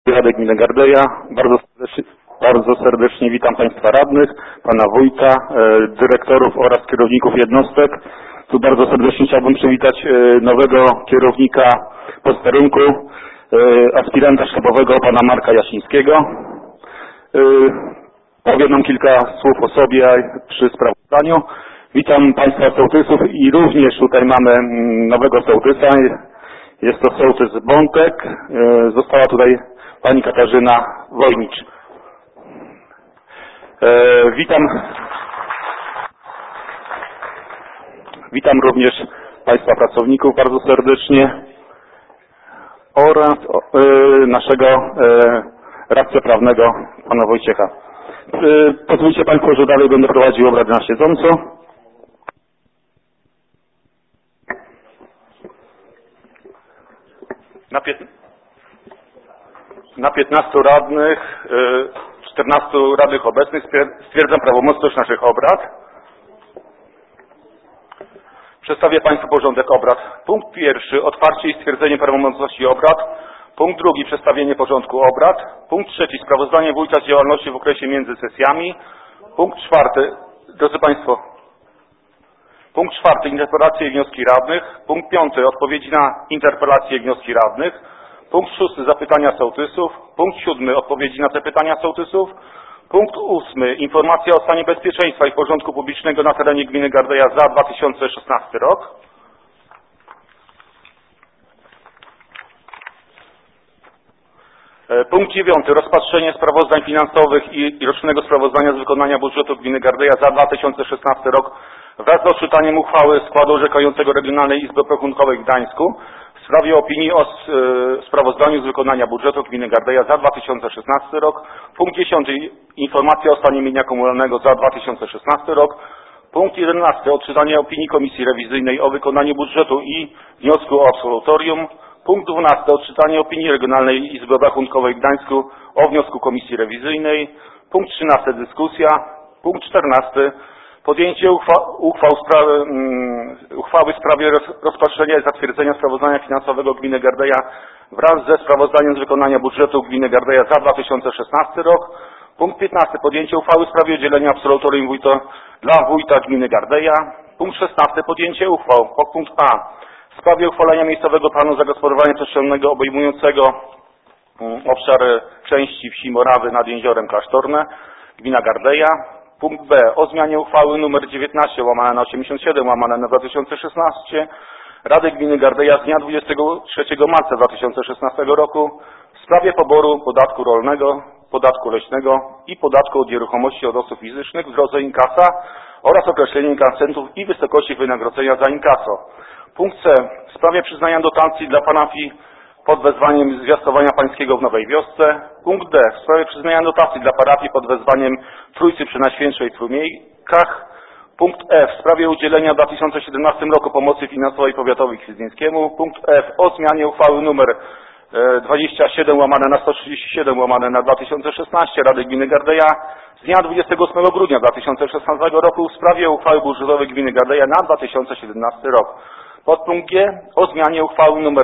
Rady Gminy Gardeja. Bardzo serdecznie witam Państwa radnych, Pana Wójta, dyrektorów oraz kierowników jednostek. Tu bardzo serdecznie chciałbym przywitać nowego kierownika posterunku, aspiranta sztabowego Pana Marka Jasińskiego. Powiem nam kilka słów o sobie przy sprawozdaniu. Witam Państwa sołtysów i również tutaj mamy nowego sołtysa. Jest to sołtys Bątek. Została tutaj Pani Katarzyna Wojnicz. Witam również Państwa pracowników bardzo serdecznie oraz naszego radcę prawnego, Pana Wojciecha. Pozwólcie Państwo, że dalej będę prowadził obrady na siedząco. Na 15 radnych, 14 radnych obecnych stwierdzam prawomocność naszych obrad. Przedstawię Państwu porządek obrad. Punkt pierwszy, otwarcie i stwierdzenie prawomocności obrad. Punkt drugi, przedstawienie porządku obrad. Punkt trzeci, sprawozdanie wójta z działalności w okresie między sesjami. Punkt czwarty, drodzy Państwo, punkt czwarty, interpelacje i wnioski radnych. Punkt piąty, odpowiedzi na interpelacje i wnioski radnych. Punkt szósty, zapytania sołtysów. Punkt siódmy, odpowiedzi na te pytania sołtysów. Punkt ósmy, informacja o stanie bezpieczeństwa i porządku publicznego na terenie gminy Gardeja za 2016 rok. Punkt dziewiąty, rozpatrzenie sprawozdań finansowych i rocznego sprawozdania z wykonania budżetu gminy Gardeja za 2016 rok wraz z odczytaniem uchwały składu orzekającego Regionalnej Izby Obrachunkowej w Gdańsku w sprawie opinii o sprawozdaniu z wykonania budżetu gminy Gardeja za 2016 rok. Punkt 10. Informacja o stanie mienia komunalnego za 2016 rok. Punkt 11. Odczytanie opinii Komisji Rewizyjnej o wykonaniu budżetu i wniosku o absolutorium. Punkt 12. Odczytanie opinii Regionalnej Izby Obrachunkowej w Gdańsku o wniosku Komisji Rewizyjnej. Punkt 13. Dyskusja. Punkt 14. Podjęcie uchwały w sprawie rozpatrzenia i zatwierdzenia sprawozdania finansowego gminy Gardeja wraz ze sprawozdaniem z wykonania budżetu gminy Gardeja za 2016 rok. Punkt 15. Podjęcie uchwały w sprawie udzielenia absolutorium dla wójta gminy Gardeja. Punkt 16. Podjęcie uchwał. Punkt A. W sprawie uchwalenia miejscowego planu zagospodarowania przestrzennego obejmującego obszar części wsi Morawy nad Jeziorem Klasztorne, gmina Gardeja. Punkt B. O zmianie uchwały nr 19/87/2016 Rady Gminy Gardeja z dnia 23 marca 2016 roku w sprawie poboru podatku rolnego, podatku leśnego i podatku od nieruchomości od osób fizycznych w drodze inkasa oraz określenie inkasentów i wysokości wynagrodzenia za inkaso. Punkt C. W sprawie przyznania dotacji dla parafii pod wezwaniem Zwiastowania Pańskiego w Nowej Wiosce. Punkt D. W sprawie przyznania dotacji dla parafii pod wezwaniem Trójcy Przenajświętszej w Trójmiejkach. Punkt E. W sprawie udzielenia w 2017 roku pomocy finansowej powiatowi kwidzyńskiemu. Punkt F. O zmianie uchwały nr 27/137/2016 Rady Gminy Gardeja z dnia 28 grudnia 2016 roku w sprawie uchwały budżetowej gminy Gardeja na 2017 rok. Podpunkt G. O zmianie uchwały nr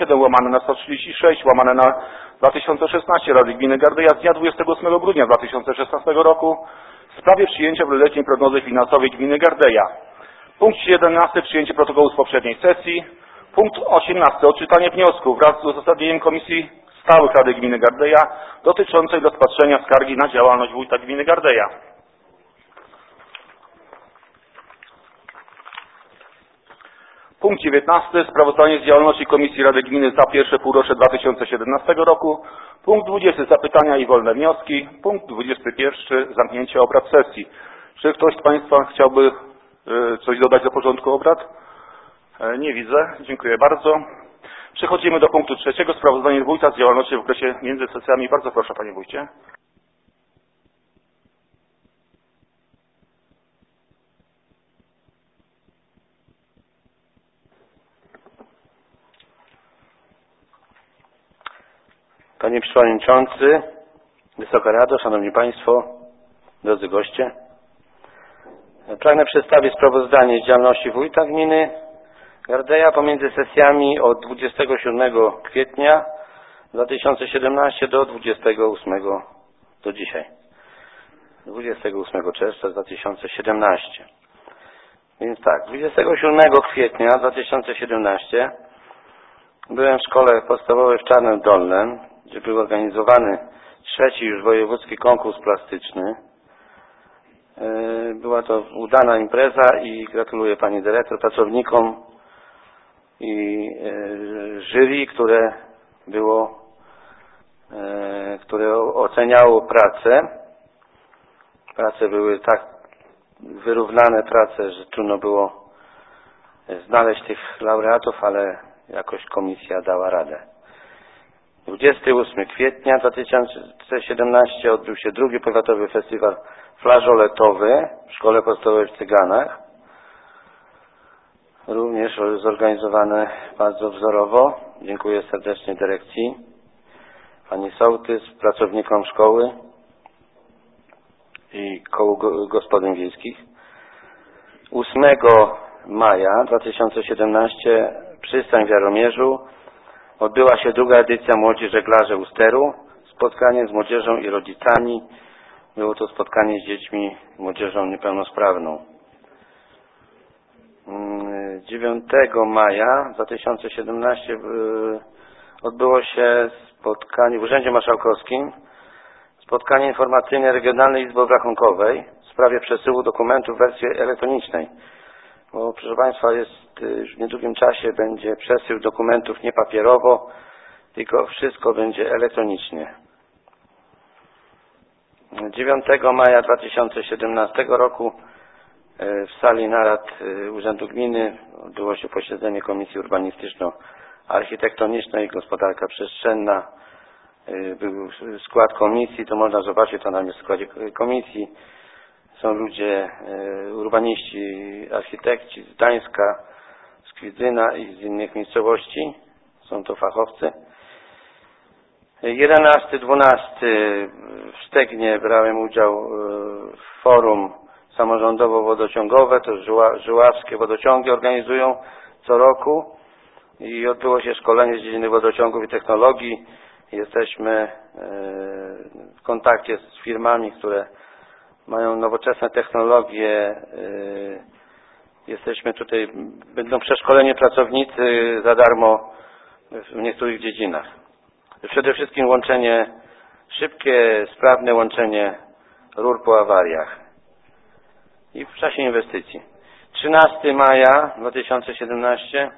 27/136/2016 Rady Gminy Gardeja z dnia 28 grudnia 2016 roku w sprawie przyjęcia wieloletniej prognozy finansowej gminy Gardeja. Punkt 17. Przyjęcie protokołu z poprzedniej sesji. Punkt 18. Odczytanie wniosku wraz z uzasadnieniem Komisji Stałych Rady Gminy Gardeja dotyczącej rozpatrzenia skargi na działalność wójta gminy Gardeja. Punkt 19. Sprawozdanie z działalności Komisji Rady Gminy za pierwsze półrocze 2017 roku. Punkt 20. Zapytania i wolne wnioski. Punkt 21. Zamknięcie obrad sesji. Czy ktoś z Państwa chciałby coś dodać do porządku obrad? Nie widzę. Dziękuję bardzo. Przechodzimy do punktu trzeciego. Sprawozdanie wójta z działalności w okresie między sesjami. Bardzo proszę, Panie Wójcie. Panie Przewodniczący, Wysoka Rado, Szanowni Państwo, drodzy goście. Pragnę przedstawić sprawozdanie z działalności wójta gminy Gardeja pomiędzy sesjami od 27 kwietnia 2017 do 28 do dzisiaj. 28 czerwca 2017. Więc tak, 27 kwietnia 2017 byłem w szkole podstawowej w Czarnem Dolnym, gdzie był organizowany 3. już wojewódzki konkurs plastyczny. Była to udana impreza i gratuluję pani dyrektor, pracownikom i jury, które oceniało pracę. Prace były tak wyrównane prace, że trudno było znaleźć tych laureatów, ale jakoś komisja dała radę. 28 kwietnia 2017 odbył się drugi powiatowy festiwal flażoletowy w szkole podstawowej w Cyganach. Również zorganizowany bardzo wzorowo. Dziękuję serdecznie dyrekcji, pani sołtys, pracownikom szkoły i kołu gospodyń wiejskich. 8 maja 2017 przystań w Jaromierzu odbyła się druga edycja Młodzi Żeglarze Usteru. Spotkanie z młodzieżą i rodzicami. Było to spotkanie z dziećmi i młodzieżą niepełnosprawną. 9 maja 2017 odbyło się spotkanie w Urzędzie Marszałkowskim. Spotkanie informacyjne Regionalnej Izby Obrachunkowej w sprawie przesyłu dokumentów w wersji elektronicznej. Bo proszę Państwa, już w niedługim czasie będzie przesył dokumentów nie papierowo, tylko wszystko będzie elektronicznie. 9 maja 2017 roku w sali narad Urzędu Gminy odbyło się posiedzenie Komisji Urbanistyczno-Architektonicznej, Gospodarka Przestrzenna. Był skład komisji, to można zobaczyć, to nam jest w składzie komisji. Są ludzie, urbaniści, architekci z Gdańska, z Kwidzyna i z innych miejscowości. Są to fachowcy. 11-12 w Stegnie brałem udział w forum samorządowo-wodociągowe. To żuławskie wodociągi organizują co roku i odbyło się szkolenie z dziedziny wodociągów i technologii. Jesteśmy w kontakcie z firmami, które mają nowoczesne technologie. Jesteśmy tutaj, będą przeszkoleni pracownicy za darmo w niektórych dziedzinach. Przede wszystkim łączenie, szybkie, sprawne łączenie rur po awariach i w czasie inwestycji. 13 maja 2017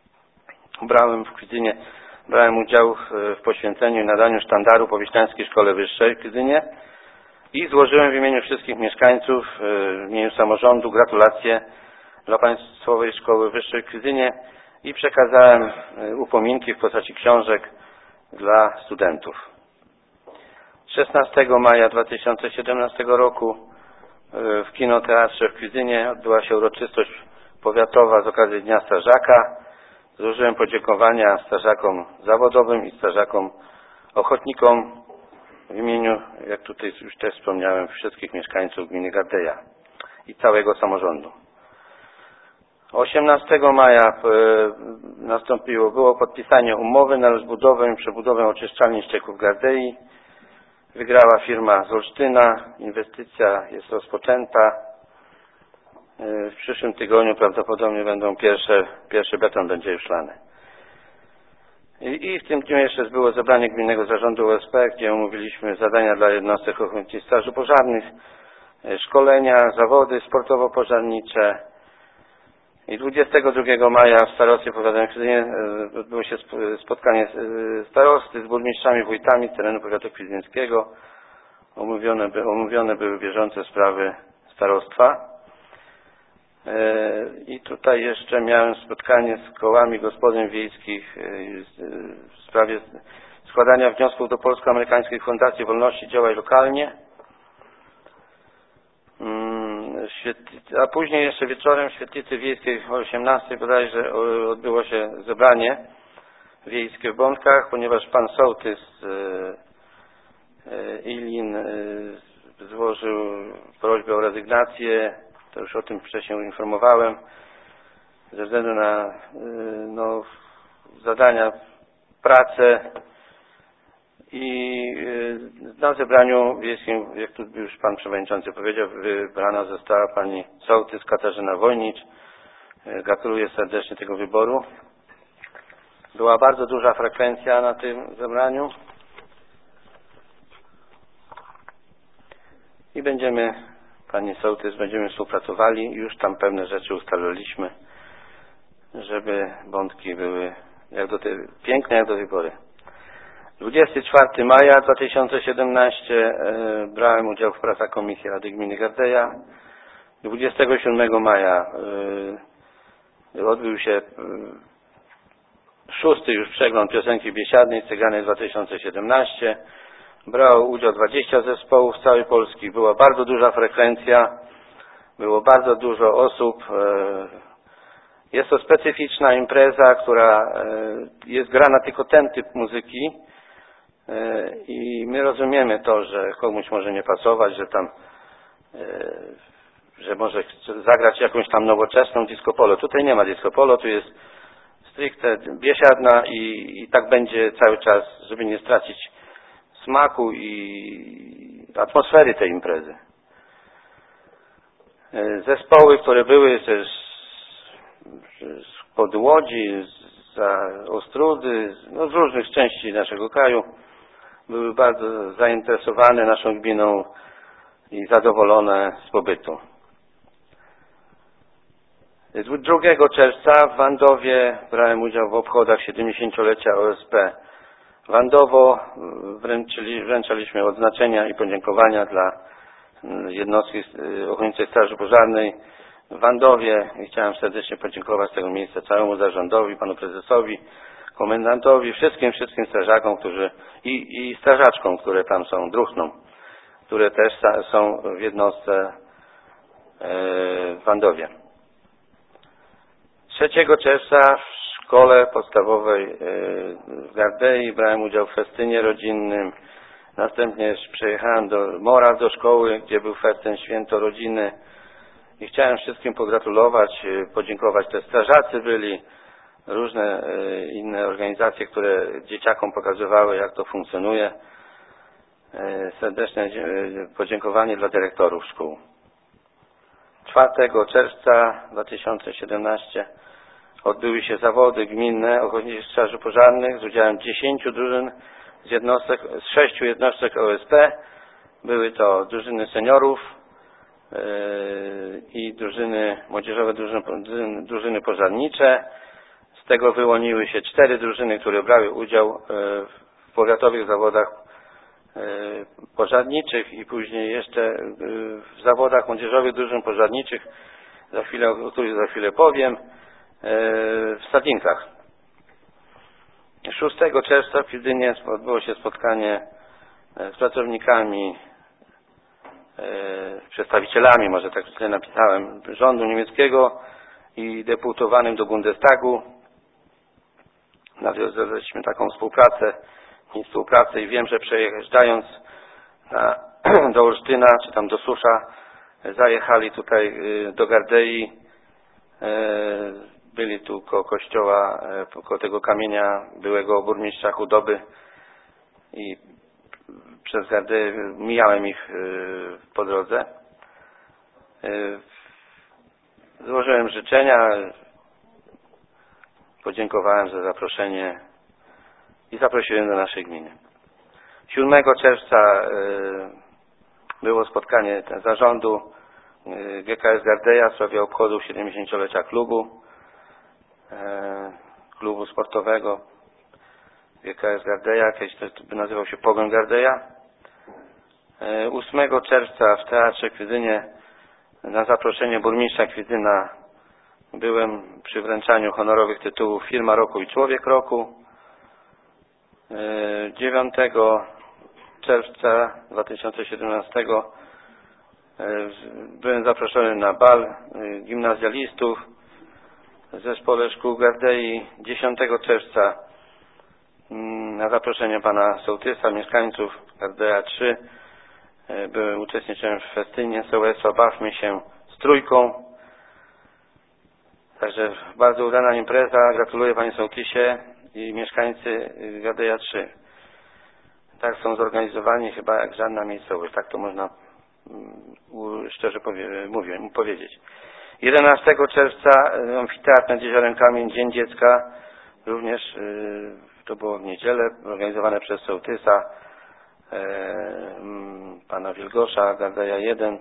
brałem udział w poświęceniu i nadaniu sztandaru po Wiślańskiej Szkole Wyższej w Kwidzynie i złożyłem w imieniu wszystkich mieszkańców, w imieniu samorządu gratulacje dla Państwowej Szkoły Wyższej w Kwidzynie i przekazałem upominki w postaci książek dla studentów. 16 maja 2017 roku w Kinoteatrze w Kwidzynie odbyła się uroczystość powiatowa z okazji Dnia Strażaka. Złożyłem podziękowania strażakom zawodowym i strażakom ochotnikom w imieniu, jak tutaj już też wspomniałem, wszystkich mieszkańców gminy Gardeja i całego samorządu. 18 maja było podpisanie umowy na rozbudowę i przebudowę oczyszczalni ścieków Gardei. Wygrała firma z Olsztyna. Inwestycja jest rozpoczęta. W przyszłym tygodniu prawdopodobnie będą pierwszy beton będzie już lany. I w tym dniu jeszcze było zebranie Gminnego Zarządu OSP, gdzie omówiliśmy zadania dla jednostek ochotniczych straży pożarnych, szkolenia, zawody sportowo-pożarnicze. I 22 maja w starostwie powiatowym w Kwidzynie odbyło się spotkanie starosty z burmistrzami, wójtami z terenu powiatu kwidzyńskiego. Omówione były bieżące sprawy starostwa. I tutaj jeszcze miałem spotkanie z kołami gospodyń wiejskich w sprawie składania wniosków do Polsko-Amerykańskiej Fundacji Wolności Działaj Lokalnie. A później jeszcze wieczorem w Świetlicy Wiejskiej o 18 bodajże odbyło się zebranie wiejskie w Bątkach, ponieważ pan sołtys Ilin złożył prośbę o rezygnację. To już o tym wcześniej informowałem. Ze względu na zadania, pracę I na zebraniu wiejskim, jak tu już pan przewodniczący powiedział, wybrana została pani sołtys Katarzyna Wojnicz. Gratuluję serdecznie tego wyboru. Była bardzo duża frekwencja na tym zebraniu. I pani sołtys, będziemy współpracowali. Już tam pewne rzeczy ustaliliśmy, żeby Bątki były piękne jak do tej pory. 24 maja 2017 brałem udział w pracach Komisji Rady Gminy Gardeja. 27 maja odbył się 6. już przegląd piosenki biesiadnej Cygany 2017. Brało udział 20 zespołów z całej Polski. Była bardzo duża frekwencja, było bardzo dużo osób. Jest to specyficzna impreza, która jest grana tylko ten typ muzyki i my rozumiemy to, że komuś może nie pasować, że może zagrać jakąś tam nowoczesną disco polo. Tutaj nie ma disco polo, tu jest stricte biesiadna i tak będzie cały czas, żeby nie stracić smaku i atmosfery tej imprezy. Zespoły, które były też spod Łodzi, z Ostródy, z różnych części naszego kraju, były bardzo zainteresowane naszą gminą i zadowolone z pobytu. 2 czerwca w Wandowie brałem udział w obchodach 70-lecia OSP. Wandowo wręczaliśmy odznaczenia i podziękowania dla jednostki Ochotniczej Straży Pożarnej w Wandowie i chciałem serdecznie podziękować z tego miejsca całemu zarządowi, panu prezesowi, komendantowi, wszystkim strażakom, i strażaczkom, które tam są, druhnom, które też są w jednostce w Wandowie. 3 czerwca w szkole podstawowej w Gardei brałem udział w festynie rodzinnym. Następnie przyjechałem do Moraw do szkoły, gdzie był festyn Święto Rodziny i chciałem wszystkim pogratulować, podziękować. Te strażacy byli, różne inne organizacje, które dzieciakom pokazywały, jak to funkcjonuje. Serdeczne podziękowanie dla dyrektorów szkół. 4 czerwca 2017 odbyły się zawody gminne Ochotniczych Straży Pożarnych z udziałem 10 drużyn z 6 jednostek OSP. Były to drużyny seniorów i drużyny młodzieżowe, drużyny pożarnicze. Z tego wyłoniły się 4 drużyny, które brały udział w powiatowych zawodach pożarniczych i później jeszcze w zawodach młodzieżowych drużyn pożarniczych, o których za chwilę powiem, w Stadinkach. 6 czerwca w Pildynie odbyło się spotkanie z pracownikami, przedstawicielami, może tak źle napisałem, rządu niemieckiego i deputowanym do Bundestagu. Nawiązaliśmy taką współpracę i wiem, że przejeżdżając do Olsztyna, czy tam do Susza, zajechali tutaj do Gardei, byli tu koło kościoła, koło tego kamienia byłego burmistrza Chudoby i przez Gardeję mijałem ich po drodze. Złożyłem życzenia, podziękowałem za zaproszenie i zaprosiłem do naszej gminy. 7 czerwca było spotkanie zarządu GKS Gardeja w sprawie obchodów 70-lecia klubu sportowego GKS Gardeja, kiedyś to nazywał się Pogoń Gardeja. 8 czerwca w Teatrze Kwidynie na zaproszenie burmistrza Kwidyna byłem przy wręczaniu honorowych tytułów Firma Roku i Człowiek Roku. 9 czerwca 2017 byłem zaproszony na bal gimnazjalistów w Zespole Szkół Gardei. 10 czerwca na zaproszenie pana sołtysa, mieszkańców Gardeja 3 uczestniczyłem w festynie sołectwa Bawmy się z Trójką. Także bardzo udana impreza. Gratuluję panie sołtysie i mieszkańcy Gardeja 3. tak są zorganizowani chyba jak żadna miejscowość. Tak to można szczerze powiedzieć. 11 czerwca amfiteatr nad Jeziorem Kamień, Dzień Dziecka. Również to było w niedzielę, organizowane przez sołtysa, pana Wilgosza, Gardeja 1.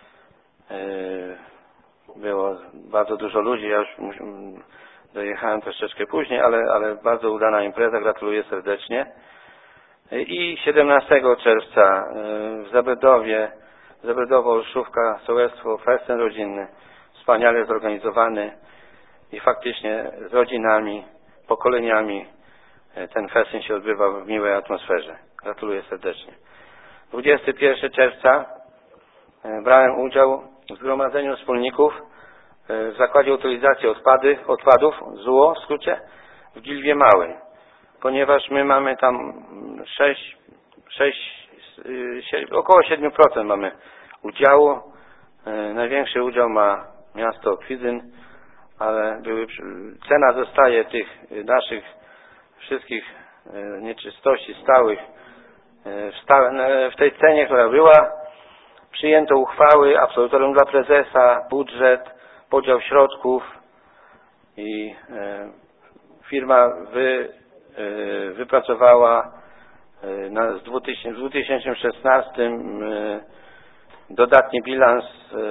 Było bardzo dużo ludzi, ja już dojechałem troszeczkę później, ale bardzo udana impreza, gratuluję serdecznie. I 17 czerwca w Zabredowo, Olszówka, sołectwo, festyn rodzinny, wspaniale zorganizowany i faktycznie z rodzinami, pokoleniami ten festyn się odbywał w miłej atmosferze. Gratuluję serdecznie. 21 czerwca brałem udział w zgromadzeniu wspólników w Zakładzie Utylizacji Odpadów, ZUO w skrócie, w Gilwie Małej. Ponieważ my mamy tam około 7% mamy udziału. Największy udział ma miasto Kwidzyn, ale cena zostaje tych naszych wszystkich nieczystości stałych w tej cenie, która była. Przyjęto uchwały, absolutorium dla prezesa, budżet, podział środków i firma wypracowała w 2016 dodatni bilans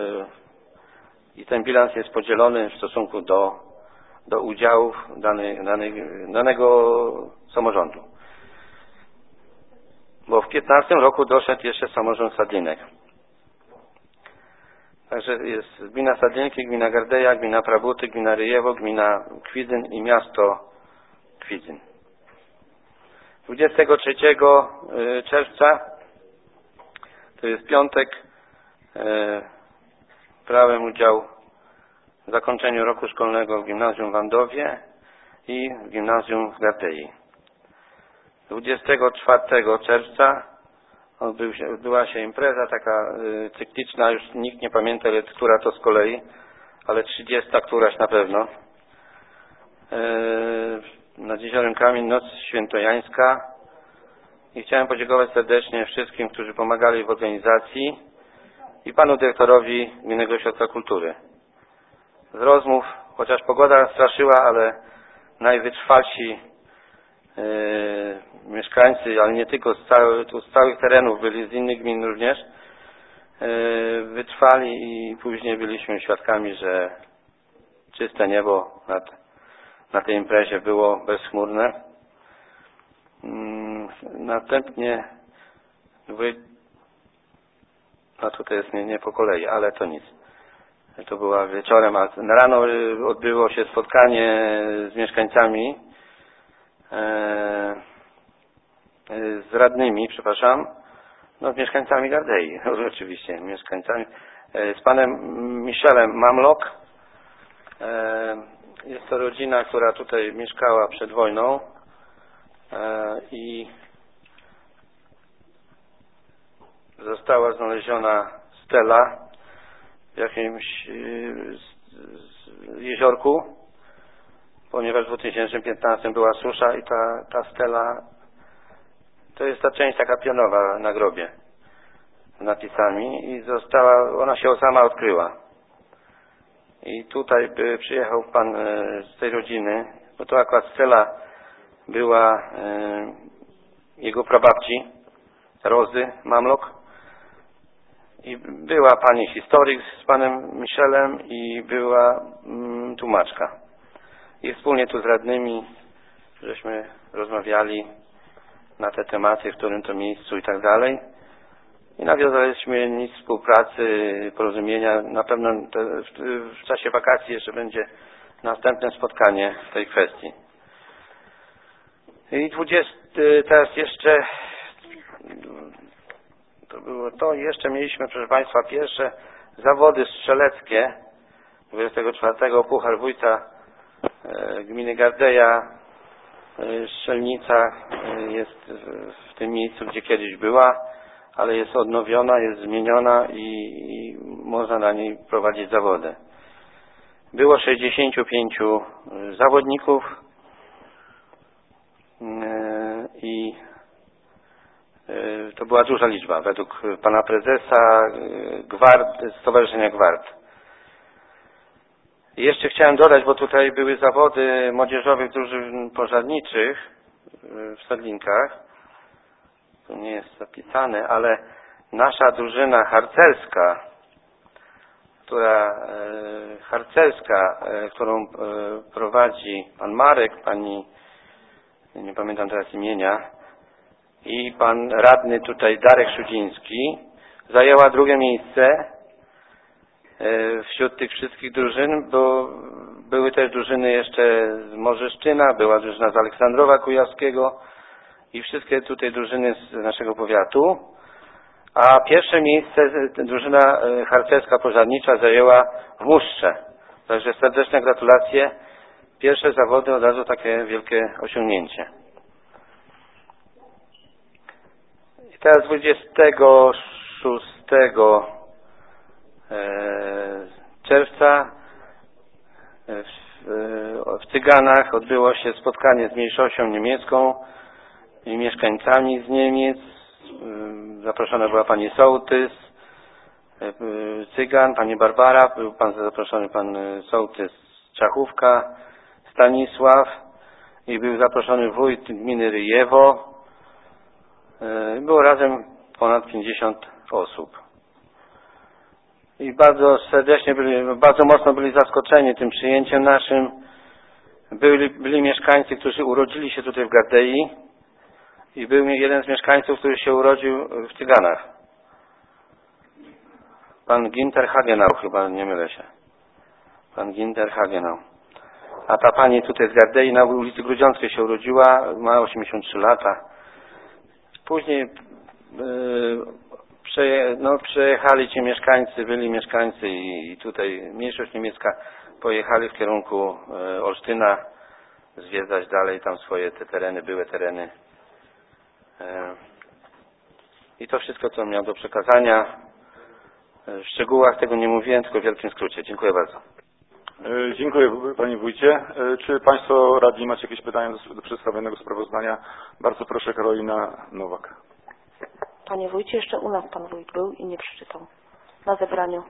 i ten bilans jest podzielony w stosunku do udziałów danego samorządu. Bo w 2015 roku doszedł jeszcze samorząd Sadlinek. Także jest gmina Sadlinki, gmina Gardeja, gmina Prabuty, gmina Ryjewo, gmina Kwidzyn i miasto Kwidzyn. 23 czerwca, to jest piątek, brałem udział w zakończeniu roku szkolnego w gimnazjum w Wandowie i w gimnazjum w Gardei. 24 czerwca odbyła się impreza taka cykliczna, już nikt nie pamięta, która to z kolei, ale 30 któraś na pewno. Nad Jeziorem Kamień, Noc Świętojańska. I chciałem podziękować serdecznie wszystkim, którzy pomagali w organizacji i panu dyrektorowi Gminnego Ośrodka Kultury. Z rozmów, chociaż pogoda straszyła, ale najwytrwalsi mieszkańcy, ale nie tylko z całych terenów, byli z innych gmin również, wytrwali i później byliśmy świadkami, że czyste niebo na tej imprezie było bezchmurne. Następnie tutaj jest nie po kolei, ale to nic. To była wieczorem, a na rano odbyło się spotkanie z mieszkańcami, z radnymi, przepraszam, z mieszkańcami Gardei, oczywiście, mieszkańcami, z panem Michelem Mamlok. Jest to rodzina, która tutaj mieszkała przed wojną i została znaleziona stela w jakimś jeziorku, ponieważ w 2015 była susza i ta stela to jest ta część taka pionowa na grobie z napisami i ona się sama odkryła. I tutaj przyjechał pan z tej rodziny, bo to akurat stela była jego prababci, Rozy Mamlok. I była pani historyk z panem Michelem i była tłumaczka. I wspólnie tu z radnymi żeśmy rozmawiali na te tematy, w którym to miejscu i tak dalej. I nawiązaliśmy nic współpracy, porozumienia. Na pewno w czasie wakacji jeszcze będzie następne spotkanie w tej kwestii. I teraz jeszcze to było to. Jeszcze mieliśmy, proszę państwa, pierwsze zawody strzeleckie 24 Puchar Wójta gminy Gardeja. Strzelnica jest w tym miejscu, gdzie kiedyś była, ale jest odnowiona, jest zmieniona i można na niej prowadzić zawody. Było 65 zawodników i To była duża liczba według pana prezesa Stowarzyszenia Gwart. I jeszcze chciałem dodać, bo tutaj były zawody młodzieżowych drużyn pożarniczych w Sedlinkach. Tu nie jest zapisane, ale nasza drużyna harcerska, którą prowadzi pan Marek, pani, nie pamiętam teraz imienia, i pan radny tutaj Darek Szudziński, zajęła drugie miejsce wśród tych wszystkich drużyn, bo były też drużyny jeszcze z Morzeszczyna, była drużyna z Aleksandrowa Kujawskiego i wszystkie tutaj drużyny z naszego powiatu. A pierwsze miejsce drużyna harcerska pożarnicza zajęła w Muszcze. Także serdeczne gratulacje. Pierwsze zawody od razu takie wielkie osiągnięcie. I teraz 26 czerwca w Cyganach odbyło się spotkanie z mniejszością niemiecką i mieszkańcami z Niemiec. Zaproszona była pani Sołtys, Cygan, pani Barbara, był zaproszony pan Sołtys Czachówka, Stanisław i był zaproszony wójt gminy Ryjewo. Było razem ponad 50 osób. I bardzo serdecznie bardzo mocno byli zaskoczeni tym przyjęciem naszym. Byli mieszkańcy, którzy urodzili się tutaj w Gardei i był jeden z mieszkańców, który się urodził w Cyganach. Pan Ginter Hagenau, chyba nie mylę się. Pan Ginter Hagenau. A ta pani tutaj z Gardei na ulicy Grudziąckiej się urodziła, ma 83 lata. Później przejechali ci mieszkańcy, byli mieszkańcy i tutaj mniejszość niemiecka pojechali w kierunku Olsztyna zwiedzać dalej tam swoje te tereny, były tereny. I to wszystko, co miał do przekazania. W szczegółach tego nie mówiłem, tylko w wielkim skrócie. Dziękuję bardzo. Dziękuję panie wójcie. Czy państwo radni macie jakieś pytania do przedstawionego sprawozdania? Bardzo proszę, Karolina Nowak. Panie wójcie, jeszcze u nas pan wójt był i nie przeczytał na zebraniu.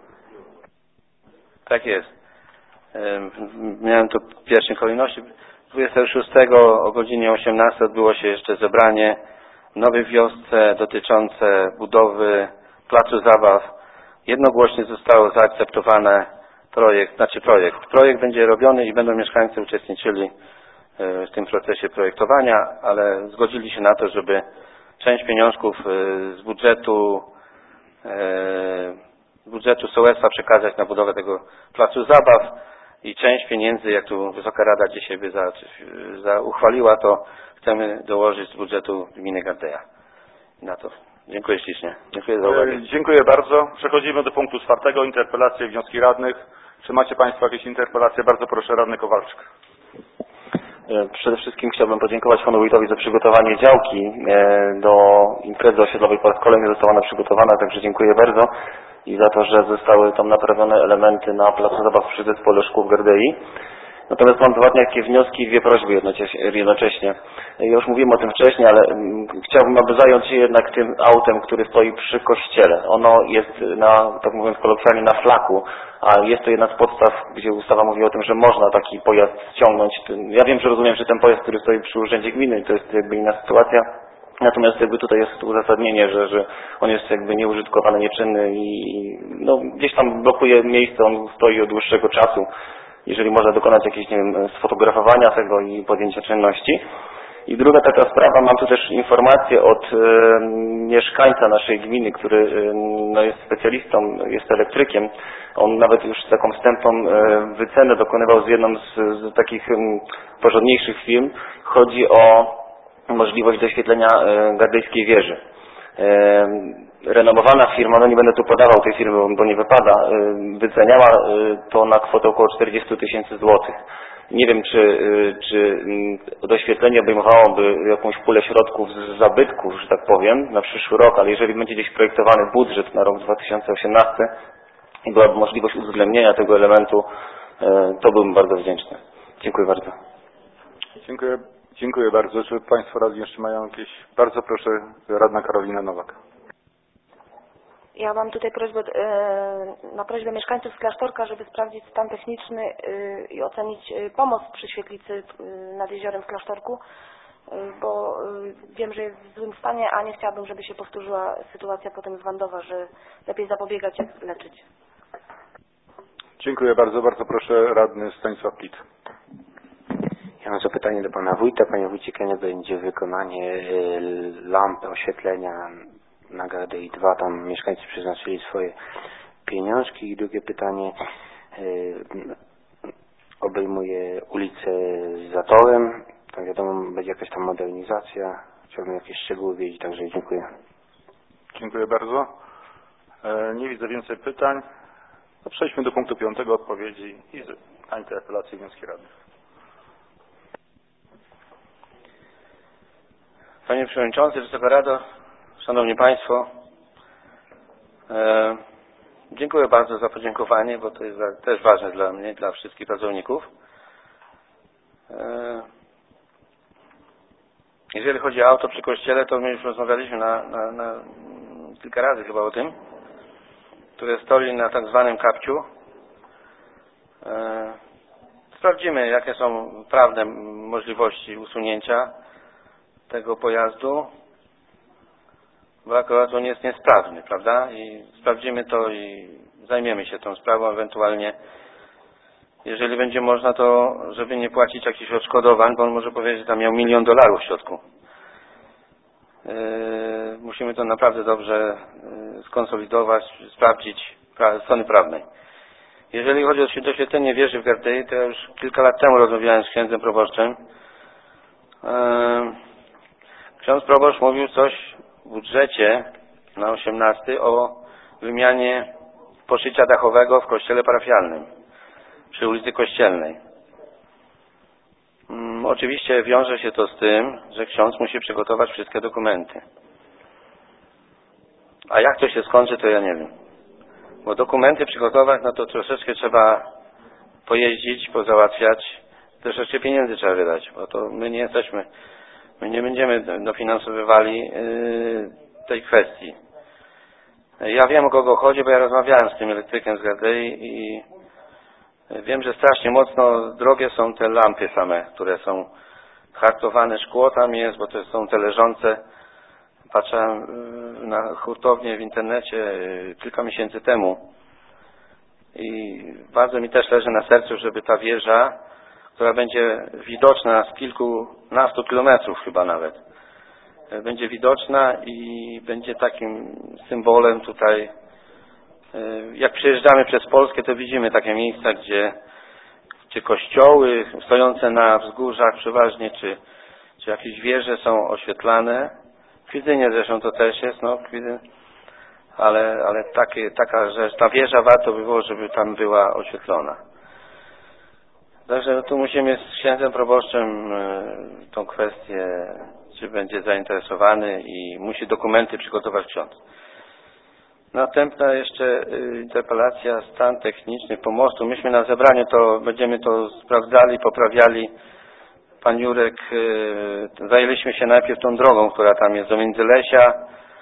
Tak jest. Miałem to w pierwszej kolejności. 26 o godzinie 18 odbyło się jeszcze zebranie w Nowej Wiosce dotyczące budowy placu zabaw. Jednogłośnie zostało zaakceptowane projekt. Projekt będzie robiony i będą mieszkańcy uczestniczyli w tym procesie projektowania, ale zgodzili się na to, żeby część pieniążków z budżetu sołectwa przekazać na budowę tego placu zabaw i część pieniędzy, jak tu Wysoka Rada dzisiaj by uchwaliła, to chcemy dołożyć z budżetu gminy Gardeja. Na to. Dziękuję ślicznie. Dziękuję za uwagę. Dziękuję bardzo. Przechodzimy do punktu 4. Interpelacje i wnioski radnych. Czy macie państwo jakieś interpelacje? Bardzo proszę, radny Kowalczyk. Przede wszystkim chciałbym podziękować panu wójtowi za przygotowanie działki do imprezy osiedlowej. Po raz kolejny została ona przygotowana, także dziękuję bardzo i za to, że zostały tam naprawione elementy na placu zabaw przy Zespole Szkół w Gardei. Natomiast mam dwa takie wnioski i dwie prośby jednocześnie. Ja już mówiłem o tym wcześniej, ale chciałbym, aby zająć się jednak tym autem, który stoi przy kościele. Ono jest tak mówiąc kolokwialnie, na flaku, a jest to jedna z podstaw, gdzie ustawa mówi o tym, że można taki pojazd ściągnąć. Ja wiem, że rozumiem, że ten pojazd, który stoi przy urzędzie gminy, to jest jakby inna sytuacja. Natomiast jakby tutaj jest uzasadnienie, że on jest jakby nieużytkowany, nieczynny i gdzieś tam blokuje miejsce, on stoi od dłuższego czasu. Jeżeli można dokonać jakieś, nie wiem, sfotografowania tego i podjęcia czynności. I druga taka sprawa, mam tu też informację od mieszkańca naszej gminy, który jest specjalistą, jest elektrykiem. On nawet już taką wstępną wycenę dokonywał z jedną z takich porządniejszych firm. Chodzi o możliwość doświetlenia Gardejskiej Wieży. Renomowana firma, nie będę tu podawał tej firmy, bo nie wypada, wyceniała to na kwotę około 40 000 złotych. Nie wiem, czy doświetlenie obejmowałoby jakąś pulę środków z zabytków, że tak powiem, na przyszły rok, ale jeżeli będzie gdzieś projektowany budżet na rok 2018 i byłaby możliwość uwzględnienia tego elementu, to byłbym bardzo wdzięczny. Dziękuję bardzo. Dziękuję bardzo. Czy Państwo radni jeszcze mają jakieś... Bardzo proszę, radna Karolina Nowak. Ja mam tutaj prośbę, na prośbę mieszkańców z Klasztorka, żeby sprawdzić stan techniczny i ocenić pomost przy świetlicy nad jeziorem w Klasztorku, bo wiem, że jest w złym stanie, a nie chciałabym, żeby się powtórzyła sytuacja potem z Wandowa, że lepiej zapobiegać, jak leczyć. Dziękuję bardzo. Bardzo proszę, radny Stanisław Plit. Ja mam zapytanie do pana wójta. Panie wójcie, kiedy będzie wykonanie lamp oświetlenia na Gardei 2? Tam mieszkańcy przeznaczyli swoje pieniążki. I drugie pytanie obejmuje ulicę z zatorem. Tam wiadomo, będzie jakaś tam modernizacja. Chciałbym jakieś szczegóły wiedzieć, także dziękuję. Dziękuję bardzo. Nie widzę więcej pytań. To przejdźmy do punktu 5. odpowiedzi na interpelację i wnioski radnych. Panie Przewodniczący, Wysoka Rado, Szanowni Państwo, dziękuję bardzo za podziękowanie, bo to jest też ważne dla mnie, dla wszystkich pracowników. Jeżeli chodzi o auto przy kościele, to my już rozmawialiśmy na kilka razy chyba o tym, które stoi na tak zwanym kapciu. Sprawdzimy, jakie są prawne możliwości usunięcia tego pojazdu, bo akurat on jest niesprawny, prawda? I sprawdzimy to i zajmiemy się tą sprawą, ewentualnie jeżeli będzie można, to żeby nie płacić jakichś odszkodowań, bo on może powiedzieć, że tam miał $1 milion w środku. Musimy to naprawdę dobrze skonsolidować, sprawdzić strony prawnej. Jeżeli chodzi o doświetlenie wieży w Gardei, to ja już kilka lat temu rozmawiałem z księdzem proboszczem. Ksiądz proboszcz mówił coś w budżecie na 18 o wymianie poszycia dachowego w kościele parafialnym przy ulicy Kościelnej. Oczywiście wiąże się to z tym, że ksiądz musi przygotować wszystkie dokumenty. A jak to się skończy, to ja nie wiem. Bo dokumenty przygotować, no to troszeczkę trzeba pojeździć, pozałatwiać, troszeczkę pieniędzy trzeba wydać, bo to my nie będziemy dofinansowywali tej kwestii. Ja wiem, o kogo chodzi, bo ja rozmawiałem z tym elektrykiem z Gardei i wiem, że strasznie mocno drogie są te lampy same, które są hartowane, szkło tam jest, bo to są te leżące. Patrzyłem na hurtownię w internecie kilka miesięcy temu i bardzo mi też leży na sercu, żeby ta wieża, która będzie widoczna z kilkunastu kilometrów chyba nawet, będzie widoczna i będzie takim symbolem tutaj. Jak przejeżdżamy przez Polskę, to widzimy takie miejsca, gdzie kościoły stojące na wzgórzach przeważnie, czy jakieś wieże są oświetlane. W Kwidzynie zresztą to też jest, no, ale taka rzecz, ta wieża warto by było, żeby tam była oświetlona. Także tu musimy z księdzem proboszczem tą kwestię, czy będzie zainteresowany i musi dokumenty przygotować ksiądz. Następna jeszcze interpelacja, stan techniczny pomostu. Myśmy na zebraniu to będziemy to sprawdzali, poprawiali. Pan Jurek, zajęliśmy się najpierw tą drogą, która tam jest do Międzylesia.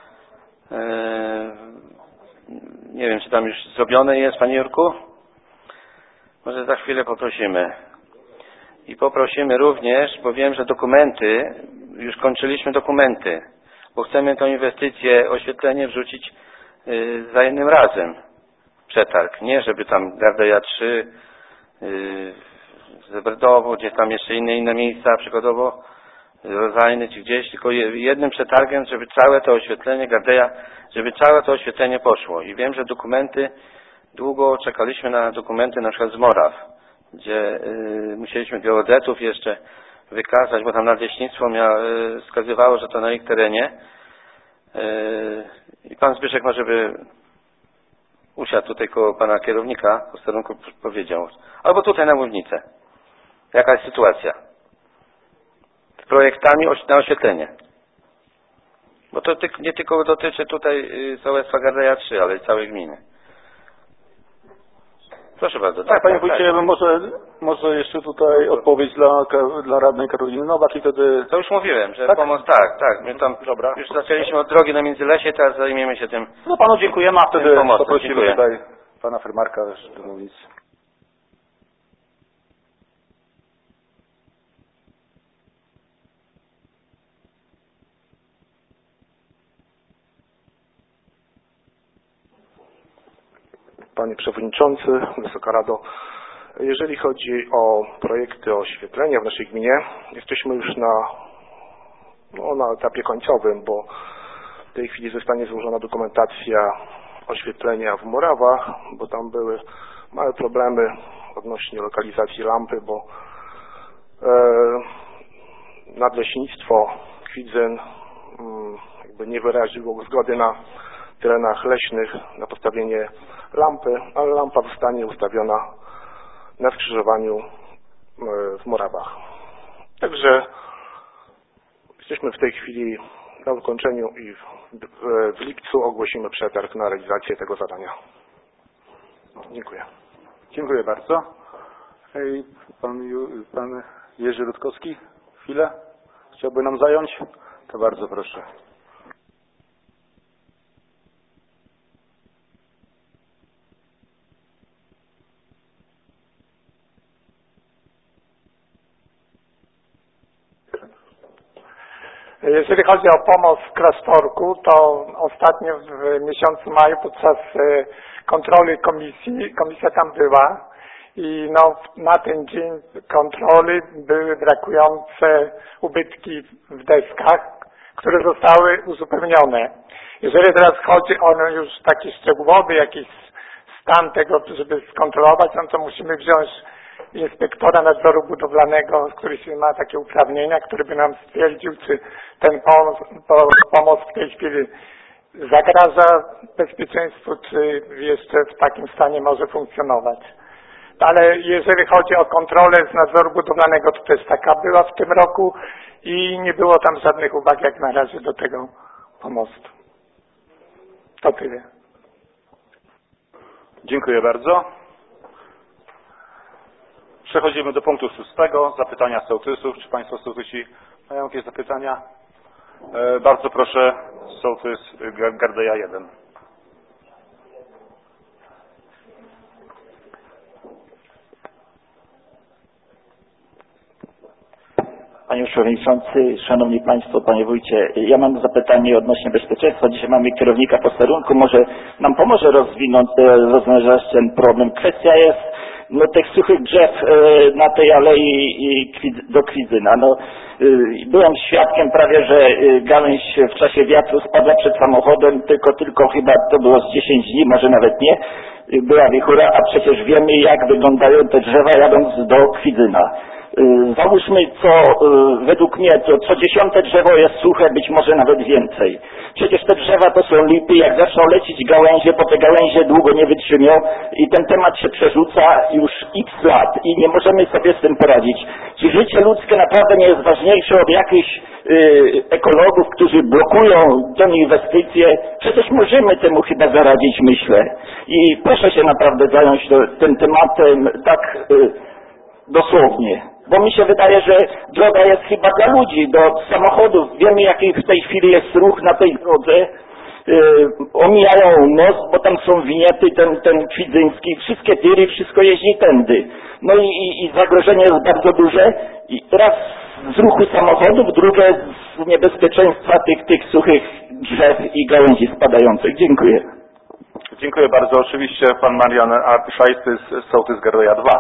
Nie wiem, czy tam już zrobione jest, Panie Jurku? Może za chwilę poprosimy. I poprosimy również, bo wiem, że dokumenty, już kończyliśmy dokumenty, bo chcemy tą inwestycję, oświetlenie wrzucić za jednym razem. Przetarg. Nie, żeby tam Gardeja 3, Zeberdowo, gdzieś tam jeszcze inne miejsca, przykładowo Rodzajny czy gdzieś, tylko jednym przetargiem, żeby całe to oświetlenie Gardeja, żeby całe to oświetlenie poszło. I wiem, że dokumenty, długo czekaliśmy na dokumenty na przykład z Moraw, gdzie musieliśmy geodetów jeszcze wykazać, bo tam nadleśnictwo wskazywało, że to na ich terenie. I pan Zbyszek może by usiadł tutaj koło pana kierownika posterunku, powiedział. Albo tutaj na mównicę. Jaka jest sytuacja z projektami na oświetlenie? Bo to nie tylko dotyczy tutaj sołectwa Gardeja 3, ale i całej gminy. Proszę bardzo. Tak, panie wójcie, ja bym może jeszcze tutaj odpowiedź dla radnej Karoliny Nowak i wtedy... To już mówiłem, że tak? pomoc, tak. My tam Dobra. już zaczęliśmy od drogi na Międzylesie, teraz zajmiemy się tym. No panu dziękujemy, a wtedy pomocą. poprosimy Dziękuję. tutaj pana Fermarka, żeby mówić. Panie Przewodniczący, Wysoka Rado, jeżeli chodzi o projekty oświetlenia w naszej gminie, jesteśmy już na etapie końcowym, bo w tej chwili zostanie złożona dokumentacja oświetlenia w Morawach, bo tam były małe problemy odnośnie lokalizacji lampy, bo nadleśnictwo Kwidzyn jakby nie wyraziło zgody na terenach leśnych na postawienie lampy, ale lampa zostanie ustawiona na skrzyżowaniu w Morawach. Także jesteśmy w tej chwili na ukończeniu i w lipcu ogłosimy przetarg na realizację tego zadania. Dziękuję. Dziękuję bardzo. Pan Jerzy Rutkowski, chwilę chciałby nam zająć? To bardzo proszę. Jeżeli chodzi o pomoc w klasztorku, to ostatnio w miesiącu maju podczas kontroli komisja tam była i na ten dzień kontroli były brakujące ubytki w deskach, które zostały uzupełnione. Jeżeli teraz chodzi o już taki szczegółowy jakiś stan tego, żeby skontrolować, no to musimy wziąć inspektora nadzoru budowlanego, który ma takie uprawnienia, który by nam stwierdził, czy ten pomoc w tej chwili zagraża bezpieczeństwu, czy jeszcze w takim stanie może funkcjonować. Ale jeżeli chodzi o kontrolę z nadzoru budowlanego, to też taka była w tym roku i nie było tam żadnych uwag jak na razie do tego pomostu. To tyle. Dziękuję bardzo. Przechodzimy do punktu 6. Zapytania sołtysów. Czy państwo sołtysi mają jakieś zapytania? Bardzo proszę, sołtys Gardeja 1. Panie Przewodniczący, Szanowni Państwo, Panie Wójcie, ja mam zapytanie odnośnie bezpieczeństwa. Dzisiaj mamy kierownika posterunku, może nam pomoże rozwiązać ten problem. Kwestia jest tych suchych drzew na tej alei do Kwidzyna. Byłem świadkiem prawie, że gałęź w czasie wiatru spadła przed samochodem, tylko chyba to było z 10 dni, może nawet nie. Była wichura, a przecież wiemy, jak wyglądają te drzewa jadąc do Kwidzyna. Załóżmy, według mnie to co 10. drzewo jest suche, być może nawet więcej. Przecież te drzewa to są lipy, jak zaczną lecieć gałęzie, bo te gałęzie długo nie wytrzymią i ten temat się przerzuca już x lat i nie możemy sobie z tym poradzić. Czy życie ludzkie naprawdę nie jest ważniejsze od jakichś ekologów, którzy blokują tę inwestycję? Przecież możemy temu chyba zaradzić, myślę. I proszę się naprawdę zająć tym tematem tak dosłownie. Bo mi się wydaje, że droga jest chyba dla ludzi, do samochodów. Wiemy, jaki w tej chwili jest ruch na tej drodze. Omijają most, bo tam są winiety, ten kwidzyński, wszystkie tiry, wszystko jeździ tędy. I zagrożenie jest bardzo duże. I raz z ruchu samochodów, drugie z niebezpieczeństwa tych suchych drzew i gałęzi spadających. Dziękuję. Dziękuję bardzo. Oczywiście pan Marian Szajsty, sołtys Gardeja 2.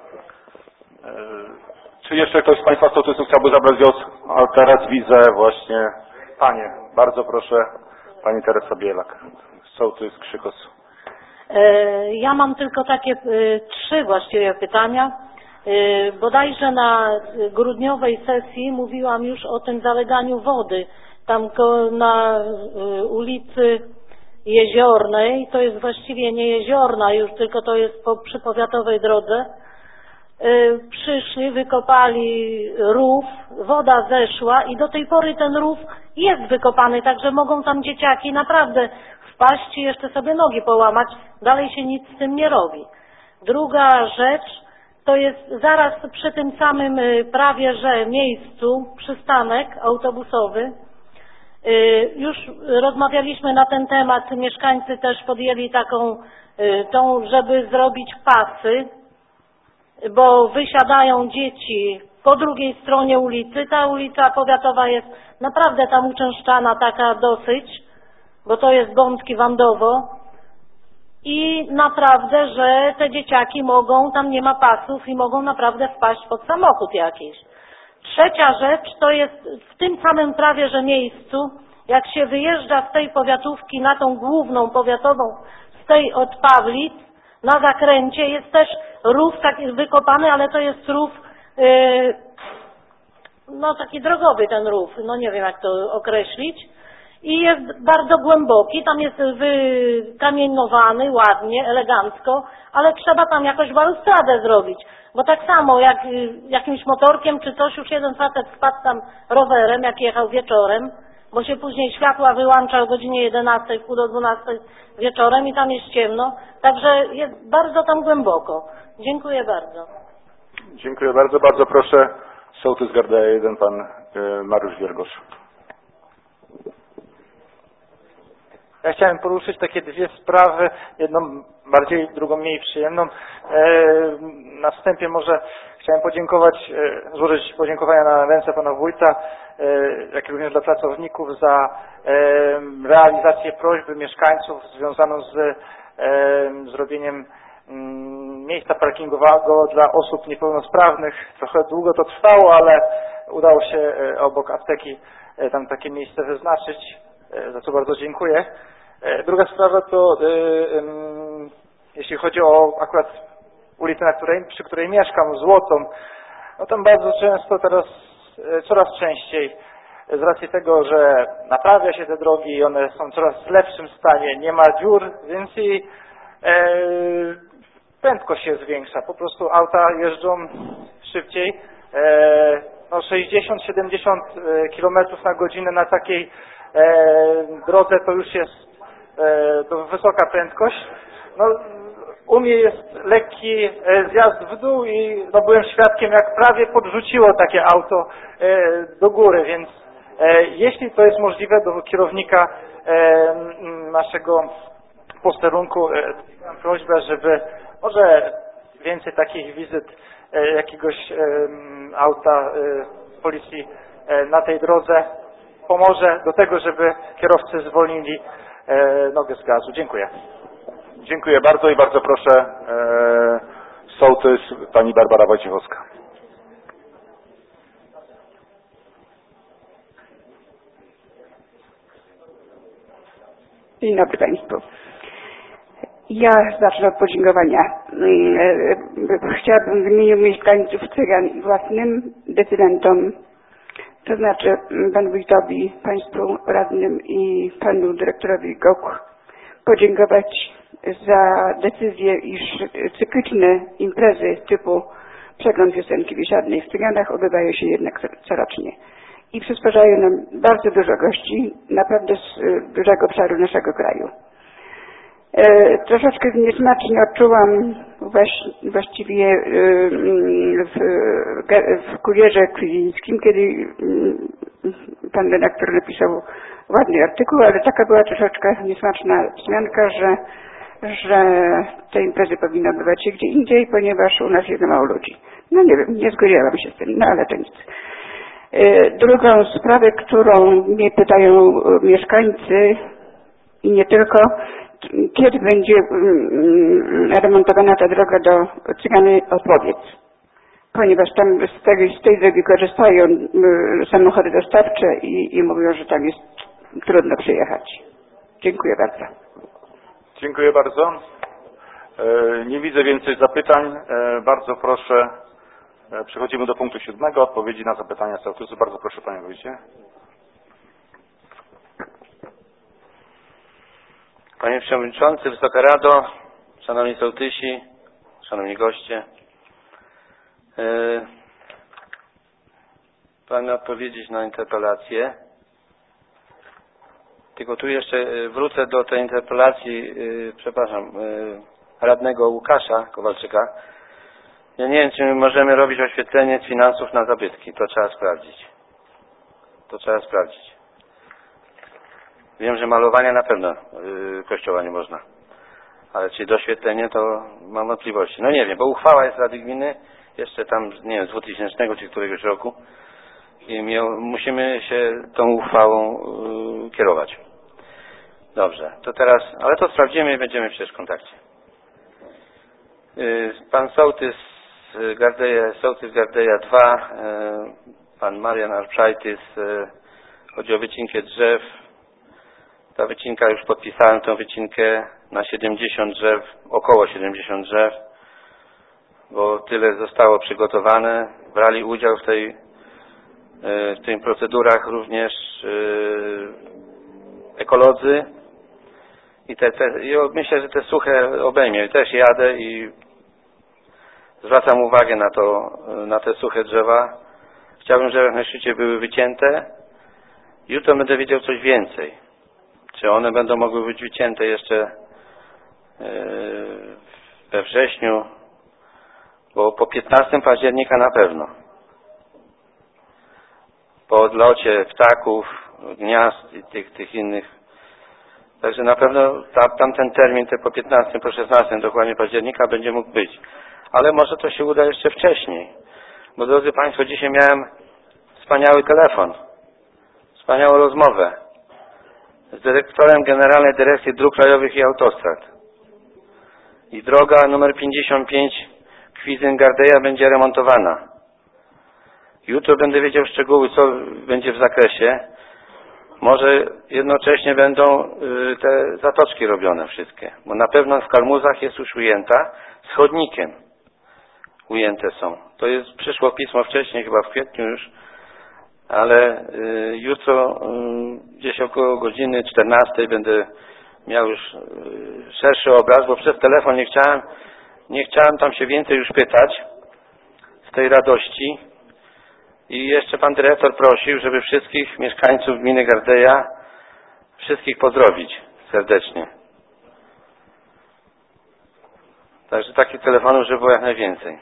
Czy jeszcze ktoś z państwa sołtysów chciałby zabrać głos? A teraz widzę właśnie panie. Bardzo proszę, pani Teresa Bielak, sołtys Krzykos. Ja mam tylko takie 3 właściwie pytania. Bodajże na grudniowej sesji mówiłam już o tym zaleganiu wody. Tam na ulicy Jeziornej, to jest właściwie nie Jeziorna już, tylko to jest przy powiatowej drodze. Przyszli, wykopali rów, woda zeszła i do tej pory ten rów jest wykopany, także mogą tam dzieciaki naprawdę wpaść i jeszcze sobie nogi połamać, dalej się nic z tym nie robi. Druga rzecz to jest zaraz przy tym samym prawie że miejscu przystanek autobusowy. Już rozmawialiśmy na ten temat, mieszkańcy też podjęli taką, żeby zrobić pasy, bo wysiadają dzieci po drugiej stronie ulicy. Ta ulica powiatowa jest naprawdę tam uczęszczana, taka dosyć, bo to jest Bątki-Wandowo i naprawdę, że te dzieciaki mogą, tam nie ma pasów i mogą naprawdę wpaść pod samochód jakiś. Trzecia rzecz to jest w tym samym prawie że miejscu, jak się wyjeżdża z tej powiatówki na tą główną powiatową, z tej od Pawlic, na zakręcie jest też rów taki wykopany, ale to jest rów, no taki drogowy ten rów, no nie wiem jak to określić. I jest bardzo głęboki, tam jest wykamienowany ładnie, elegancko, ale trzeba tam jakoś balustradę zrobić, bo tak samo jak jakimś motorkiem czy coś, już jeden facet spadł tam rowerem, jak jechał wieczorem, bo się później światła wyłącza o godzinie 11, pół do 12 wieczorem i tam jest ciemno, także jest bardzo tam głęboko. Dziękuję bardzo. Dziękuję bardzo. Bardzo proszę, sołtys Gardeja 1, pan Mariusz Wiergosz. Ja chciałem poruszyć takie dwie sprawy, jedną bardziej, drugą mniej przyjemną. Na wstępie może chciałem podziękować, złożyć podziękowania na ręce pana wójta, jak również dla pracowników za realizację prośby mieszkańców związaną z zrobieniem miejsca parkingowego dla osób niepełnosprawnych. Trochę długo to trwało, ale udało się obok apteki tam takie miejsce wyznaczyć, za co bardzo dziękuję. Druga sprawa to, jeśli chodzi o akurat ulicę, przy której mieszkam, Złotą, no tam bardzo często teraz, coraz częściej, z racji tego, że naprawia się te drogi i one są w coraz lepszym stanie, nie ma dziur, więc i prędkość się zwiększa. Po prostu auta jeżdżą szybciej. No 60-70 km na godzinę na takiej drodze to już jest to wysoka prędkość. No, u mnie jest lekki zjazd w dół i no, byłem świadkiem, jak prawie podrzuciło takie auto do góry, więc jeśli to jest możliwe, do kierownika naszego posterunku mam prośbę, żeby może więcej takich wizyt jakiegoś auta policji na tej drodze pomoże do tego, żeby kierowcy zwolnili nogę z gazu. Dziękuję. Dziękuję bardzo i bardzo proszę sołtys pani Barbara Wojciechowska. Dzień dobry Państwu. Ja zacznę od podziękowania. Chciałabym w imieniu mieszkańców Cygan własnym decydentom, to znaczy panu wójtowi, państwu radnym i panu dyrektorowi GOK podziękować za decyzję, iż cykliczne imprezy typu przegląd wiosenki biesiadnej w Cyganach odbywają się jednak corocznie i przysparzają nam bardzo dużo gości, naprawdę z dużego obszaru naszego kraju. Troszeczkę niesmacznie odczułam właściwie w kurierze kwidzińskim, kiedy pan redaktor napisał ładny artykuł, ale taka była troszeczkę niesmaczna wzmianka, że te imprezy powinny odbywać się gdzie indziej, ponieważ u nas jest mało ludzi. No nie wiem, nie zgodziłam się z tym, no ale to nic. Drugą sprawę, którą mnie pytają mieszkańcy i nie tylko, kiedy będzie remontowana ta droga do Cygany Opowiedz, ponieważ tam z tej drogi korzystają samochody dostawcze i mówią, że tam jest trudno przyjechać. Dziękuję bardzo. Dziękuję bardzo. Nie widzę więcej zapytań. Bardzo proszę, przechodzimy do punktu 7, odpowiedzi na zapytania sołtysu. Bardzo proszę panie wójcie. Panie Przewodniczący, Wysoka Rado, Szanowni Sołtysi, Szanowni Goście. Pragnę odpowiedzieć na interpelację. Tylko tu jeszcze wrócę do tej interpelacji, przepraszam, radnego Łukasza Kowalczyka. Ja nie wiem, czy my możemy robić oświetlenie z finansów na zabytki. To trzeba sprawdzić. Wiem, że malowania na pewno kościoła nie można. Ale czy doświetlenie, to mam wątpliwości. No nie wiem, bo uchwała jest Rady Gminy, jeszcze tam, nie wiem, z 2000 czy któregoś roku. I musimy się tą uchwałą kierować. Dobrze, to teraz, ale to sprawdzimy i będziemy przecież w kontakcie. Pan sołtys Gardeja 2, pan Marian Arpszajtys, chodzi o wycinkę drzew. Ta wycinka, już podpisałem tą wycinkę na 70 drzew, około 70 drzew, bo tyle zostało przygotowane. Brali udział w tych procedurach również ekolodzy i myślę, że te suche obejmie. Też jadę i zwracam uwagę na te suche drzewa. Chciałbym, żeby na szczycie były wycięte. Jutro będę wiedział coś więcej. Czy one będą mogły być wycięte jeszcze we wrześniu, bo po 15 października na pewno. Po odlocie ptaków, gniazd i tych innych. Także na pewno tamten termin, po 15, po 16 dokładnie października będzie mógł być. Ale może to się uda jeszcze wcześniej. Bo drodzy Państwo, dzisiaj miałem wspaniały telefon, wspaniałą rozmowę z dyrektorem Generalnej Dyrekcji Dróg Krajowych i Autostrad. I droga numer 55 Kwidzyń-Gardeja będzie remontowana. Jutro będę wiedział szczegóły, co będzie w zakresie. Może jednocześnie będą te zatoczki robione wszystkie. Bo na pewno w Kalmuzach jest już ujęta, z chodnikiem ujęte są. To przyszło pismo wcześniej, chyba w kwietniu już, ale jutro gdzieś około godziny 14 będę miał już szerszy obraz, bo przez telefon nie chciałem tam się więcej już pytać z tej radości. I jeszcze pan dyrektor prosił, żeby wszystkich mieszkańców gminy Gardeja, wszystkich pozdrowić serdecznie. Także takich telefonów, żeby było jak najwięcej.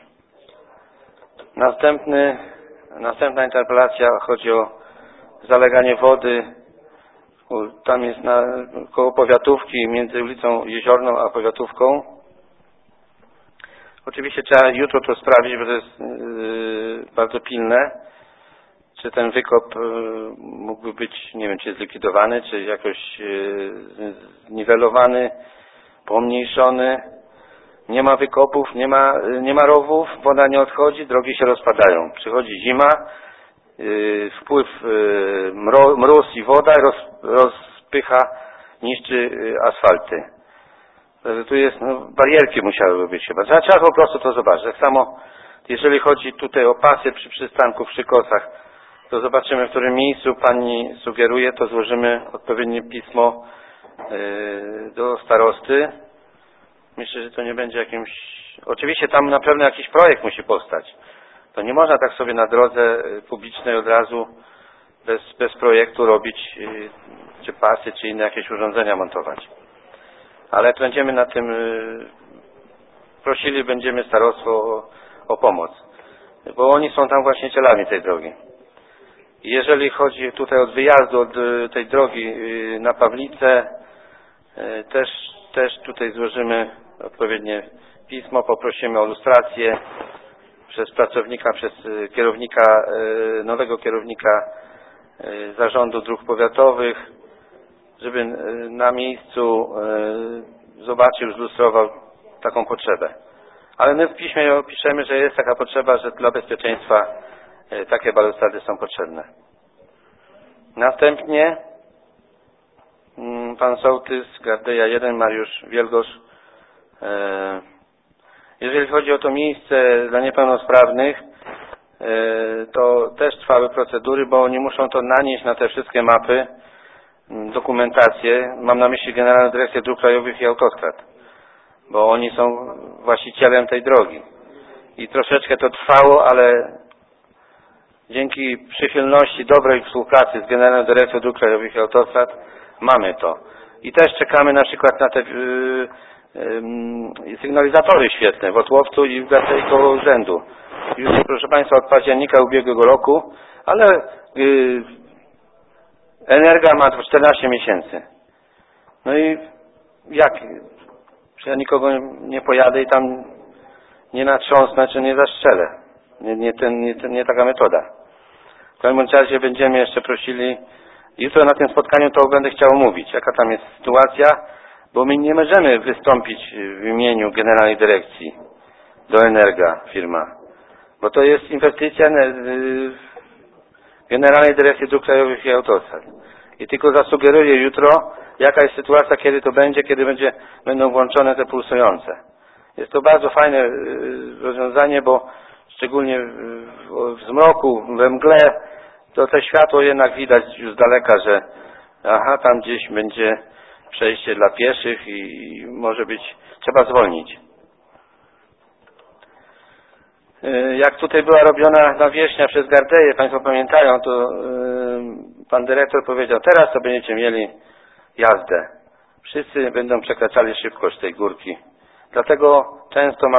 Następna interpelacja chodzi o zaleganie wody. Tam jest koło Powiatówki, między ulicą Jeziorną a Powiatówką. Oczywiście trzeba jutro to sprawdzić, bo to jest bardzo pilne. Czy ten wykop mógłby być, nie wiem, czy zlikwidowany, czy jakoś zniwelowany, pomniejszony. Nie ma wykopów, nie ma rowów, woda nie odchodzi, drogi się rozpadają. Przychodzi zima, wpływ mróz i woda rozpycha, niszczy asfalty. Tu jest, barierki musiałyby być chyba. Trzeba po prostu to zobaczyć. Tak samo, jeżeli chodzi tutaj o pasy przy przystanku w Szykosach, to zobaczymy, w którym miejscu pani sugeruje, to złożymy odpowiednie pismo do starosty. Myślę, że to nie będzie jakimś... Oczywiście tam na pewno jakiś projekt musi powstać. To nie można tak sobie na drodze publicznej od razu bez projektu robić czy pasy, czy inne jakieś urządzenia montować. Ale będziemy na tym prosili, będziemy starostwo o pomoc. Bo oni są tam właścicielami tej drogi. Jeżeli chodzi tutaj od wyjazdu od tej drogi na Pawlicę, też tutaj złożymy odpowiednie pismo, poprosimy o lustrację przez pracownika, przez nowego kierownika Zarządu Dróg Powiatowych, żeby na miejscu zobaczył, zlustrował taką potrzebę. Ale my w piśmie opiszemy, że jest taka potrzeba, że dla bezpieczeństwa takie balustrady są potrzebne. Następnie pan sołtys Gardeja 1, Mariusz Wielgosz. Jeżeli chodzi o to miejsce dla niepełnosprawnych, to też trwały procedury, bo oni muszą to nanieść na te wszystkie mapy, dokumentację. Mam na myśli Generalną Dyrekcję Dróg Krajowych i Autostrad, bo oni są właścicielem tej drogi. I troszeczkę to trwało, ale dzięki przychylności, dobrej współpracy z Generalną Dyrekcją Dróg Krajowych i Autostrad mamy to. I też czekamy na przykład na te sygnalizatory świetne w Otłowcu i w Gardei koło urzędu. Już, proszę Państwa, od października ubiegłego roku, ale Energa ma 14 miesięcy. No i jak? Że ja nikogo nie pojadę i tam nie natrząsnę, czy nie zastrzelę. Nie taka metoda. W każdym razie będziemy jeszcze prosili, jutro na tym spotkaniu to będę chciał mówić, jaka tam jest sytuacja, bo my nie możemy wystąpić w imieniu Generalnej Dyrekcji do Energa firma, bo to jest inwestycja Generalnej Dyrekcji Dróg Krajowych i Autostrad. I tylko zasugeruję jutro, jaka jest sytuacja, kiedy będą włączone te pulsujące. Jest to bardzo fajne rozwiązanie, bo szczególnie w zmroku, we mgle, to światło jednak widać już z daleka, że tam gdzieś będzie przejście dla pieszych i może być, trzeba zwolnić. Jak tutaj była robiona nawierzchnia przez Gardeję, Państwo pamiętają, to pan dyrektor powiedział, teraz to będziecie mieli jazdę. Wszyscy będą przekraczali szybkość tej górki. Dlatego często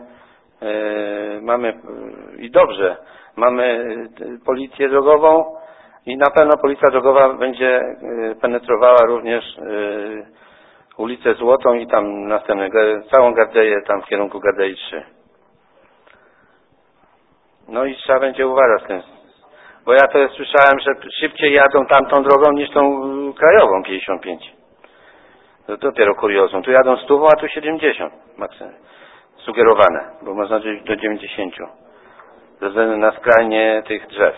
mamy i dobrze, mamy policję drogową i na pewno policja drogowa będzie penetrowała również ulicę Złotą i tam następne, całą Gardeję tam w kierunku Gardei 3. No i trzeba będzie uważać z tym, bo ja to słyszałem, że szybciej jadą tamtą drogą niż tą krajową 55. To dopiero kuriozum. Tu jadą 100, a tu 70 maksymalnie. Sugerowane, bo można do 90. Ze względu na skrajnie tych drzew.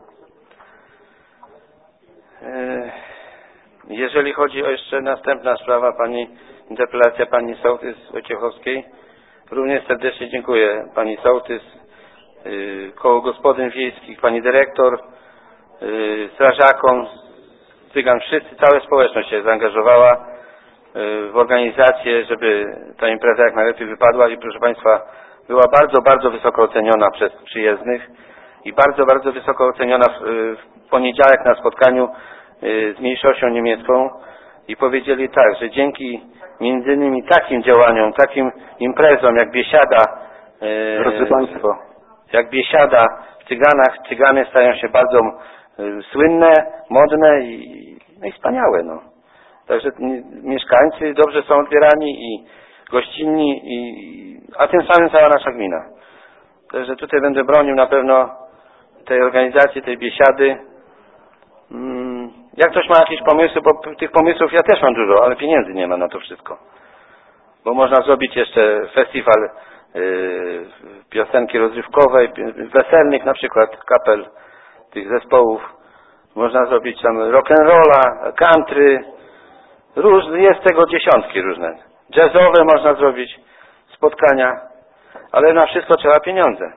Jeżeli chodzi o jeszcze następna sprawa, interpelacja pani sołtys Wojciechowskiej, również serdecznie dziękuję pani sołtys, koło gospodyń wiejskich, pani dyrektor, strażakom, cygan, wszyscy, cała społeczność się zaangażowała w organizację, żeby ta impreza jak najlepiej wypadła i proszę Państwa, była bardzo, bardzo wysoko oceniona przez przyjezdnych i bardzo, bardzo wysoko oceniona w poniedziałek na spotkaniu z mniejszością niemiecką i powiedzieli tak, że dzięki między innymi takim działaniom, takim imprezom jak Biesiada, drodzy Państwo, jak Biesiada w Cyganach, Cygany stają się bardzo słynne, modne i wspaniałe. No. Także mieszkańcy dobrze są odbierani i gościnni, a tym samym cała nasza gmina. Także tutaj będę bronił na pewno tej organizacji, tej Biesiady. Jak ktoś ma jakieś pomysły, bo tych pomysłów ja też mam dużo, ale pieniędzy nie ma na to wszystko. Bo można zrobić jeszcze festiwal piosenki rozrywkowej, weselnych na przykład, kapel tych zespołów. Można zrobić tam rock'n'rolla, country, jest tego dziesiątki różne. Jazzowe można zrobić, spotkania, ale na wszystko trzeba pieniądze.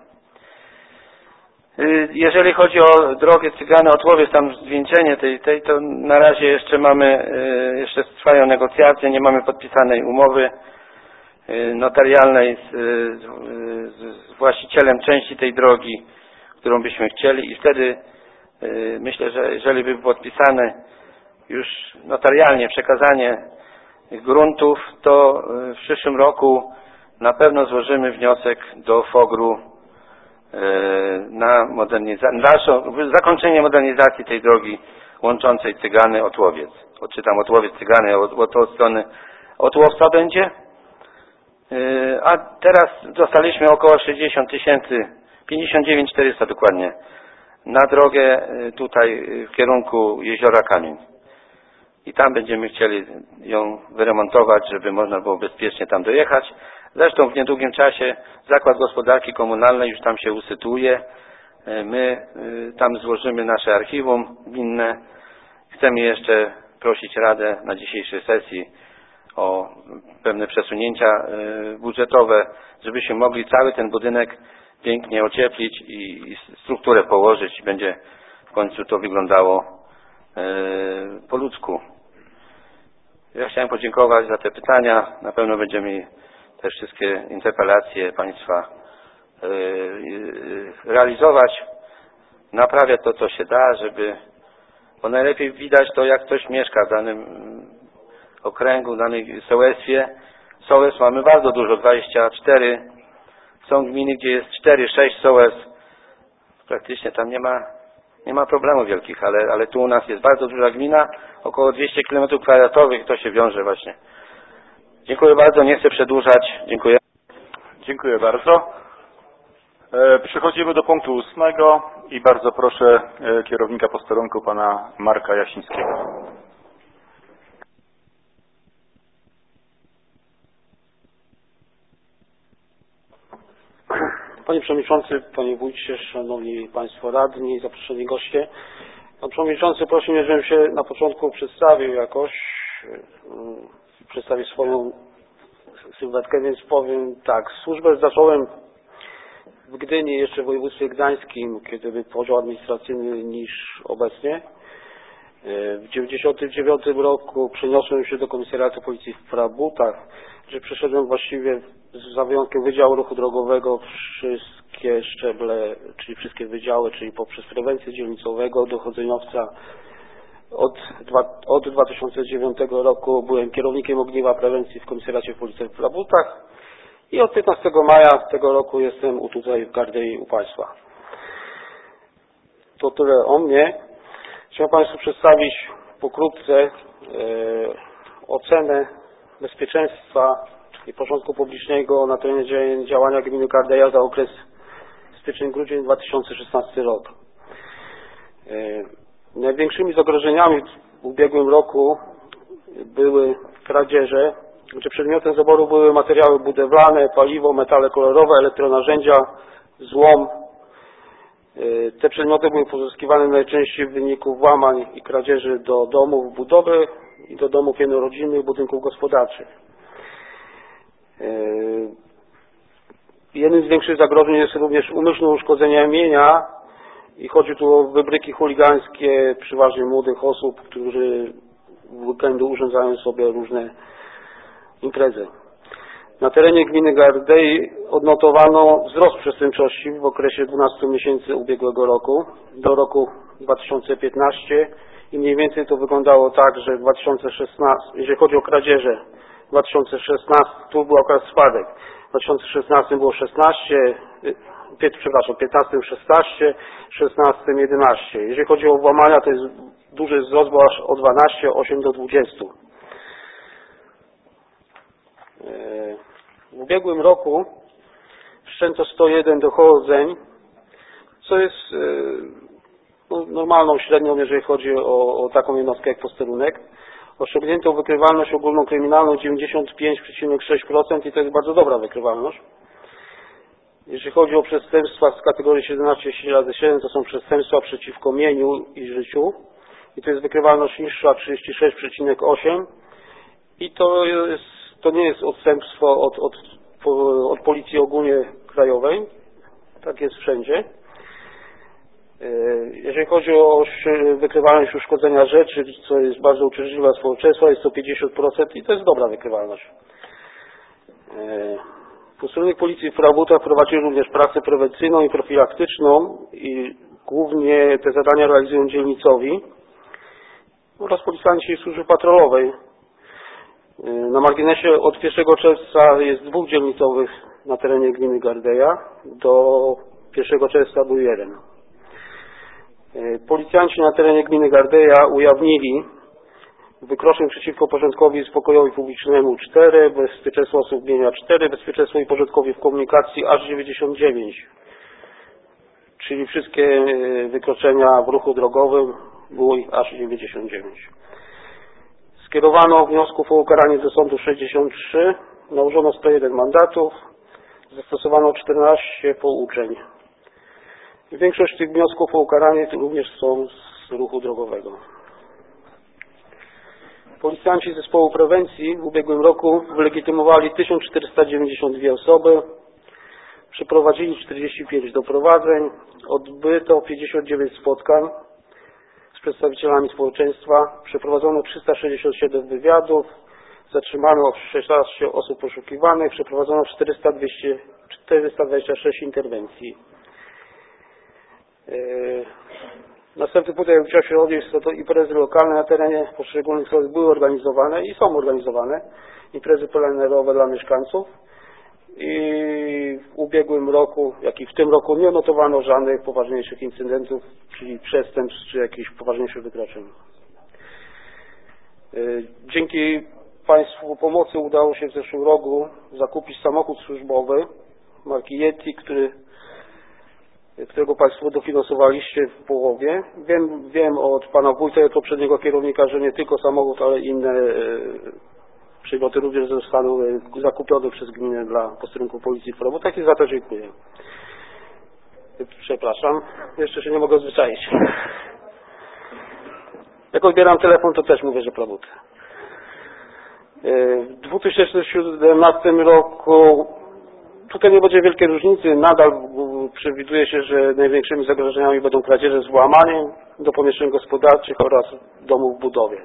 Jeżeli chodzi o drogę Cygany-Otłowiec, tam zwieńczenie tej, to na razie jeszcze trwają negocjacje, nie mamy podpisanej umowy notarialnej z właścicielem części tej drogi, którą byśmy chcieli i wtedy myślę, że jeżeli by było podpisane już notarialnie przekazanie gruntów, to w przyszłym roku na pewno złożymy wniosek do FOGR-u na zakończenie modernizacji tej drogi łączącej Cygany-Otłowiec. Odczytam Otłowiec-Cygany, od strony Otłowca będzie. A teraz dostaliśmy około 60 000, 59 400 dokładnie, na drogę tutaj w kierunku Jeziora Kamień. I tam będziemy chcieli ją wyremontować, żeby można było bezpiecznie tam dojechać. Zresztą w niedługim czasie Zakład Gospodarki Komunalnej już tam się usytuuje. My tam złożymy nasze archiwum gminne. Chcemy jeszcze prosić Radę na dzisiejszej sesji o pewne przesunięcia budżetowe, żebyśmy mogli cały ten budynek pięknie ocieplić i strukturę położyć. Będzie w końcu to wyglądało po ludzku. Ja chciałem podziękować za te pytania. Na pewno będziemy te wszystkie interpelacje Państwa realizować, naprawiać to, co się da, bo najlepiej widać to, jak ktoś mieszka w danym okręgu, w danej sołectwie, sołectw mamy bardzo dużo, 24. Są gminy, gdzie jest 4-6 sołectw. Praktycznie tam nie ma problemów wielkich, ale tu u nas jest bardzo duża gmina, około 200 km², to się wiąże właśnie. Dziękuję bardzo, nie chcę przedłużać. Dziękuję. Dziękuję bardzo. Przechodzimy do punktu 8 i bardzo proszę kierownika posterunku pana Marka Jasińskiego. Panie Przewodniczący, Panie Wójcie, Szanowni Państwo Radni, zaproszeni goście. Pan Przewodniczący prosił mnie, żebym się na początku przedstawił jakoś, przedstawił swoją sylwetkę, więc powiem tak. Służbę zacząłem w Gdyni, jeszcze w województwie gdańskim, kiedy był podział administracyjny niż obecnie. W 1999 roku przeniosłem się do Komisariatu Policji w Prabutach, gdzie przeszedłem właściwie za wyjątkiem Wydziału Ruchu Drogowego wszystkie szczeble, czyli wszystkie wydziały, czyli poprzez prewencję dzielnicowego, dochodzeniowca. Od 2009 roku byłem kierownikiem ogniwa prewencji w Komisariacie Policji w Prabutach i od 15 maja tego roku jestem tutaj w Gardei u Państwa. To tyle o mnie. Chciałem Państwu przedstawić pokrótce ocenę bezpieczeństwa i porządku publicznego na terenie działania gminy Gardeja za okres styczeń-grudzień 2016 rok. Największymi zagrożeniami w ubiegłym roku były kradzieże, gdzie przedmiotem zaboru były materiały budowlane, paliwo, metale kolorowe, elektronarzędzia, złom. Te przedmioty były pozyskiwane najczęściej w wyniku włamań i kradzieży do domów budowy i do domów jednorodzinnych, budynków gospodarczych. Jednym z większych zagrożeń jest również umyślne uszkodzenie mienia i chodzi tu o wybryki chuligańskie przeważnie młodych osób, którzy w weekendu urządzają sobie różne imprezy. Na terenie gminy Gardei odnotowano wzrost przestępczości w okresie 12 miesięcy ubiegłego roku do roku 2015 i mniej więcej to wyglądało tak, że w 2016, jeżeli chodzi o kradzieże, w 2016 tu był akurat spadek, w 2016 było 15 16, 16 11. Jeżeli chodzi o włamania, to jest duży wzrost, bo aż o 12, 8 do 20. W ubiegłym roku wszczęto 101 dochodzeń, co jest normalną średnią, jeżeli chodzi o taką jednostkę jak posterunek. Osiągnięto wykrywalność ogólną kryminalną 95,6% i to jest bardzo dobra wykrywalność. Jeżeli chodzi o przestępstwa z kategorii 17:7, to są przestępstwa przeciwko mieniu i życiu i to jest wykrywalność niższa 36,8 i to nie jest odstępstwo od Policji ogólnie krajowej, tak jest wszędzie. Jeżeli chodzi o wykrywalność uszkodzenia rzeczy, co jest bardzo uciążliwe dla społeczeństwa, jest to 50% i to jest dobra wykrywalność. Posterunek Policji w Prabutach prowadzi również pracę prewencyjną i profilaktyczną i głównie te zadania realizują dzielnicowi oraz policjanci i służby patrolowej. Na marginesie od 1 czerwca jest 2 dzielnicowych na terenie gminy Gardeja, do 1 czerwca był 1. Policjanci na terenie gminy Gardeja ujawnili wykroczeń przeciwko porządkowi i spokojowi publicznemu 4, bezpieczeństwo osób mienia 4, bezpieczeństwo i porządkowi w komunikacji aż 99. Czyli wszystkie wykroczenia w ruchu drogowym było ich aż 99. Skierowano wniosków o ukaranie do sądu 63, nałożono 101 mandatów, zastosowano 14 pouczeń. Większość tych wniosków o ukaranie również są z ruchu drogowego. Policjanci Zespołu Prewencji w ubiegłym roku wylegitymowali 1492 osoby, przeprowadzili 45 doprowadzeń, odbyto 59 spotkań z przedstawicielami społeczeństwa, przeprowadzono 367 wywiadów, zatrzymano 16 osób poszukiwanych, przeprowadzono 426 interwencji. Następny punkt, jak chciał się odnieść, to imprezy lokalne na terenie poszczególnych stron były organizowane i są organizowane. Imprezy plenerowe dla mieszkańców. I w ubiegłym roku, jak i w tym roku nie notowano żadnych poważniejszych incydentów, czyli przestępstw, czy jakichś poważniejszych wykroczeń. Dzięki Państwu pomocy udało się w zeszłym roku zakupić samochód służbowy marki Yeti, którego Państwo dofinansowaliście w połowie. Wiem od Pana Wójta i od poprzedniego kierownika, że nie tylko samochód, ale inne przedmioty również zostaną zakupione przez gminę dla posterunku Policji w robotach i za to dziękuję. Przepraszam, jeszcze się nie mogę odzwyczaić. Jak odbieram telefon, to też mówię, że prawdę. W 2017 roku tutaj nie będzie wielkiej różnicy. Nadal przewiduje się, że największymi zagrożeniami będą kradzieże z włamaniem do pomieszczeń gospodarczych oraz domów w budowie.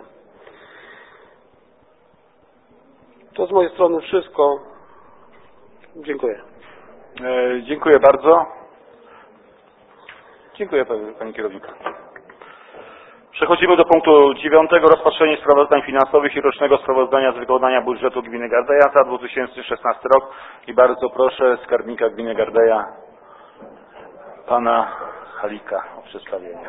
To z mojej strony wszystko. Dziękuję. Dziękuję bardzo. Dziękuję Pani Kierownik. Przechodzimy do punktu 9. Rozpatrzenie sprawozdań finansowych i rocznego sprawozdania z wykonania budżetu gminy Gardeja za 2016 rok. I bardzo proszę skarbnika gminy Gardeja, Pana Halika, o przedstawienie.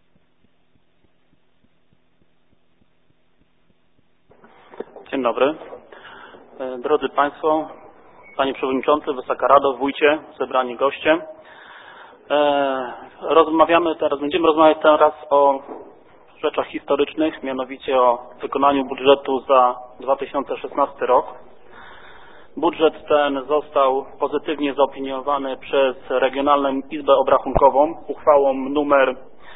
Dzień dobry. Drodzy Państwo, Panie Przewodniczący, Wysoka Rado, Wójcie, zebrani goście. Będziemy rozmawiać teraz o rzeczach historycznych, mianowicie o wykonaniu budżetu za 2016 rok. Budżet ten został pozytywnie zaopiniowany przez Regionalną Izbę Obrachunkową uchwałą nr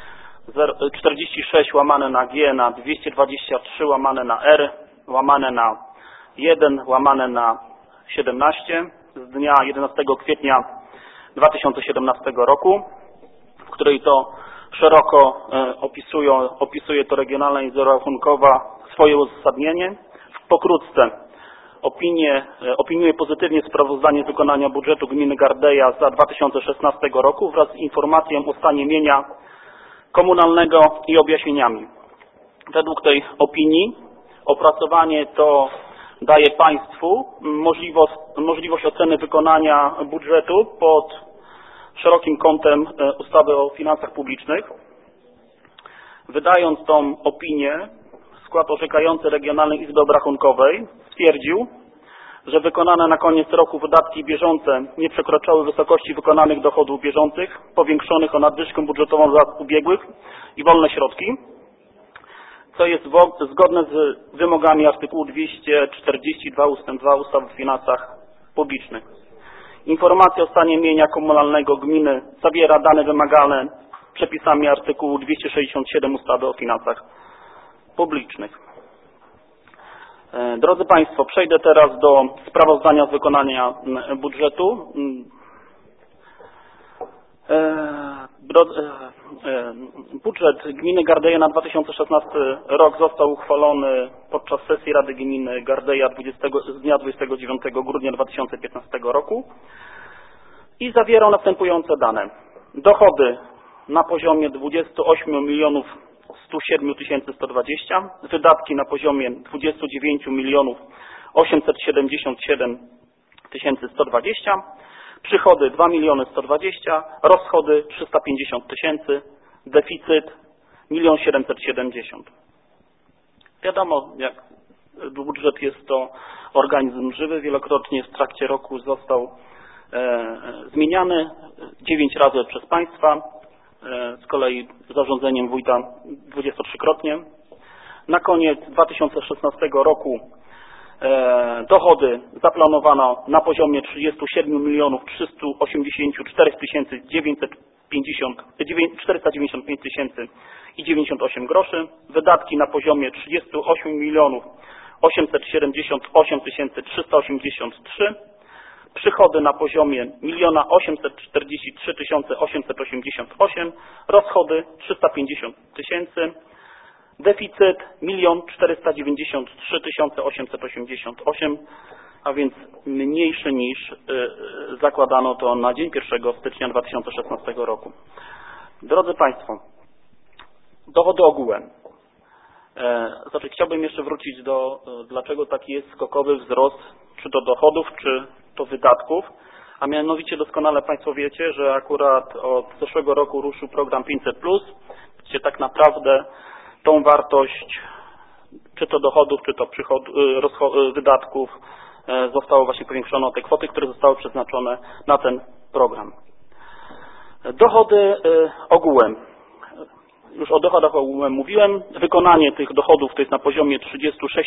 46/222/R/1/17 z dnia 11 kwietnia 2017 roku, w której to szeroko opisuje to Regionalna Izba Obrachunkowa swoje uzasadnienie. Pokrótce opiniuje pozytywnie sprawozdanie z wykonania budżetu gminy Gardeja za 2016 roku wraz z informacją o stanie mienia komunalnego i objaśnieniami. Według tej opinii opracowanie to daje Państwu możliwość oceny wykonania budżetu pod szerokim kątem ustawy o finansach publicznych. Wydając tą opinię, skład orzekający Regionalnej Izby Obrachunkowej stwierdził, że wykonane na koniec roku wydatki bieżące nie przekraczały wysokości wykonanych dochodów bieżących, powiększonych o nadwyżkę budżetową z lat ubiegłych i wolne środki, co jest zgodne z wymogami artykułu 242 ust. 2 ustawy o finansach publicznych. Informacja o stanie mienia komunalnego gminy zawiera dane wymagane przepisami artykułu 267 ustawy o finansach publicznych. Drodzy Państwo, przejdę teraz do sprawozdania z wykonania budżetu. Budżet gminy Gardeja na 2016 rok został uchwalony podczas sesji Rady Gminy Gardeja z dnia 29 grudnia 2015 roku i zawierał następujące dane. Dochody na poziomie 28 107 120, wydatki na poziomie 29 877 120, przychody 2 120, rozchody 350 000, deficyt 1 770 000. Wiadomo, jak budżet jest to organizm żywy, wielokrotnie w trakcie roku został zmieniany 9 razy przez Państwa, z kolei zarządzeniem wójta 23-krotnie. Na koniec 2016 roku dochody zaplanowano na poziomie 37 384 495 098 groszy, wydatki na poziomie 38 878 383, przychody na poziomie 1 843 888, rozchody 350 000, deficyt 1 493 888, a więc mniejszy niż zakładano to na dzień 1 stycznia 2016 roku. Drodzy Państwo, Dochody ogółem. Znaczy, chciałbym jeszcze wrócić do dlaczego taki jest skokowy wzrost, czy to dochodów, czy to wydatków. A mianowicie doskonale Państwo wiecie, że akurat od zeszłego roku ruszył program 500+, gdzie tak naprawdę tą wartość, czy to dochodów, czy to wydatków, zostało właśnie powiększone o te kwoty, które zostały przeznaczone na ten program. Dochody ogółem. Już o dochodach ogółem mówiłem. Wykonanie tych dochodów to jest na poziomie 36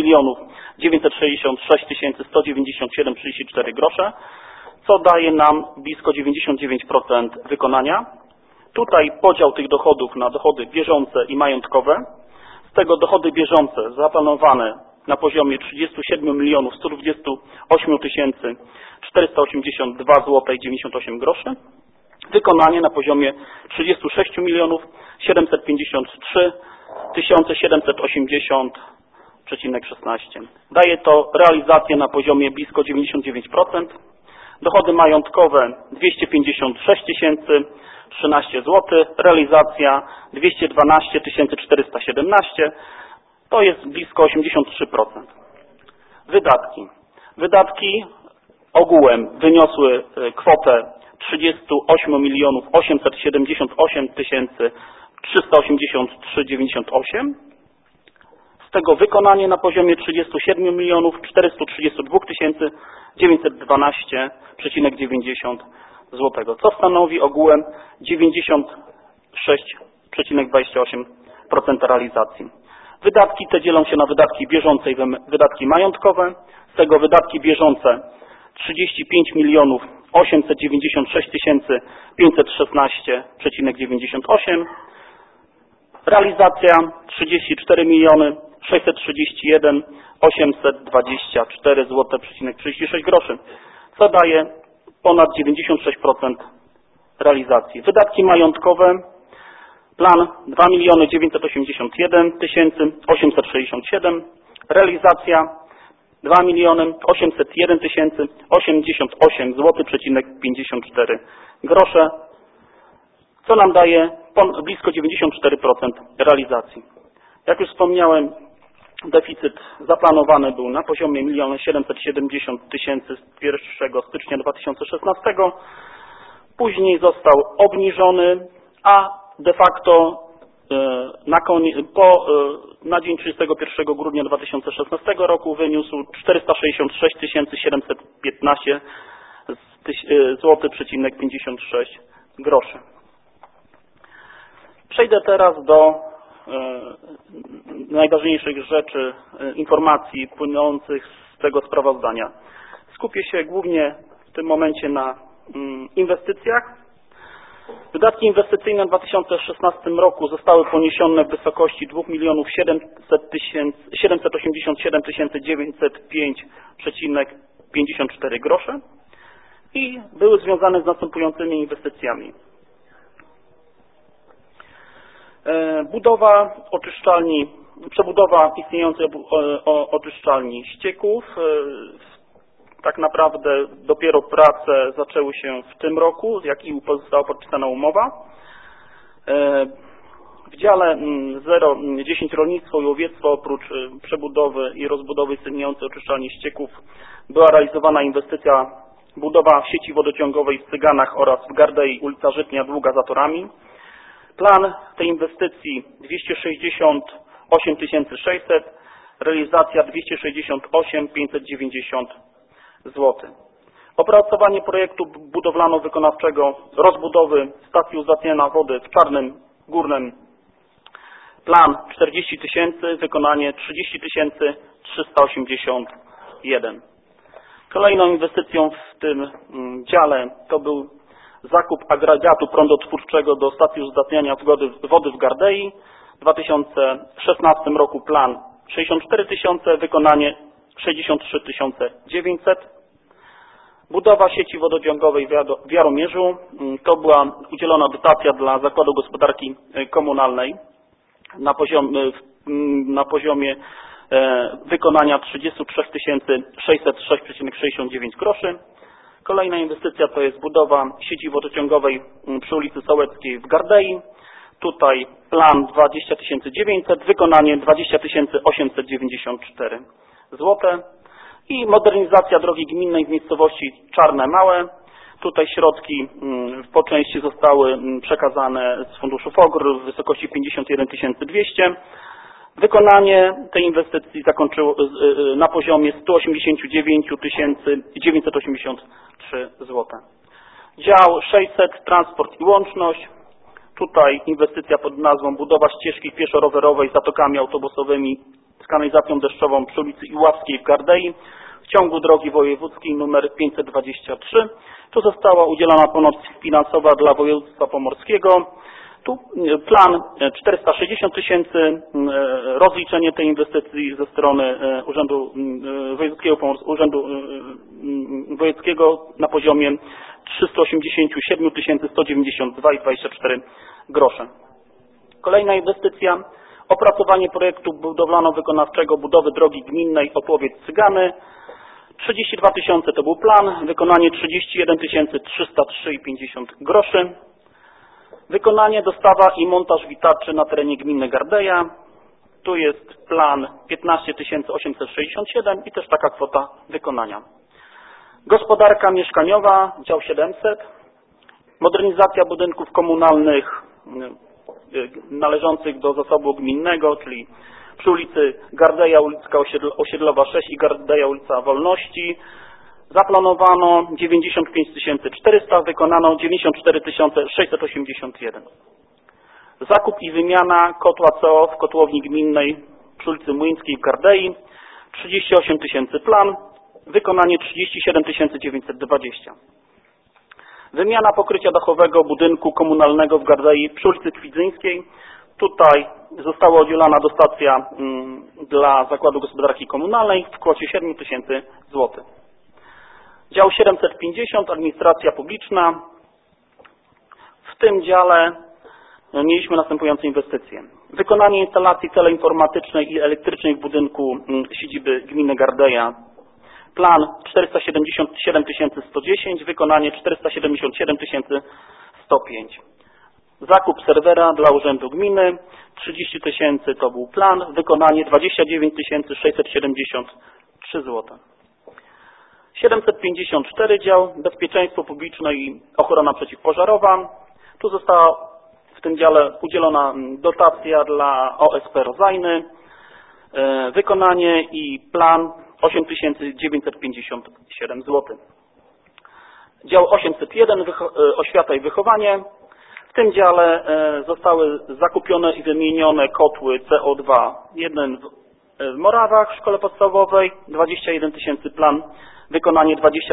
966 197,34 grosze, co daje nam blisko 99% wykonania. Tutaj podział tych dochodów na dochody bieżące i majątkowe. Z tego dochody bieżące zaplanowane na poziomie 37 128 482 zł i 98 groszy. Wykonanie na poziomie 36 753 780,16. Daje to realizację na poziomie blisko 99%. Dochody majątkowe 256 013 zł, realizacja 212 417, to jest blisko 83%. Wydatki. Wydatki ogółem wyniosły kwotę 38 878 383,98. Z tego wykonanie na poziomie 37 432 912,90 zł, co stanowi ogółem 96,28% realizacji. Wydatki te dzielą się na wydatki bieżące i wydatki majątkowe. Z tego wydatki bieżące 35 896 516,98. Realizacja 34 631 824 zł 36 groszy, co daje ponad 96% realizacji. Wydatki majątkowe, plan 2 981 867, realizacja 2 801 088 zł 54 grosze, co nam daje blisko 94% realizacji. Jak już wspomniałem, deficyt zaplanowany był na poziomie 1 770 000 z 1 stycznia 2016, później został obniżony, a de facto na dzień 31 grudnia 2016 roku wyniósł 466 715 zł 56 groszy. Przejdę teraz do najważniejszych rzeczy, informacji płynących z tego sprawozdania. Skupię się głównie w tym momencie na inwestycjach. Wydatki inwestycyjne w 2016 roku zostały poniesione w wysokości 2 787 905,54 grosze i były związane z następującymi inwestycjami. Budowa oczyszczalni, przebudowa istniejącej oczyszczalni ścieków. Tak naprawdę dopiero prace zaczęły się w tym roku, jak i została podpisana umowa. W dziale 010 rolnictwo i łowiectwo oprócz przebudowy i rozbudowy istniejącej oczyszczalni ścieków była realizowana inwestycja budowa sieci wodociągowej w Cyganach oraz w Gardei ulica Żytnia Długa za torami. Plan tej inwestycji 268 600, realizacja 268 590 zł. Opracowanie projektu budowlano-wykonawczego rozbudowy stacji uzdatniania wody w Czarnym Górnym. Plan 40 000, wykonanie 30 381. Kolejną inwestycją w tym dziale to był zakup agregatu prądotwórczego do stacji uzdatniania wody w Gardei. W 2016 roku plan 64 000, wykonanie 63 900. Budowa sieci wodociągowej w Jaromierzu. To była udzielona dotacja dla Zakładu Gospodarki Komunalnej na poziomie wykonania 33 606,69 groszy. Kolejna inwestycja to jest budowa sieci wodociągowej przy ulicy Sołeckiej w Gardei. Tutaj plan 20 900, wykonanie 20 894 zł. I modernizacja drogi gminnej w miejscowości Czarne Małe. Tutaj środki po części zostały przekazane z funduszu FOGR w wysokości 51 200. Wykonanie tej inwestycji zakończyło na poziomie 189 983 zł. Dział 600 Transport i Łączność. Tutaj inwestycja pod nazwą budowa ścieżki pieszo-rowerowej z zatokami autobusowymi z kanalizacją deszczową przy ulicy Iławskiej w Gardei w ciągu drogi wojewódzkiej nr 523. Tu została udzielona pomoc finansowa dla województwa pomorskiego. Tu plan 460 000, rozliczenie tej inwestycji ze strony Urzędu Wojewódzkiego na poziomie 387 192,24 grosze. Kolejna inwestycja, opracowanie projektu budowlano-wykonawczego budowy drogi gminnej Opłowiec-Cygany. 32 000 to był plan, wykonanie 31 303,50 groszy. Wykonanie, dostawa i montaż witaczy na terenie gminy Gardeja. Tu jest plan 15 867 i też taka kwota wykonania. Gospodarka mieszkaniowa, dział 700. Modernizacja budynków komunalnych należących do zasobu gminnego, czyli przy ulicy Gardeja, ulica Osiedlowa 6 i Gardeja, ulica Wolności. Zaplanowano 95 400, wykonano 94 681. Zakup i wymiana kotła CO w kotłowni gminnej przy ulicy Młyńskiej w Gardei. 38 000 plan, wykonanie 37 920. Wymiana pokrycia dachowego budynku komunalnego w Gardei przy ulicy Kwidzyńskiej. Tutaj została udzielona dotacja dla Zakładu Gospodarki Komunalnej w kwocie 7 000 zł. Dział 750, administracja publiczna. W tym dziale mieliśmy następujące inwestycje. Wykonanie instalacji teleinformatycznej i elektrycznej w budynku siedziby gminy Gardeja. Plan 477 110, wykonanie 477 105. Zakup serwera dla Urzędu Gminy 30 000 to był plan, wykonanie 29 673 zł. 754 dział bezpieczeństwo publiczne i ochrona przeciwpożarowa. Tu została w tym dziale udzielona dotacja dla OSP Rozajny, wykonanie i plan 8957 zł. Dział 801 oświata i wychowanie. W tym dziale zostały zakupione i wymienione kotły CO2. Jeden w Morawach w szkole podstawowej, 21 000 plan, wykonanie 20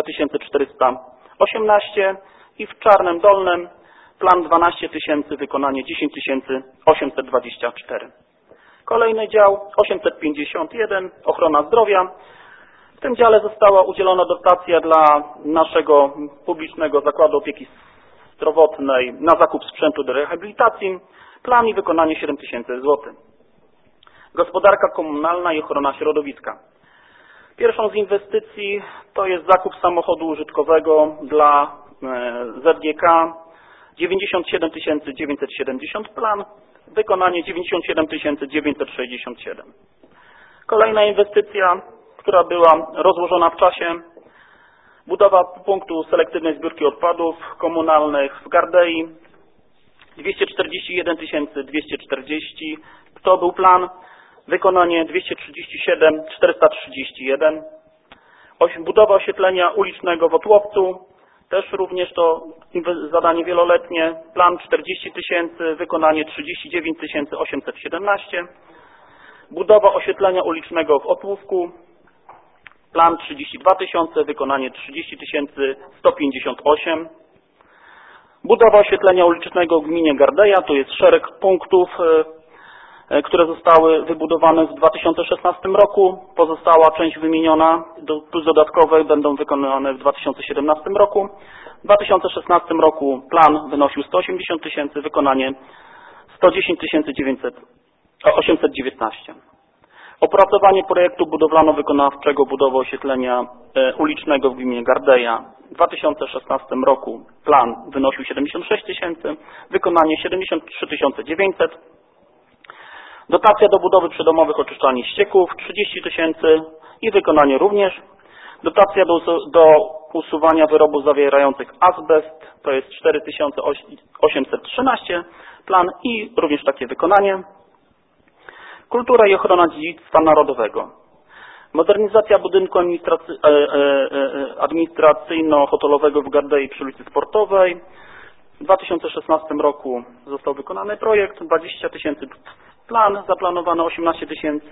418 i w Czarnym Dolnym plan 12 000, wykonanie 10 824. Kolejny dział 851 ochrona zdrowia. W tym dziale została udzielona dotacja dla naszego publicznego zakładu opieki zdrowotnej na zakup sprzętu do rehabilitacji. Plan i wykonanie 7 000 zł. Gospodarka komunalna i ochrona środowiska. Pierwszą z inwestycji to jest zakup samochodu użytkowego dla ZGK 97 970 plan, wykonanie 97 967. Kolejna inwestycja, która była rozłożona w czasie, budowa punktu selektywnej zbiórki odpadów komunalnych w Gardei 241 240, to był plan, wykonanie 237 431. Budowa oświetlenia ulicznego w Otłowcu, też również to zadanie wieloletnie, plan 40 000, wykonanie 39 817. Budowa oświetlenia ulicznego w Otłówku, plan 32 000, wykonanie 30 158. Budowa oświetlenia ulicznego w gminie Gardeja, to jest szereg punktów, które zostały wybudowane w 2016 roku. Pozostała część wymieniona, plus dodatkowe będą wykonane w 2017 roku. W 2016 roku plan wynosił 180 000, wykonanie 110 819. Opracowanie projektu budowlano-wykonawczego budowy oświetlenia ulicznego w gminie Gardeja. W 2016 roku plan wynosił 76 tysięcy, wykonanie 73 900. Dotacja do budowy przydomowych oczyszczalni ścieków 30 tysięcy i wykonanie również. Dotacja do usuwania wyrobów zawierających azbest to jest 4813 plan i również takie wykonanie. Kultura i ochrona dziedzictwa narodowego. Modernizacja budynku administracyjno-hotelowego w Gardei przy ulicy Sportowej. W 2016 roku został wykonany projekt, 20 tysięcy plan, zaplanowano 18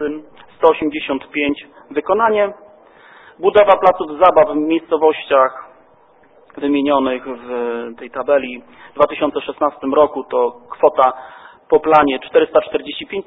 185 wykonanie. Budowa placów zabaw w miejscowościach wymienionych w tej tabeli w 2016 roku to kwota po planie 445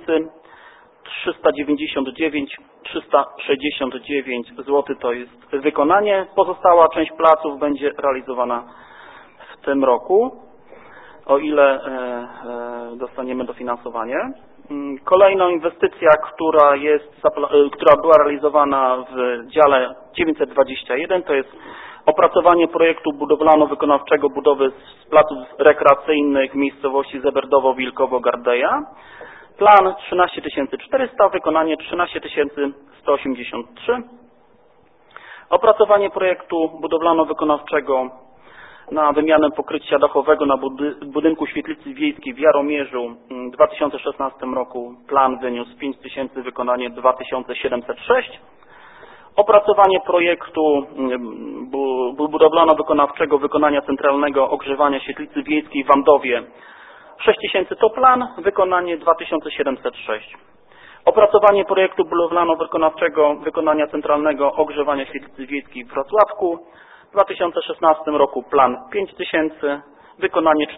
369 zł to jest wykonanie. Pozostała część placów będzie realizowana w tym roku, o ile dostaniemy dofinansowanie. Kolejną inwestycja, która była realizowana w dziale 921, to jest opracowanie projektu budowlano-wykonawczego budowy placów rekreacyjnych w miejscowości Zeberdowo-Wilkowo-Gardeja. Plan 13 400, wykonanie 13 183. Opracowanie projektu budowlano-wykonawczego na wymianę pokrycia dachowego na budynku świetlicy wiejskiej w Jaromierzu w 2016 roku. Plan wyniósł 5 tysięcy, wykonanie 2706. Opracowanie projektu budowlano-wykonawczego wykonania centralnego ogrzewania świetlicy wiejskiej w Wandowie 6 tysięcy to plan, wykonanie 2706. Opracowanie projektu budowlano-wykonawczego wykonania centralnego ogrzewania świetlicy wiejskiej w Wrocławku w 2016 roku plan 5 tysięcy, wykonanie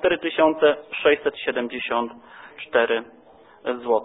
4674 zł.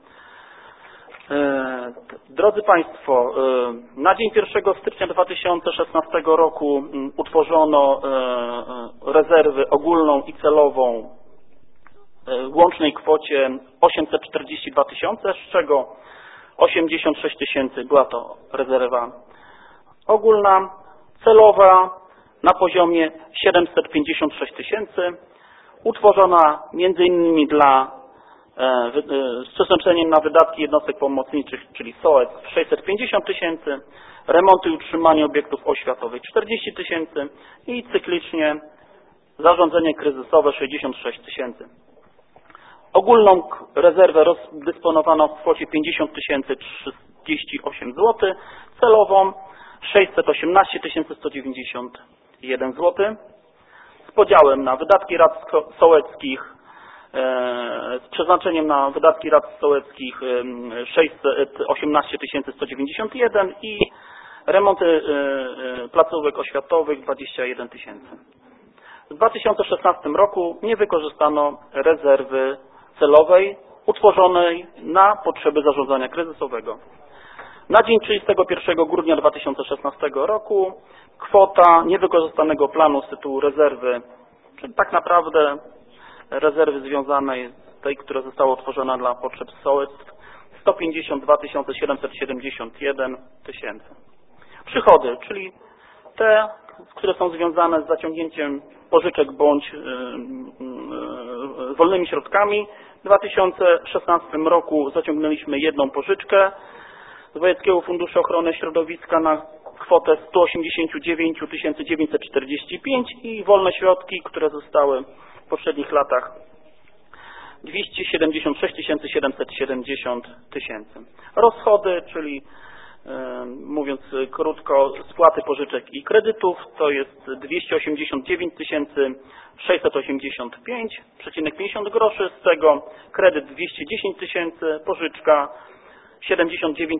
Drodzy Państwo, na dzień 1 stycznia 2016 roku utworzono rezerwę ogólną i celową w łącznej kwocie 842 tysiące, z czego 86 tysięcy była to rezerwa ogólna, celowa na poziomie 756 tysięcy, utworzona m.in. z przeznaczeniem na wydatki jednostek pomocniczych, czyli SOEC 650 tysięcy, remonty i utrzymanie obiektów oświatowych 40 tysięcy i cyklicznie zarządzanie kryzysowe 66 tysięcy. Ogólną rezerwę rozdysponowano w kwocie 50 038 zł, celową 618 191 zł, z podziałem na wydatki rad sołeckich, z przeznaczeniem na wydatki rad sołeckich 618 191 i remonty placówek oświatowych 21 tysięcy. W 2016 roku nie wykorzystano rezerwy celowej utworzonej na potrzeby zarządzania kryzysowego. Na dzień 31 grudnia 2016 roku kwota niewykorzystanego planu z tytułu rezerwy, czyli tak naprawdę rezerwy związanej z tej, która została utworzona dla potrzeb sołectw, 152 771 tysięcy. Przychody, czyli te, które są związane z zaciągnięciem pożyczek bądź wolnymi środkami. W 2016 roku zaciągnęliśmy jedną pożyczkę z Wojewódzkiego Funduszu Ochrony Środowiska na kwotę 189 945 i wolne środki, które zostały w poprzednich latach 276 770 tysięcy. Rozchody, czyli mówiąc krótko, spłaty pożyczek i kredytów to jest 289 685,50 groszy, z tego kredyt 210 tysięcy, pożyczka 79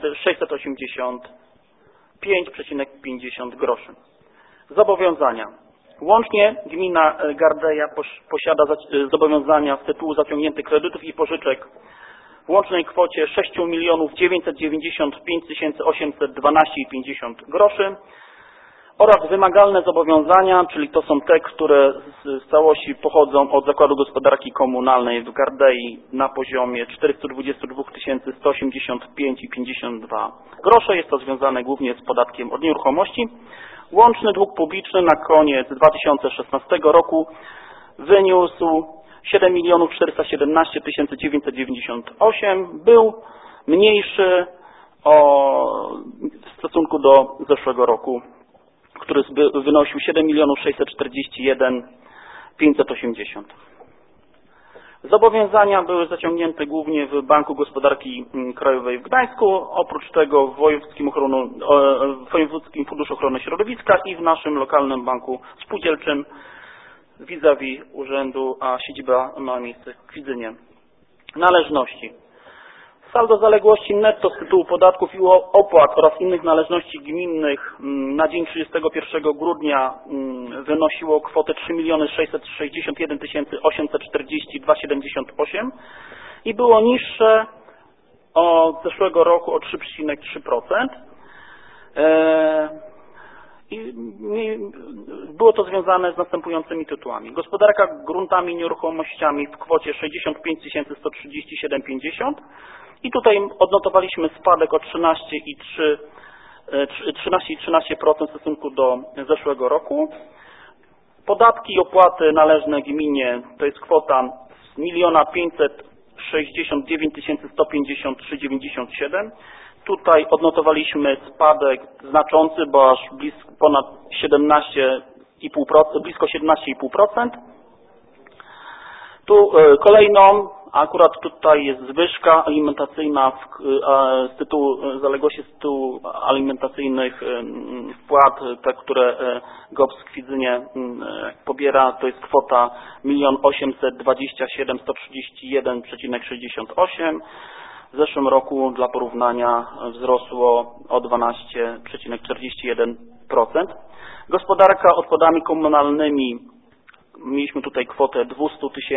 685,50 groszy. Zobowiązania. Łącznie gmina Gardeja posiada zobowiązania z tytułu zaciągniętych kredytów i pożyczek w łącznej kwocie 6 995 812,50 groszy oraz wymagalne zobowiązania, czyli to są te, które z całości pochodzą od Zakładu Gospodarki Komunalnej w Gardei na poziomie 422 185,52 grosze. Jest to związane głównie z podatkiem od nieruchomości. Łączny dług publiczny na koniec 2016 roku wyniósł 7 417 998. Był mniejszy w stosunku do zeszłego roku, który wynosił 7 641 580. Zobowiązania były zaciągnięte głównie w Banku Gospodarki Krajowej w Gdańsku, oprócz tego w Wojewódzkim Funduszu Ochrony Środowiska i w naszym lokalnym banku spółdzielczym vis-a-vis urzędu, a siedziba ma miejsce w Kwidzynie. Należności. Saldo zaległości netto z tytułu podatków i opłat oraz innych należności gminnych na dzień 31 grudnia wynosiło kwotę 3 661 842,78 i było niższe od zeszłego roku o 3,3%. I było to związane z następującymi tytułami. Gospodarka gruntami i nieruchomościami w kwocie 65 137,50 i tutaj odnotowaliśmy spadek o 13,13% w stosunku do zeszłego roku. Podatki i opłaty należne gminie to jest kwota 1 569 153,97. Tutaj odnotowaliśmy spadek znaczący, bo aż ponad 17,5%, blisko 17,5%. Tu kolejną, akurat tutaj jest zwyżka alimentacyjna z tytułu zaległości z tytułu alimentacyjnych wpłat, te, które GOPS w Kwidzynie pobiera, to jest kwota 1 827 131,68. W zeszłym roku dla porównania wzrosło o 12,41%. Gospodarka odpadami komunalnymi, mieliśmy tutaj kwotę 200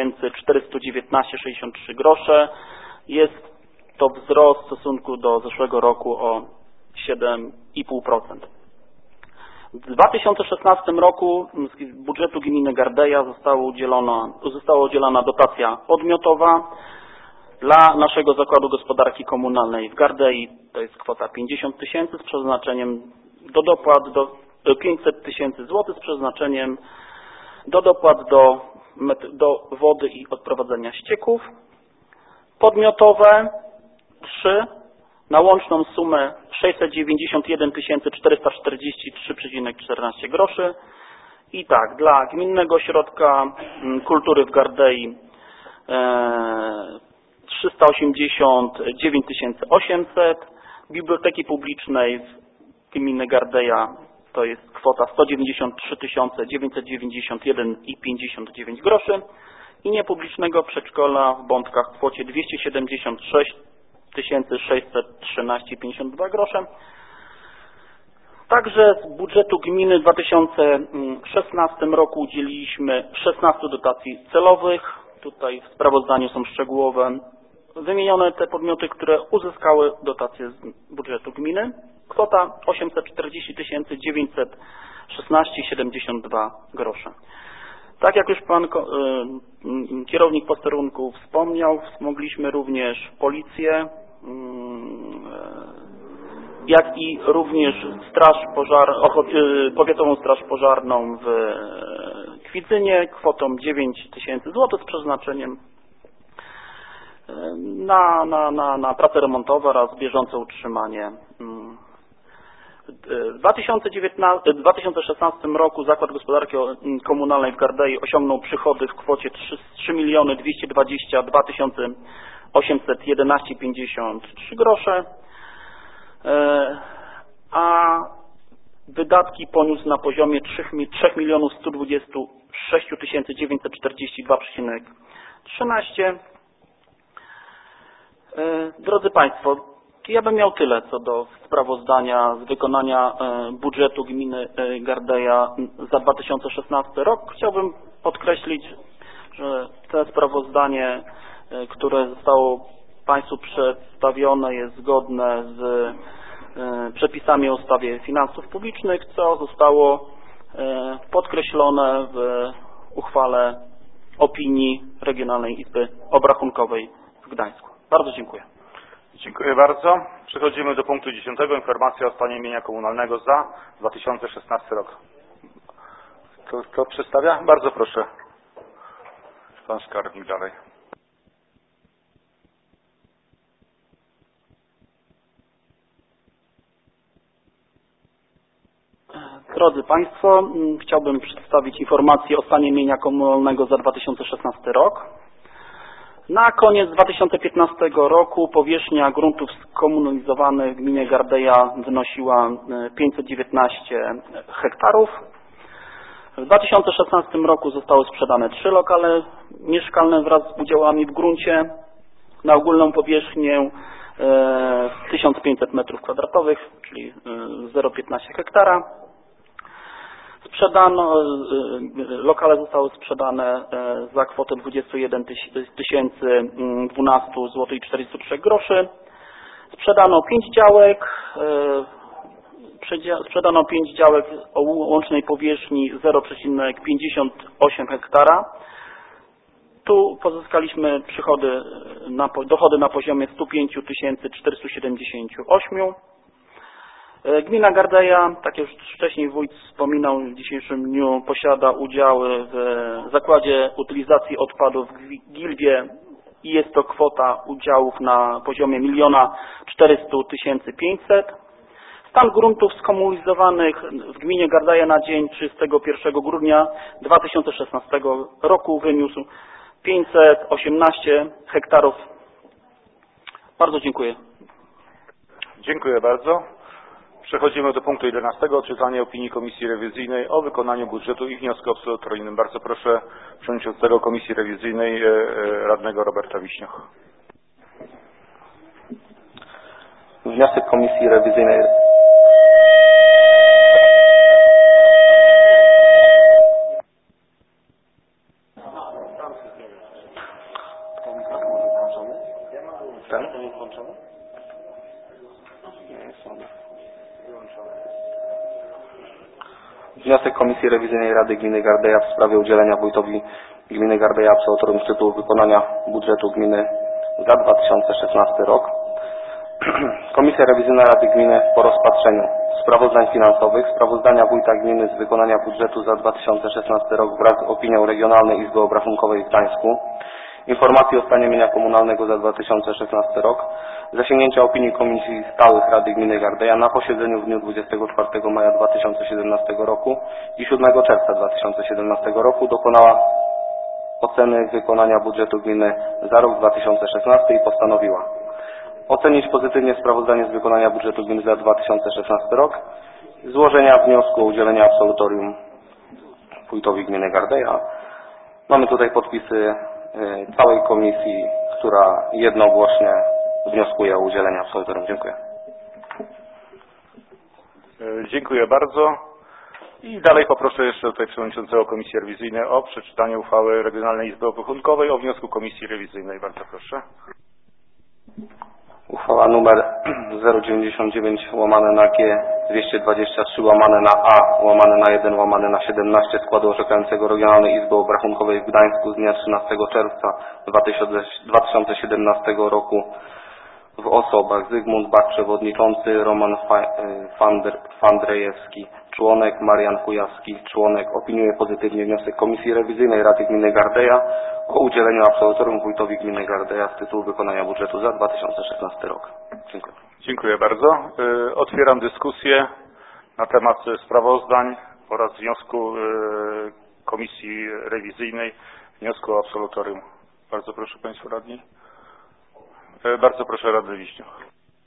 419,63 grosze. Jest to wzrost w stosunku do zeszłego roku o 7,5%. W 2016 roku z budżetu gminy Gardeja została udzielona dotacja podmiotowa dla naszego Zakładu Gospodarki Komunalnej w Gardei. To jest kwota 50 000 z przeznaczeniem do dopłat 500 000 złotych z przeznaczeniem do dopłat do wody i odprowadzenia ścieków. Podmiotowe 3 na łączną sumę 691 443,14 groszy. I tak, dla Gminnego Ośrodka Kultury w Gardei 389 800, Biblioteki Publicznej w gminy Gardeja to jest kwota 193 991,59 groszy i niepublicznego przedszkola w Bątkach w kwocie 276 613,52 grosze. Także z budżetu gminy w 2016 roku udzieliliśmy 16 dotacji celowych. Tutaj w sprawozdaniu są szczegółowe wymienione te podmioty, które uzyskały dotacje z budżetu gminy. Kwota 840 916,72 grosze. Tak jak już pan kierownik posterunku wspomniał, wspomogliśmy również policję, jak i również powiatową straż pożarną w Kwidzynie kwotą 9 000 złotych z przeznaczeniem na prace remontowe oraz bieżące utrzymanie. W 2016 roku Zakład Gospodarki Komunalnej w Gardei osiągnął przychody w kwocie 3 222 811,53 grosze, a wydatki poniósł na poziomie 3 126 942,13. Drodzy Państwo, ja bym miał tyle co do sprawozdania z wykonania budżetu gminy Gardeja za 2016 rok. Chciałbym podkreślić, że to sprawozdanie, które zostało Państwu przedstawione, jest zgodne z przepisami o ustawie finansów publicznych, co zostało podkreślone w uchwale opinii Regionalnej Izby Obrachunkowej w Gdańsku. Bardzo dziękuję. Dziękuję bardzo. Przechodzimy do punktu 10. Informacja o stanie mienia komunalnego za 2016 rok. Kto przedstawia? Bardzo proszę. Pan skarbnik dalej. Drodzy Państwo, chciałbym przedstawić informację o stanie mienia komunalnego za 2016 rok. Na koniec 2015 roku powierzchnia gruntów skomunalizowanych w gminie Gardeja wynosiła 519 hektarów. W 2016 roku zostały sprzedane 3 lokale mieszkalne wraz z udziałami w gruncie na ogólną powierzchnię 1500 m2, czyli 0,15 hektara. Lokale zostały sprzedane za kwotę 21 012 zł i 43 groszy. Sprzedano 5 działek o łącznej powierzchni 0,58 hektara. Tu pozyskaliśmy dochody na poziomie 105 478. Gmina Gardeja, tak jak już wcześniej wójt wspominał, w dzisiejszym dniu posiada udziały w Zakładzie Utylizacji Odpadów w Gilwie i jest to kwota udziałów na poziomie 1 400 500. Stan gruntów skomunalizowanych w gminie Gardeja na dzień 31 grudnia 2016 roku wyniósł 518 hektarów. Bardzo dziękuję. Dziękuję bardzo. Przechodzimy do punktu 11. Odczytanie opinii Komisji Rewizyjnej o wykonaniu budżetu i wniosku absolutoryjnym. Bardzo proszę przewodniczącego Komisji Rewizyjnej, radnego Roberta Wiśnioch. Wniosek Komisji Rewizyjnej. Wniosek Komisji Rewizyjnej Rady Gminy Gardeja w sprawie udzielenia wójtowi Gminy Gardeja absolutorium z tytułu wykonania budżetu gminy za 2016 rok. Komisja Rewizyjna Rady Gminy po rozpatrzeniu sprawozdań finansowych, sprawozdania wójta gminy z wykonania budżetu za 2016 rok wraz z opinią Regionalnej Izby Obrachunkowej w Gdańsku, informacji o stanie mienia komunalnego za 2016 rok, zasięgnięcia opinii Komisji Stałych Rady Gminy Gardeja na posiedzeniu w dniu 24 maja 2017 roku i 7 czerwca 2017 roku dokonała oceny wykonania budżetu gminy za rok 2016 i postanowiła ocenić pozytywnie sprawozdanie z wykonania budżetu gminy za 2016 rok, złożenia wniosku o udzielenie absolutorium wójtowi gminy Gardeja. Mamy tutaj podpisy całej komisji, która jednogłośnie wnioskuje o udzielenie absolutorium. Dziękuję. Dziękuję bardzo. I dalej poproszę jeszcze tutaj przewodniczącego Komisji Rewizyjnej o przeczytanie uchwały Regionalnej Izby Obrachunkowej o wniosku Komisji Rewizyjnej. Bardzo proszę. Uchwała numer 099/G 223/A/1/17 składu orzekającego Regionalnej Izby Obrachunkowej w Gdańsku z dnia 13 czerwca 2017 roku w osobach Zygmunt Bak, przewodniczący, Roman Fandrejewski, członek, Marian Kujawski, członek. Opiniuje pozytywnie wniosek Komisji Rewizyjnej Rady Gminy Gardeja o udzieleniu absolutorium wójtowi gminy Gardeja z tytułu wykonania budżetu za 2016 rok. Dziękuję. Dziękuję bardzo. Otwieram dyskusję na temat sprawozdań oraz wniosku Komisji Rewizyjnej, wniosku o absolutorium. Bardzo proszę Państwo radni. Bardzo proszę radny Wiśnioch.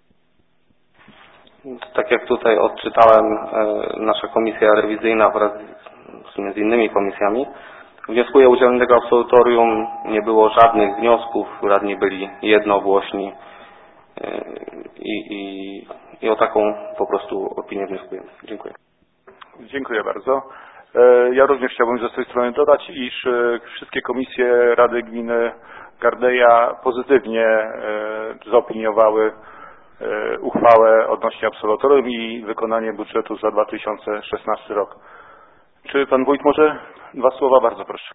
Tak jak tutaj odczytałem, nasza komisja rewizyjna wraz z innymi komisjami wnioskuje o udzielenie tego absolutorium. Nie było żadnych wniosków, radni byli jednogłośni i o taką po prostu opinię wnioskujemy. Dziękuję. Dziękuję bardzo. Ja również chciałbym ze swojej strony dodać, iż wszystkie komisje Rady Gminy Gardeja pozytywnie zaopiniowały uchwałę odnośnie absolutorium i wykonanie budżetu za 2016 rok. Czy pan wójt może 2 słowa? Bardzo proszę.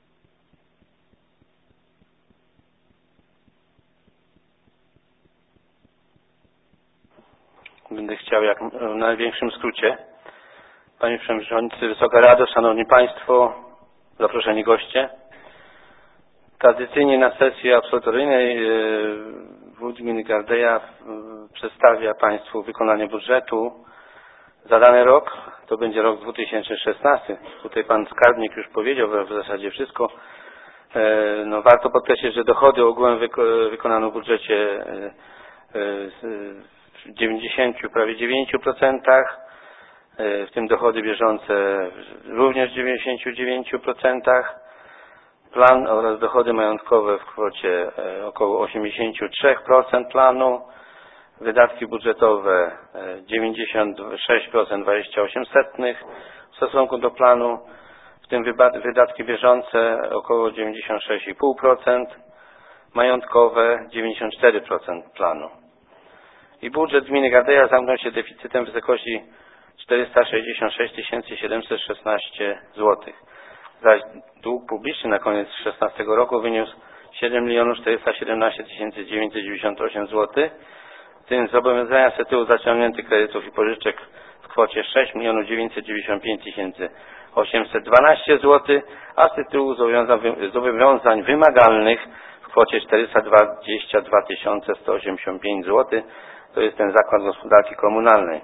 Będę chciał jak w największym skrócie. Panie Przewodniczący, Wysoka Rado, Szanowni Państwo, zaproszeni goście. Tradycyjnie na sesji absolutoryjnej wójt gminy Gardeja przedstawia Państwu wykonanie budżetu za dany rok. To będzie rok 2016. Tutaj Pan Skarbnik już powiedział w zasadzie wszystko. No, warto podkreślić, że dochody ogółem wykonano w budżecie w prawie 9%, w tym dochody bieżące również w 99%, plan oraz dochody majątkowe w kwocie około 83% planu, wydatki budżetowe 96,28% w stosunku do planu, w tym wydatki bieżące około 96,5%, majątkowe 94% planu. I budżet gminy Gardeja zamknął się deficytem w wysokości 466 716 zł. Zaś dług publiczny na koniec 2016 roku wyniósł 7 417 998 zł, w tym zobowiązania z tytułu zaciągniętych kredytów i pożyczek w kwocie 6 995 812 zł, a z tytułu zobowiązań wymagalnych w kwocie 422 185 zł. To jest ten Zakład Gospodarki Komunalnej.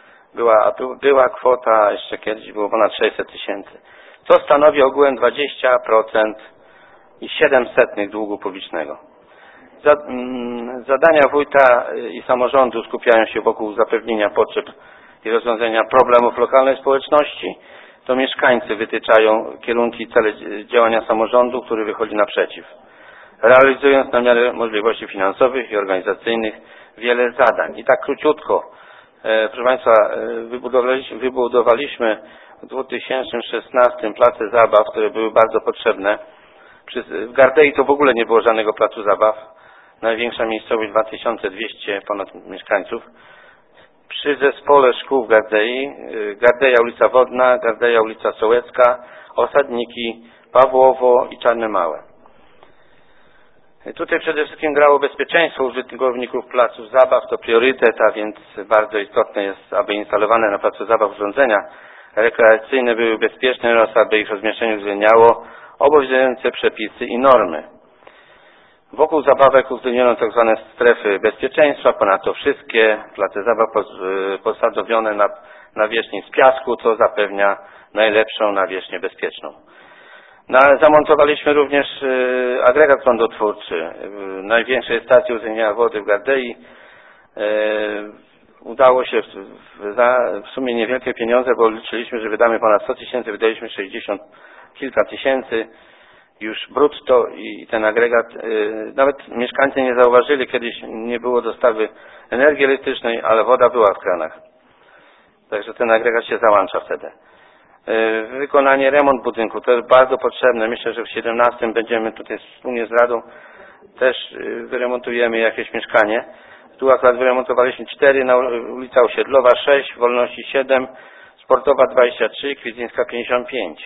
Była kwota, jeszcze kiedyś było ponad 600 000, co stanowi ogółem 20% i 0,07 długu publicznego. Zadania wójta i samorządu skupiają się wokół zapewnienia potrzeb i rozwiązania problemów lokalnej społeczności. To mieszkańcy wytyczają kierunki i cele działania samorządu, który wychodzi naprzeciw, realizując na miarę możliwości finansowych i organizacyjnych wiele zadań. I tak króciutko, proszę Państwa, wybudowaliśmy w 2016 place zabaw, które były bardzo potrzebne. W Gardei to w ogóle nie było żadnego placu zabaw. Największa miejscowość 2200 ponad mieszkańców. Przy zespole szkół w Gardei, Gardeja ulica Wodna, Gardeja ulica Sołecka, Osadniki, Pawłowo i Czarne Małe. Tutaj przede wszystkim grało bezpieczeństwo użytkowników placów zabaw, to priorytet, a więc bardzo istotne jest, aby instalowane na placu zabaw urządzenia rekreacyjne były bezpieczne oraz aby ich rozmieszczenie uwzględniało obowiązujące przepisy i normy. Wokół zabawek uwzględniono tzw. strefy bezpieczeństwa, ponadto wszystkie place zabaw posadowione na nawierzchni z piasku, co zapewnia najlepszą nawierzchnię bezpieczną. Zamontowaliśmy również agregat prądotwórczy w największej stacji uzyskania wody w Gardei. Udało się w sumie niewielkie pieniądze, bo liczyliśmy, że wydamy ponad 100 000, wydaliśmy 60 kilka tysięcy już brutto i ten agregat, nawet mieszkańcy nie zauważyli, kiedyś nie było dostawy energii elektrycznej, ale woda była w kranach. Także ten agregat się załącza wtedy. Wykonanie, remont budynku, to jest bardzo potrzebne. Myślę, że w 2017 będziemy tutaj wspólnie z Radą też wyremontujemy jakieś mieszkanie. Tu akurat wyremontowaliśmy 4, na ulica Osiedlowa 6, Wolności 7, Sportowa 23, Kwidzyńska 55.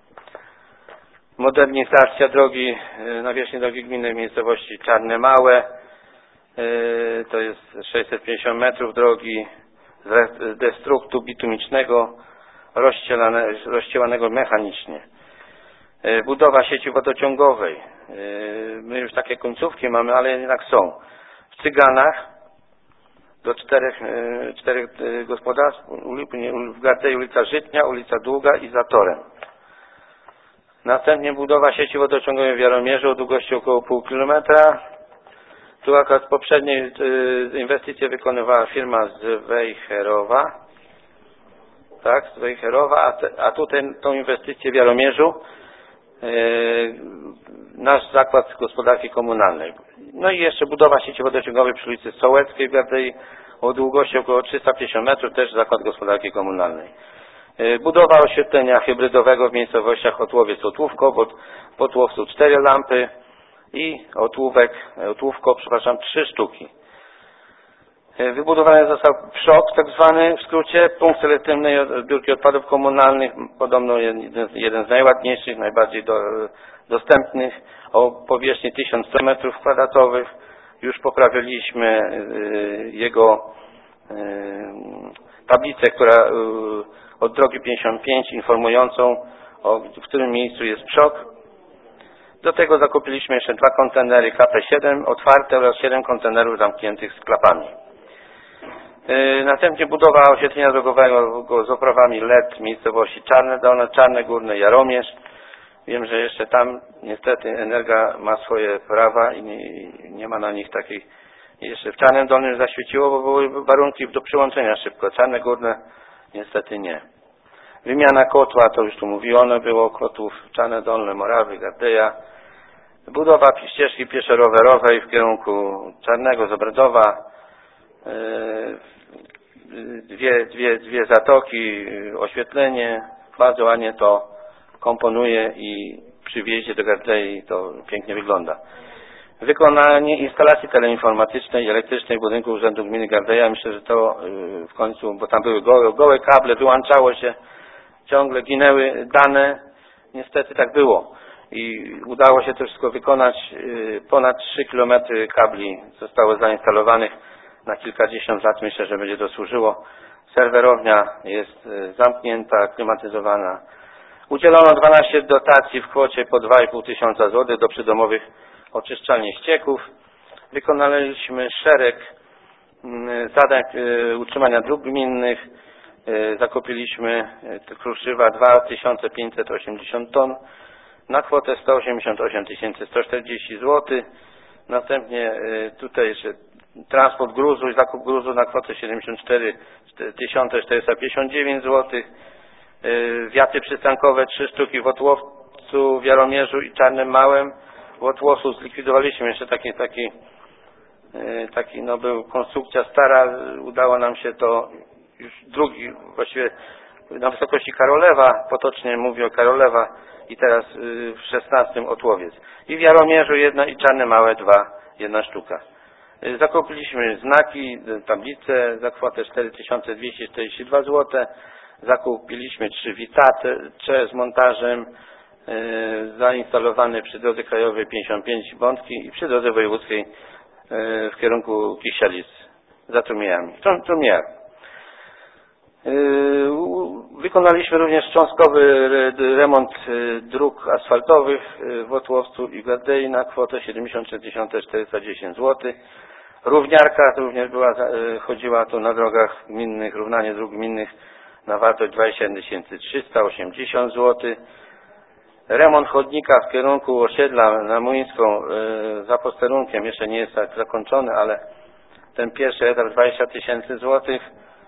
Modernizacja drogi, nawierzchni drogi gminnej w miejscowości Czarne Małe, to jest 650 metrów drogi z destruktu bitumicznego, rozścielanego mechanicznie. Budowa sieci wodociągowej. My już takie końcówki mamy, ale jednak są. W Cyganach do 4 gospodarstw, w Gardei ulica Żytnia, ulica Długa i za torem. Następnie budowa sieci wodociągowej w Jaromierzu o długości około pół kilometra. Tu akurat poprzednie inwestycje wykonywała firma z Wejherowa. Tak, z Wejherowa, a tutaj tą inwestycję w Jaromierzu nasz Zakład Gospodarki Komunalnej. No i jeszcze budowa sieci wodociągowej przy ulicy Sołeckiej w Gardei o długości około 350 metrów, też Zakład Gospodarki Komunalnej. Budowa oświetlenia hybrydowego w miejscowościach Otłowiec-Otłówko, w Otłowcu 4 lampy i Otłówko, 3 sztuki. Wybudowany został PSZOK, tak zwany w skrócie, punkt selektywnej odbiórki odpadów komunalnych, podobno jeden z najładniejszych, najbardziej dostępnych, o powierzchni 1100 m2. Już poprawiliśmy jego tablicę, która od drogi 55 informującą, w którym miejscu jest PSZOK. Do tego zakupiliśmy jeszcze 2 kontenery KP7 otwarte oraz 7 kontenerów zamkniętych z klapami. Następnie budowa oświetlenia drogowego z oprawami LED w miejscowości Czarne Dolne, Czarne Górne, Jaromierz. Wiem, że jeszcze tam niestety Energa ma swoje prawa i nie ma na nich takiej. Jeszcze w Czarnym Dolnym zaświeciło, bo były warunki do przyłączenia szybko. Czarne Górne niestety nie. Wymiana kotła, to już tu mówiono, było kotłów Czarne Dolne, Morawy, Gardeja. Budowa ścieżki pieszo-rowerowej w kierunku Czarnego, Zobradowa. Dwie zatoki, oświetlenie. Bardzo ładnie to komponuje i przy wjeździe do Gardei to pięknie wygląda. Wykonanie instalacji teleinformatycznej i elektrycznej budynku Urzędu Gminy Gardeja. Myślę, że to w końcu, bo tam były gołe kable, wyłączało się, ciągle ginęły dane. Niestety tak było. I udało się to wszystko wykonać. Ponad 3 km kabli zostało zainstalowanych na kilkadziesiąt lat. Myślę, że będzie to służyło. Serwerownia jest zamknięta, klimatyzowana. Udzielono 12 dotacji w kwocie po 2,5 tysiąca złotych do przydomowych oczyszczalni ścieków. Wykonaliśmy szereg zadań utrzymania dróg gminnych. Zakupiliśmy kruszywa 2580 ton na kwotę 188 140 zł. Następnie tutaj jeszcze transport gruzu i zakup gruzu na kwotę 74 459 zł. Wiaty przystankowe 3 sztuki w Otłowcu, w Jaromierzu i Czarnym Małym. W Otłowcu zlikwidowaliśmy jeszcze taki no był konstrukcja stara, udało nam się to już drugi, właściwie na wysokości Karolewa, potocznie mówię o Karolewa i teraz w 16 Otłowiec. I w Jaromierzu 1 i Czarne Małe 2, 1 sztuka. Zakupiliśmy znaki, tablice za kwotę 4242 zł. Zakupiliśmy 3 witacze z montażem zainstalowane przy drodze krajowej 55 Bątki i przy drodze wojewódzkiej w kierunku Kisielic za Trumiełami. Wykonaliśmy również cząstkowy remont dróg asfaltowych w Otłowcu i Gardei na kwotę 73 410 zł. Równiarka również chodziła tu na drogach gminnych, równanie dróg gminnych na wartość 27 380 zł. Remont chodnika w kierunku osiedla na Młyńską za posterunkiem jeszcze nie jest tak zakończony, ale ten pierwszy etap 20 000 złotych.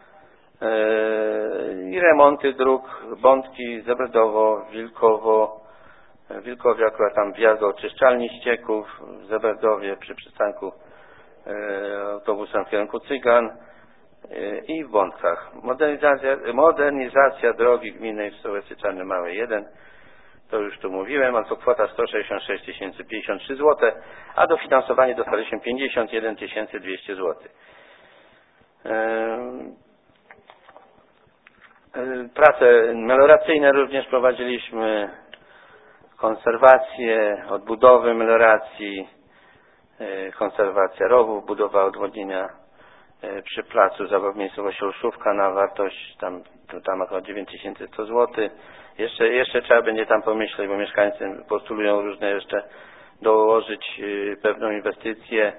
I remonty dróg Bątki, Zeberdowo, Wilkowie akurat tam wjazd do oczyszczalni ścieków, w Zeberdowie przy przystanku autobusem w kierunku Cygan i w Bątkach. Modernizacja drogi gminnej w Sołecy Czarne Małe 1, to już tu mówiłem, a to kwota 166 053 zł, a dofinansowanie dostaliśmy 51 200 zł. Prace melioracyjne również prowadziliśmy, konserwację, odbudowy melioracji, konserwacja rowów, budowa odwodnienia przy placu zabaw miejscowości Olszówka na wartość tam około 9100 zł. Jeszcze trzeba będzie tam pomyśleć, bo mieszkańcy postulują różne jeszcze dołożyć pewną inwestycję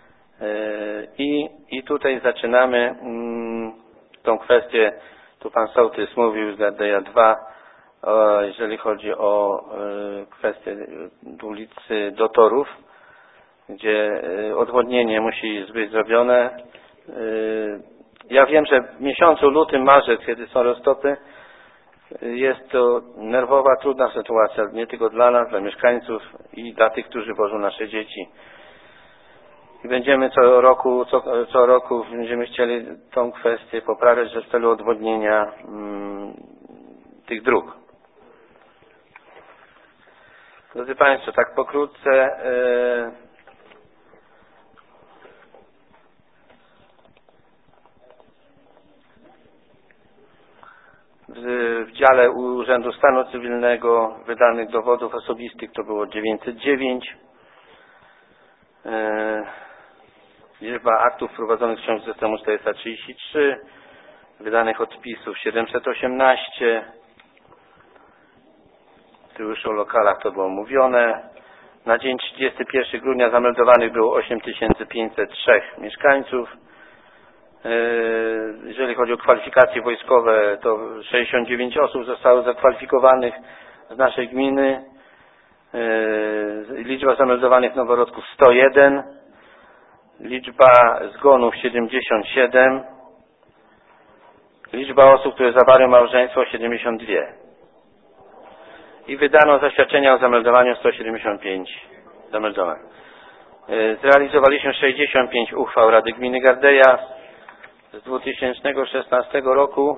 i tutaj zaczynamy tą kwestię. Tu pan sołtys mówił z Gardeja 2, jeżeli chodzi o kwestię ulicy do Torów, gdzie odwodnienie musi być zrobione. Ja wiem, że w miesiącu lutym, marzec, kiedy są roztopy, jest to nerwowa, trudna sytuacja, nie tylko dla nas, dla mieszkańców i dla tych, którzy wożą nasze dzieci. I będziemy co roku będziemy chcieli tą kwestię poprawiać w celu odwodnienia tych dróg. Drodzy Państwo, tak pokrótce W dziale Urzędu Stanu Cywilnego wydanych dowodów osobistych to było 909. Liczba aktów wprowadzonych w książce systemu 433. Wydanych odpisów 718. Tu już o lokalach to było mówione. Na dzień 31 grudnia zameldowanych było 8503 mieszkańców. Jeżeli chodzi o kwalifikacje wojskowe, to 69 osób zostało zakwalifikowanych z naszej gminy. Liczba zameldowanych noworodków 101. Liczba zgonów 77. Liczba osób, które zawarły małżeństwo 72. I wydano zaświadczenia o zameldowaniu 175 zameldowań. Zrealizowaliśmy 65 uchwał Rady Gminy Gardeja z 2016 roku.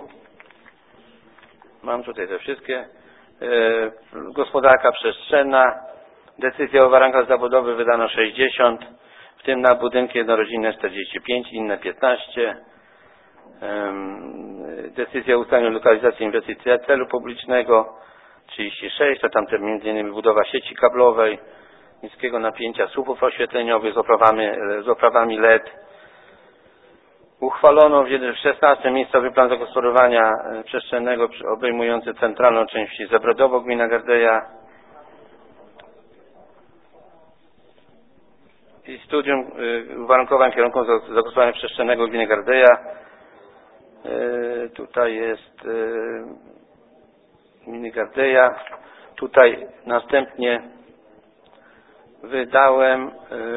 Mam tutaj te wszystkie. Gospodarka przestrzenna. Decyzje o warankach zawodowych wydano 60, w tym na budynki jednorodzinne 45, inne 15. Decyzja o ustaleniu lokalizacji inwestycji celu publicznego 36, to tam m.in. budowa sieci kablowej, niskiego napięcia słupów oświetleniowych z oprawami LED. Uchwalono w 16 miejscowy plan zagospodarowania przestrzennego obejmujący centralną część wsi Zabrodowo, gmina Gardeja. I studium uwarunkowań kierunków zagospodarowania przestrzennego gminy Gardeja. Tutaj jest gminy Gardeja. Tutaj następnie wydałem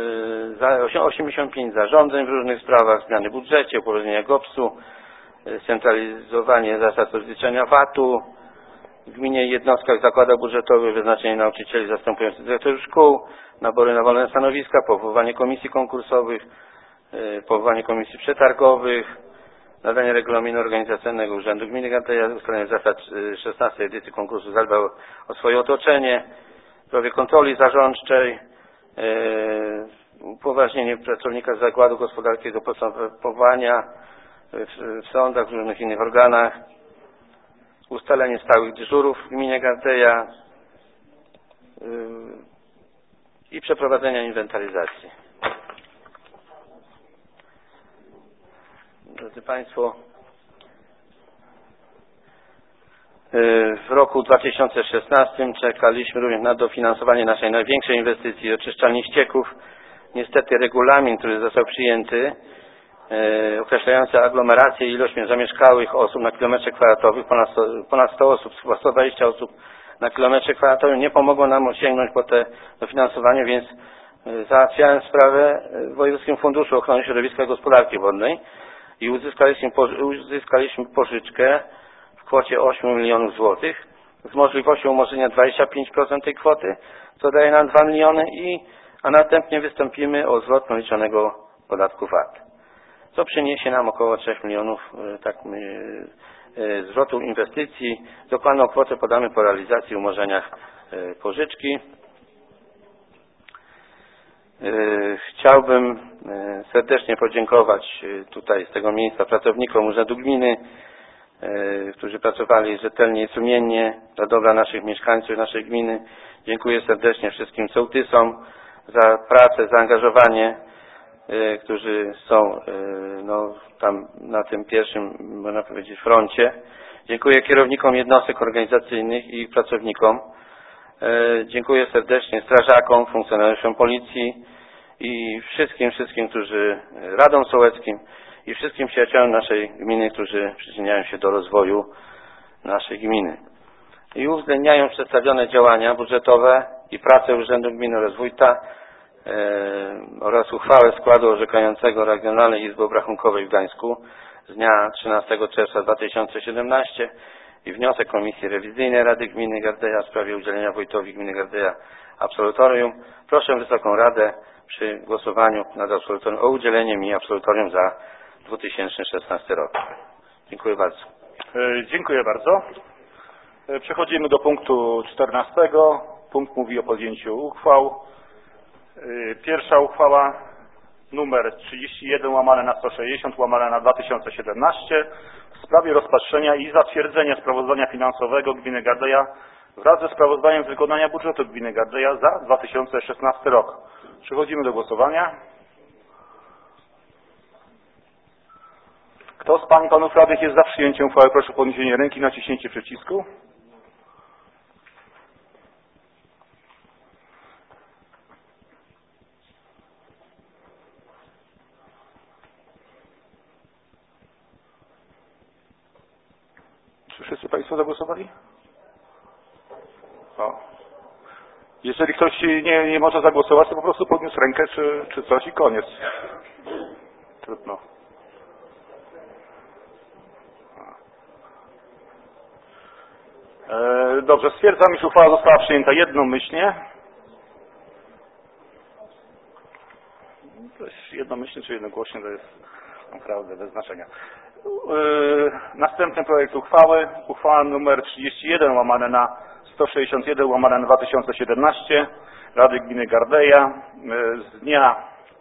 85 zarządzeń w różnych sprawach, zmiany w budżecie, upoważnienia GOPS-u, centralizowanie zasad rozliczenia VAT-u, w gminie i jednostkach zakładach budżetowych, wyznaczenie nauczycieli zastępujących dyrektorów szkół, nabory na wolne stanowiska, powoływanie komisji konkursowych, powoływanie komisji przetargowych, nadanie regulaminu organizacyjnego Urzędu Gminy Gardeja, ustalenie zasad 16 edycji konkursu zadbał o swoje otoczenie, w sprawie kontroli zarządczej, upoważnienie pracownika Zakładu Gospodarki do postępowania w sądach, w różnych innych organach, ustalenie stałych dyżurów w gminie Gardeja i przeprowadzenia inwentaryzacji. Drodzy Państwo, w roku 2016 czekaliśmy również na dofinansowanie naszej największej inwestycji, oczyszczalni ścieków. Niestety regulamin, który został przyjęty, określający aglomerację i ilość zamieszkałych osób na kilometrze kwadratowym, ponad 100 osób, chyba 120 osób na kilometrze kwadratowym, nie pomogło nam sięgnąć po te dofinansowanie, więc załatwiałem sprawę w Wojewódzkim Funduszu Ochrony Środowiska i Gospodarki Wodnej i uzyskaliśmy pożyczkę w kwocie 8 milionów złotych z możliwością umorzenia 25% tej kwoty, co daje nam 2 miliony, a następnie wystąpimy o zwrot naliczonego podatku VAT, co przyniesie nam około 3 milionów zwrotu inwestycji. Dokładną kwotę podamy po realizacji umorzeniach pożyczki. Chciałbym serdecznie podziękować tutaj z tego miejsca pracownikom Urzędu Gminy, którzy pracowali rzetelnie i sumiennie dla dobra naszych mieszkańców, naszej gminy. Dziękuję serdecznie wszystkim sołtysom za pracę, zaangażowanie, którzy są tam na tym pierwszym, można powiedzieć, froncie. Dziękuję kierownikom jednostek organizacyjnych i pracownikom. Dziękuję serdecznie strażakom, funkcjonariuszom policji i wszystkim, którzy radom sołeckim i wszystkim przyjaciołom naszej gminy, którzy przyczyniają się do rozwoju naszej gminy. I uwzględniają przedstawione działania budżetowe i pracę Urzędu Gminy oraz Wójta oraz uchwałę składu orzekającego Regionalnej Izby Obrachunkowej w Gdańsku z dnia 13 czerwca 2017 i wniosek Komisji Rewizyjnej Rady Gminy Gardeja w sprawie udzielenia wójtowi gminy Gardeja absolutorium. Proszę Wysoką Radę przy głosowaniu nad absolutorium o udzielenie mi absolutorium za 2016 rok. Dziękuję bardzo. Dziękuję bardzo. Przechodzimy do punktu 14. Punkt mówi o podjęciu uchwał. Pierwsza uchwała numer 31 łamane na 160 łamane na 2017 w sprawie rozpatrzenia i zatwierdzenia sprawozdania finansowego gminy Gardeja wraz ze sprawozdaniem z wykonania budżetu gminy Gardeja za 2016 rok. Przechodzimy do głosowania. Kto z pań i panów radnych jest za przyjęciem uchwały? Proszę o podniesienie ręki i naciśnięcie przycisku. Czy wszyscy państwo zagłosowali? O. Jeżeli ktoś nie może zagłosować, to po prostu podniósł rękę czy coś i koniec. Trudno. Dobrze, stwierdzam, iż uchwała została przyjęta jednomyślnie. To jest jednomyślnie czy jednogłośnie, to jest naprawdę bez znaczenia. Następny projekt uchwały, uchwała nr 31 łamane na 161 łamane na 2017 Rady Gminy Gardeja z dnia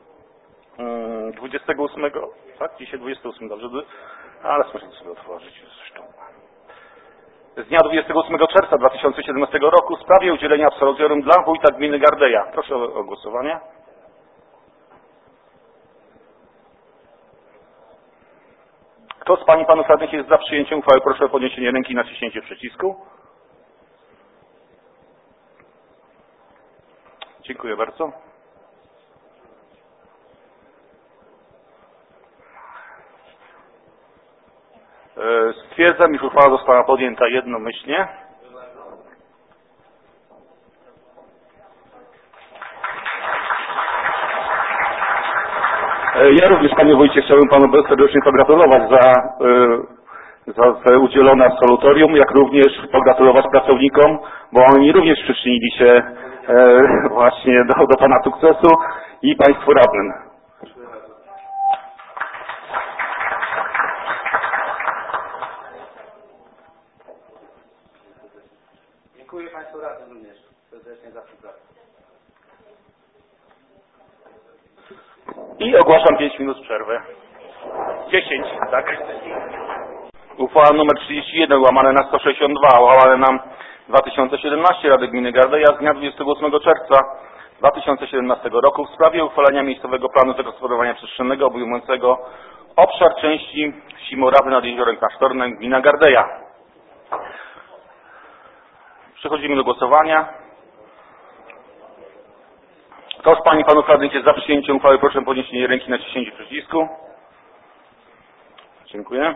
28, tak? Dzisiaj 28, dobrze? Ale muszę to sobie otworzyć zresztą. Z dnia 28 czerwca 2017 roku w sprawie udzielenia absolutorium dla wójta gminy Gardeja. Proszę o głosowanie. Kto z pań i panów radnych jest za przyjęciem uchwały? Proszę o podniesienie ręki i naciśnięcie przycisku. Dziękuję bardzo. Stwierdzam, iż uchwała została podjęta jednomyślnie. Ja również, panie wójcie, chciałbym panu serdecznie pogratulować za udzielone absolutorium, jak również pogratulować pracownikom, bo oni również przyczynili się właśnie do pana sukcesu i państwu radnym. Dziękuję państwu radnym również serdecznie za współpracę. I ogłaszam 5 minut przerwy. 10, tak? Uchwała nr 31 łamane na 162 łamane na 2017 Rady Gminy Gardeja z dnia 28 czerwca 2017 roku w sprawie uchwalenia miejscowego planu zagospodarowania przestrzennego obejmującego obszar części wsi Morawy nad Jeziorem Klasztornym gmina Gardeja. Przechodzimy do głosowania. Kto z pań i panów radnych jest za przyjęciem uchwały? Proszę o podniesienie ręki i naciśnięcie przycisku. Dziękuję.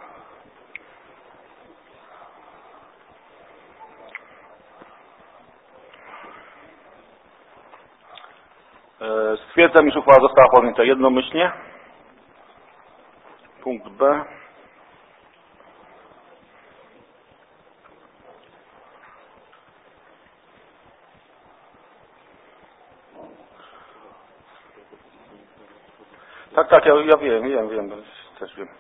Stwierdzam, iż uchwała została podjęta jednomyślnie. Punkt B. Tak, ja wiem, też wiem.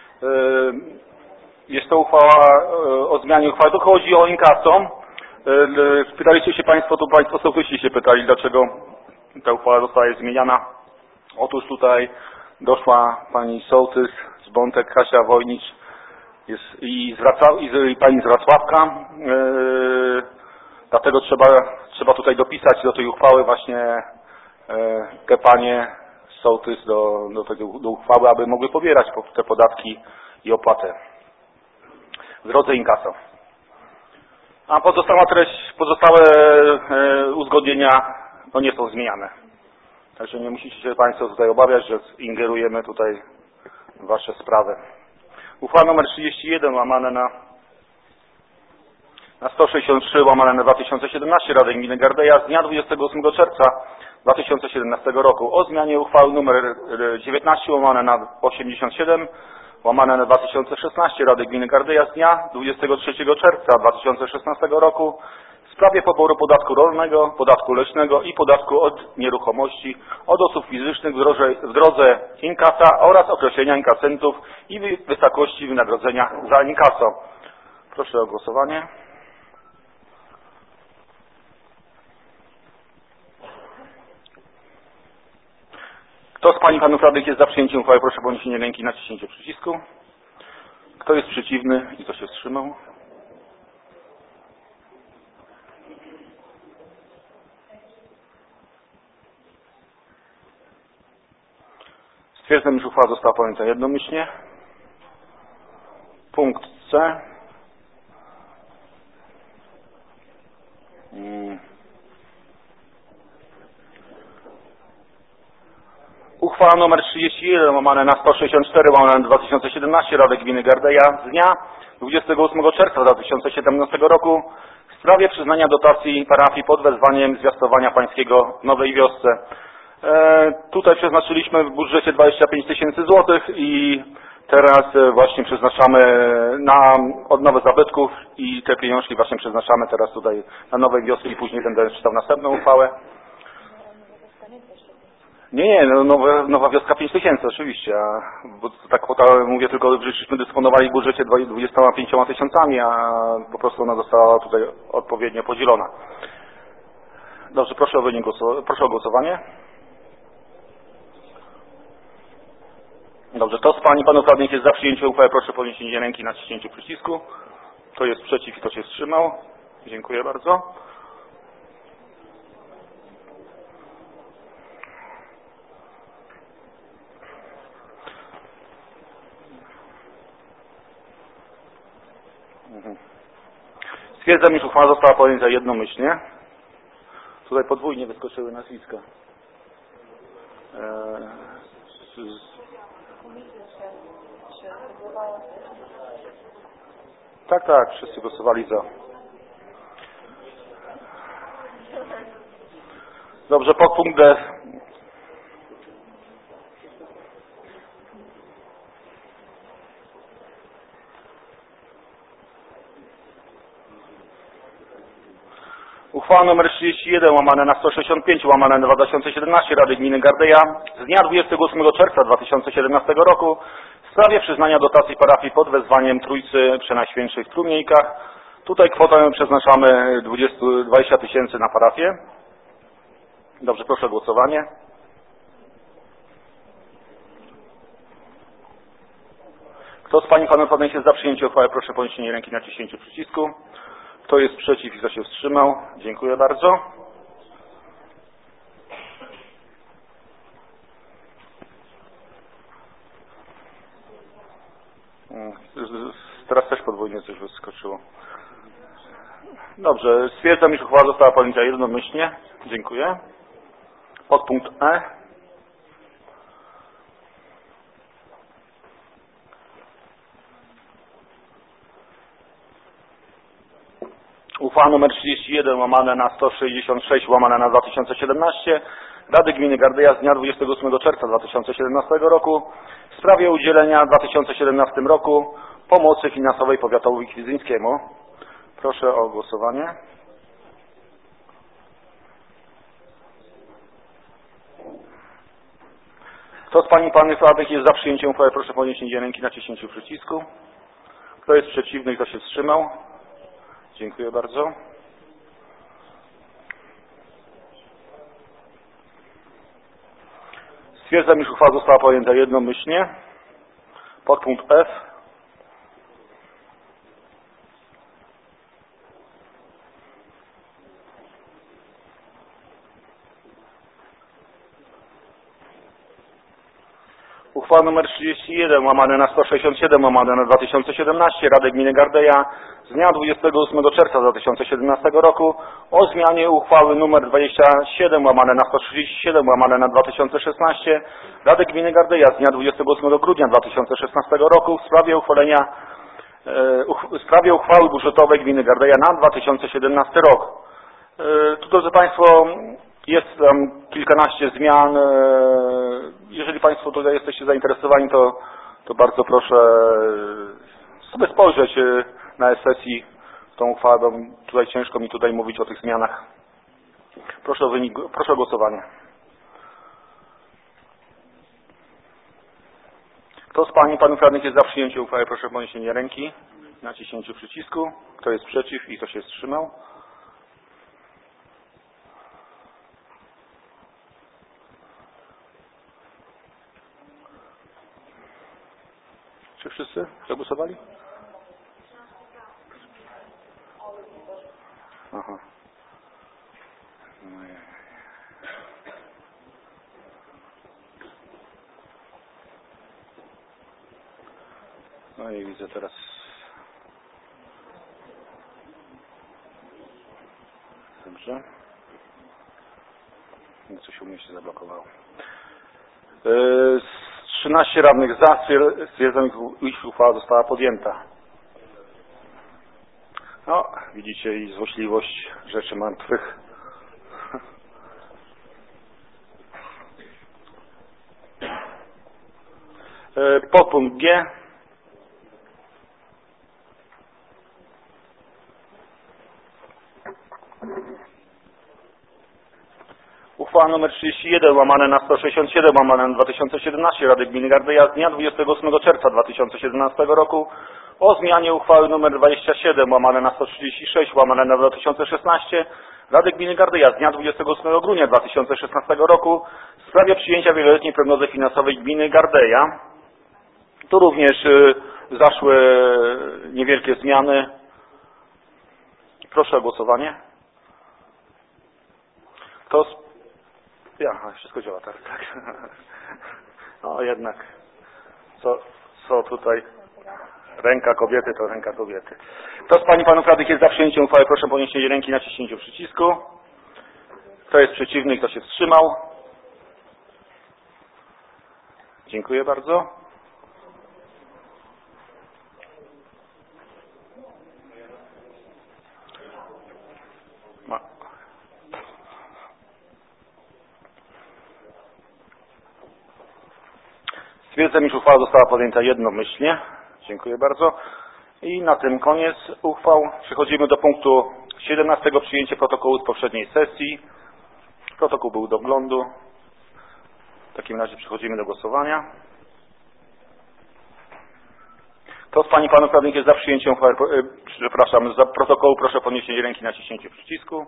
Jest to uchwała o zmianie uchwały. To chodzi o inkaso. Pytaliście się państwo, tu państwo sołtysi się pytali, dlaczego ta uchwała zostaje zmieniana. Otóż tutaj doszła pani sołtys z Bątek, Kasia Wojnicz i pani z Wrocławka. Dlatego trzeba tutaj dopisać do tej uchwały właśnie te panie sołtys do uchwały, aby mogły pobierać te podatki i opłatę w drodze inkaso. A pozostałe uzgodnienia nie są zmieniane. Także nie musicie się państwo tutaj obawiać, że ingerujemy tutaj w wasze sprawy. Uchwała nr 31 łamane na 163 łamane na 2017 Rady Gminy Gardeja z dnia 28 czerwca 2017 roku o zmianie uchwały nr 19 łamane na 87 łamane na 2016 Rady Gminy Gardeja z dnia 23 czerwca 2016 roku w sprawie poboru podatku rolnego, podatku leśnego i podatku od nieruchomości od osób fizycznych w drodze inkasa oraz określenia inkasentów i wysokości wynagrodzenia za inkaso. Proszę o głosowanie. Kto z Pań i Panów Radnych jest za przyjęciem uchwały? Proszę o podniesienie ręki i naciśnięcie przycisku. Kto jest przeciwny i kto się wstrzymał? Stwierdzam, że uchwała została podjęta jednomyślnie. Punkt C. Uchwała nr 31 łamane na 164 łamane na 2017 Rady Gminy Gardeja z dnia 28 czerwca 2017 roku w sprawie przyznania dotacji parafii pod wezwaniem zwiastowania pańskiego w Nowej Wiosce. Tutaj przeznaczyliśmy w budżecie 25 000 złotych i teraz właśnie przeznaczamy na odnowę zabytków i te pieniążki właśnie przeznaczamy teraz tutaj na Nowej Wioski i później będę czytał następną uchwałę. Nie, no, Nowa Wioska 5 000 oczywiście, bo ta kwota, mówię tylko, że żeśmy dysponowali w budżecie 25 000, a po prostu ona została tutaj odpowiednio podzielona. Dobrze, proszę o głosowanie. Dobrze, kto z Pań i Panów Radnych jest za przyjęciem uchwały? Proszę o podniesienie ręki i naciśnięcie przycisku. Kto jest przeciw i kto się wstrzymał? Dziękuję bardzo. Stwierdzam, iż uchwała została podjęta jednomyślnie. Tutaj podwójnie wyskoczyły nazwiska. Tak, wszyscy głosowali za. Dobrze, podpunkt D. Uchwała nr 31 łamane na 165 łamane na 2017 Rady Gminy Gardeja z dnia 28 czerwca 2017 roku w sprawie przyznania dotacji parafii pod wezwaniem Trójcy Przenajświętszych w Trumiejkach. Tutaj kwotę przeznaczamy 20 000 na parafię. Dobrze, proszę o głosowanie. Kto z Pań i Panów Radnych jest za przyjęciem uchwały? Proszę o podniesienie ręki i naciśnięcie przycisku. Kto jest przeciw i kto się wstrzymał? Dziękuję bardzo. Teraz też podwójnie coś wyskoczyło. Dobrze, stwierdzam, iż uchwała została podjęta jednomyślnie. Dziękuję. Podpunkt E. Uchwała nr 31 łamane na 166 łamane na 2017 Rady Gminy Gardeja z dnia 28 czerwca 2017 roku w sprawie udzielenia w 2017 roku pomocy finansowej powiatowi kwidzyńskiemu. Proszę o głosowanie. Kto z Pań i Panów Radnych jest za przyjęciem uchwały? Proszę o podniesienie ręki i naciśnięcie przycisku. Kto jest przeciwny i kto się wstrzymał? Dziękuję bardzo. Stwierdzam, iż uchwała została podjęta jednomyślnie. Podpunkt F. Uchwała nr 31 łamane na 167 łamane na 2017 Rady Gminy Gardeja z dnia 28 czerwca 2017 roku o zmianie uchwały nr 27 łamane na 137 łamane na 2016 Rady Gminy Gardeja z dnia 28 grudnia 2016 roku w sprawie uchwały budżetowej Gminy Gardeja na 2017 rok. Tu, drodzy Państwo, jest tam kilkanaście zmian. Jeżeli Państwo tutaj jesteście zainteresowani, to bardzo proszę sobie spojrzeć na sesji w tą uchwałę. Tutaj ciężko mi tutaj mówić o tych zmianach. Proszę o głosowanie. Kto z Pań i Panów Radnych jest za przyjęciem uchwały? Proszę o podniesienie ręki, naciśnięcie przycisku. Kto jest przeciw i kto się wstrzymał? Wszyscy przegłosowali? Aha. No i widzę teraz. Dobrze. Co się u mnie się zablokowało. 13 radnych za, stwierdzam, iż uchwała została podjęta. No, widzicie i złośliwość rzeczy martwych. Podpunkt G. Uchwała nr 31 łamane na 167 łamane na 2017 Rady Gminy Gardeja z dnia 28 czerwca 2017 roku o zmianie uchwały nr 27 łamane na 136 łamane na 2016 Rady Gminy Gardeja z dnia 28 grudnia 2016 roku w sprawie przyjęcia wieloletniej prognozy finansowej Gminy Gardeja. Tu również zaszły niewielkie zmiany. Proszę o głosowanie. Wszystko działa, tak. No jednak, co tutaj, ręka kobiety to ręka kobiety. Kto z Pań i Panów Radnych jest za przyjęciem uchwały, proszę o podniesienie ręki na naciśnięciu przycisku. Kto jest przeciwny i kto się wstrzymał? Dziękuję bardzo. Stwierdzam, iż uchwała została podjęta jednomyślnie. Dziękuję bardzo. I na tym koniec uchwał. Przechodzimy do punktu 17. Przyjęcie protokołu z poprzedniej sesji. Protokół był do oglądu. W takim razie przechodzimy do głosowania. Kto z Pań i Panów Radnych jest za przyjęciem uchwały, za protokołu, proszę o podniesienie ręki na naciśnięciu przycisku.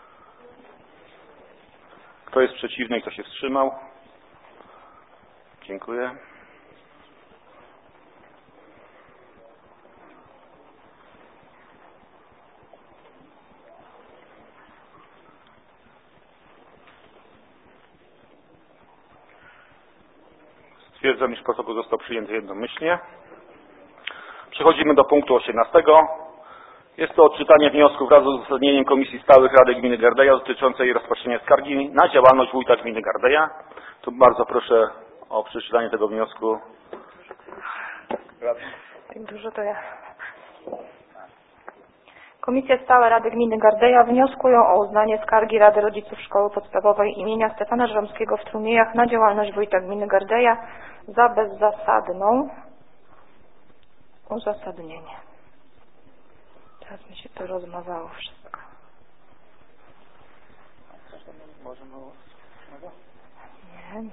Kto jest przeciwny i kto się wstrzymał? Dziękuję. Stwierdzam, iż protokół został przyjęty jednomyślnie. Przechodzimy do punktu 18. Jest to odczytanie wniosku wraz z uzasadnieniem Komisji Stałych Rady Gminy Gardeja dotyczącej rozpatrzenia skargi na działalność wójta gminy Gardeja. Tu bardzo proszę o przeczytanie tego wniosku. Tak dużo to ja. Komisje Stałe Rady Gminy Gardeja wnioskują o uznanie skargi Rady Rodziców Szkoły Podstawowej imienia Stefana Żeromskiego w Strumiejach na działalność wójta gminy Gardeja za bezzasadną. Uzasadnienie. Teraz mi się to rozmazało wszystko. Nie.